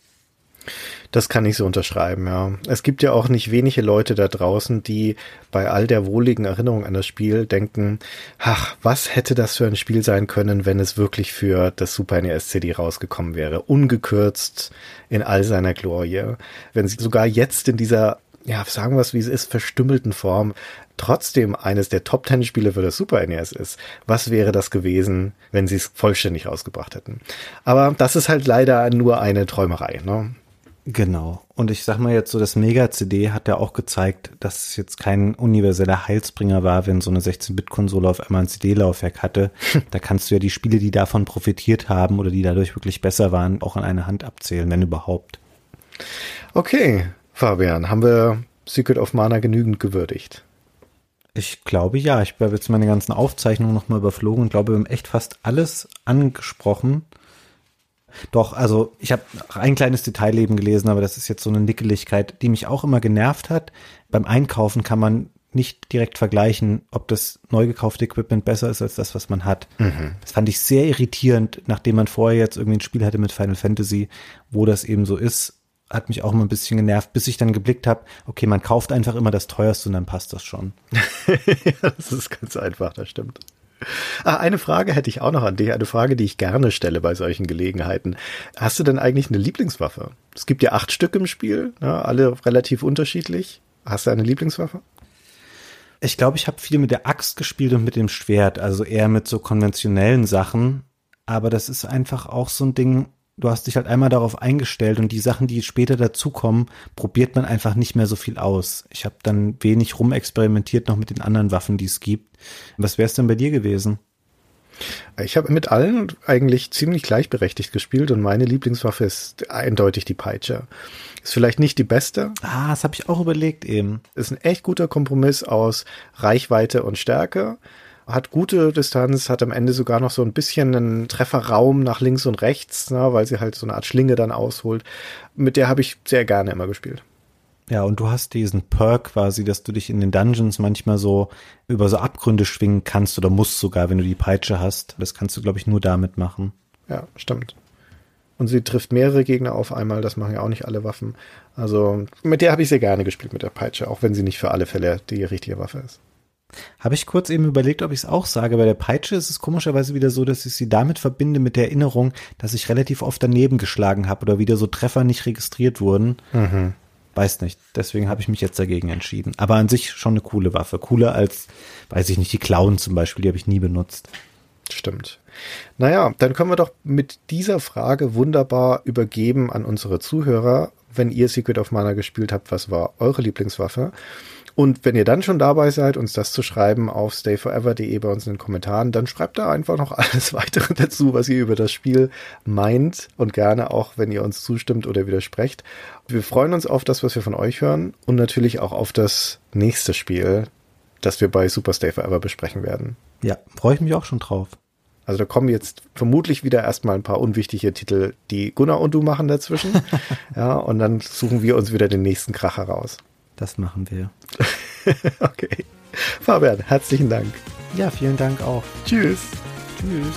C: Das kann ich so unterschreiben, ja. Es gibt ja auch nicht wenige Leute da draußen, die bei all der wohligen Erinnerung an das Spiel denken, ach, was hätte das für ein Spiel sein können, wenn es wirklich für das Super N E S C D rausgekommen wäre, ungekürzt in all seiner Glorie. Wenn sie sogar jetzt in dieser, ja, sagen wir es wie es ist, verstümmelten Form trotzdem eines der Top Ten Spiele für das Super N E S ist. Was wäre das gewesen, wenn sie es vollständig rausgebracht hätten? Aber das ist halt leider nur eine Träumerei, ne?
D: Genau. Und ich sag mal jetzt so, das Mega-C D hat ja auch gezeigt, dass es jetzt kein universeller Heilsbringer war, wenn so eine sechzehn-Bit-Konsole auf einmal ein C D-Laufwerk hatte. Da kannst du ja die Spiele, die davon profitiert haben oder die dadurch wirklich besser waren, auch an einer Hand abzählen, wenn überhaupt.
C: Okay, Fabian, haben wir Secret of Mana genügend gewürdigt?
D: Ich glaube ja. Ich habe jetzt meine ganzen Aufzeichnungen nochmal überflogen und glaube, wir haben echt fast alles angesprochen. Doch, also ich habe ein kleines Detail eben gelesen, aber das ist jetzt so eine Nickeligkeit, die mich auch immer genervt hat. Beim Einkaufen kann man nicht direkt vergleichen, ob das neu gekaufte Equipment besser ist als das, was man hat. Mhm. Das fand ich sehr irritierend, nachdem man vorher jetzt irgendwie ein Spiel hatte mit Final Fantasy, wo das eben so ist, hat mich auch immer ein bisschen genervt, bis ich dann geblickt habe, okay, man kauft einfach immer das teuerste und dann passt das schon.
C: Ja, das ist ganz einfach, das stimmt. Ah, eine Frage hätte ich auch noch an dich, eine Frage, die ich gerne stelle bei solchen Gelegenheiten. Hast du denn eigentlich eine Lieblingswaffe? Es gibt ja acht Stück im Spiel, ja, alle relativ unterschiedlich. Hast du eine Lieblingswaffe?
D: Ich glaube, ich habe viel mit der Axt gespielt und mit dem Schwert, also eher mit so konventionellen Sachen. Aber das ist einfach auch so ein Ding, du hast dich halt einmal darauf eingestellt und die Sachen, die später dazukommen, probiert man einfach nicht mehr so viel aus. Ich habe dann wenig rumexperimentiert noch mit den anderen Waffen, die es gibt. Was wäre es denn bei dir gewesen?
C: Ich habe mit allen eigentlich ziemlich gleichberechtigt gespielt und meine Lieblingswaffe ist eindeutig die Peitsche. Ist vielleicht nicht die beste.
D: Ah, das habe ich auch überlegt eben.
C: Ist ein echt guter Kompromiss aus Reichweite und Stärke. Hat gute Distanz, hat am Ende sogar noch so ein bisschen einen Trefferraum nach links und rechts, ne, weil sie halt so eine Art Schlinge dann ausholt. Mit der habe ich sehr gerne immer gespielt.
D: Ja, und du hast diesen Perk quasi, dass du dich in den Dungeons manchmal so über so Abgründe schwingen kannst oder musst sogar, wenn du die Peitsche hast. Das kannst du, glaube ich, nur damit machen.
C: Ja, stimmt. Und sie trifft mehrere Gegner auf einmal, das machen ja auch nicht alle Waffen. Also mit der habe ich sehr gerne gespielt, mit der Peitsche, auch wenn sie nicht für alle Fälle die richtige Waffe ist.
D: Habe ich kurz eben überlegt, ob ich es auch sage. Bei der Peitsche ist es komischerweise wieder so, dass ich sie damit verbinde mit der Erinnerung, dass ich relativ oft daneben geschlagen habe oder wieder so Treffer nicht registriert wurden. Mhm. Weiß nicht. Deswegen habe ich mich jetzt dagegen entschieden. Aber an sich schon eine coole Waffe. Cooler als, weiß ich nicht, die Klauen zum Beispiel, die habe ich nie benutzt.
C: Stimmt. Naja, dann können wir doch mit dieser Frage wunderbar übergeben an unsere Zuhörer. Wenn ihr Secret of Mana gespielt habt, was war eure Lieblingswaffe? Und wenn ihr dann schon dabei seid, uns das zu schreiben auf stay forever punkt de bei uns in den Kommentaren, dann schreibt da einfach noch alles weitere dazu, was ihr über das Spiel meint und gerne auch, wenn ihr uns zustimmt oder widersprecht. Wir freuen uns auf das, was wir von euch hören und natürlich auch auf das nächste Spiel, das wir bei Super Stay Forever besprechen werden.
D: Ja, freue ich mich auch schon drauf.
C: Also da kommen jetzt vermutlich wieder erstmal ein paar unwichtige Titel, die Gunnar und du machen dazwischen. Ja, und dann suchen wir uns wieder den nächsten Kracher raus.
D: Das machen wir.
C: Okay. Fabian, herzlichen Dank.
D: Ja, vielen Dank auch.
C: Tschüss.
D: Tschüss.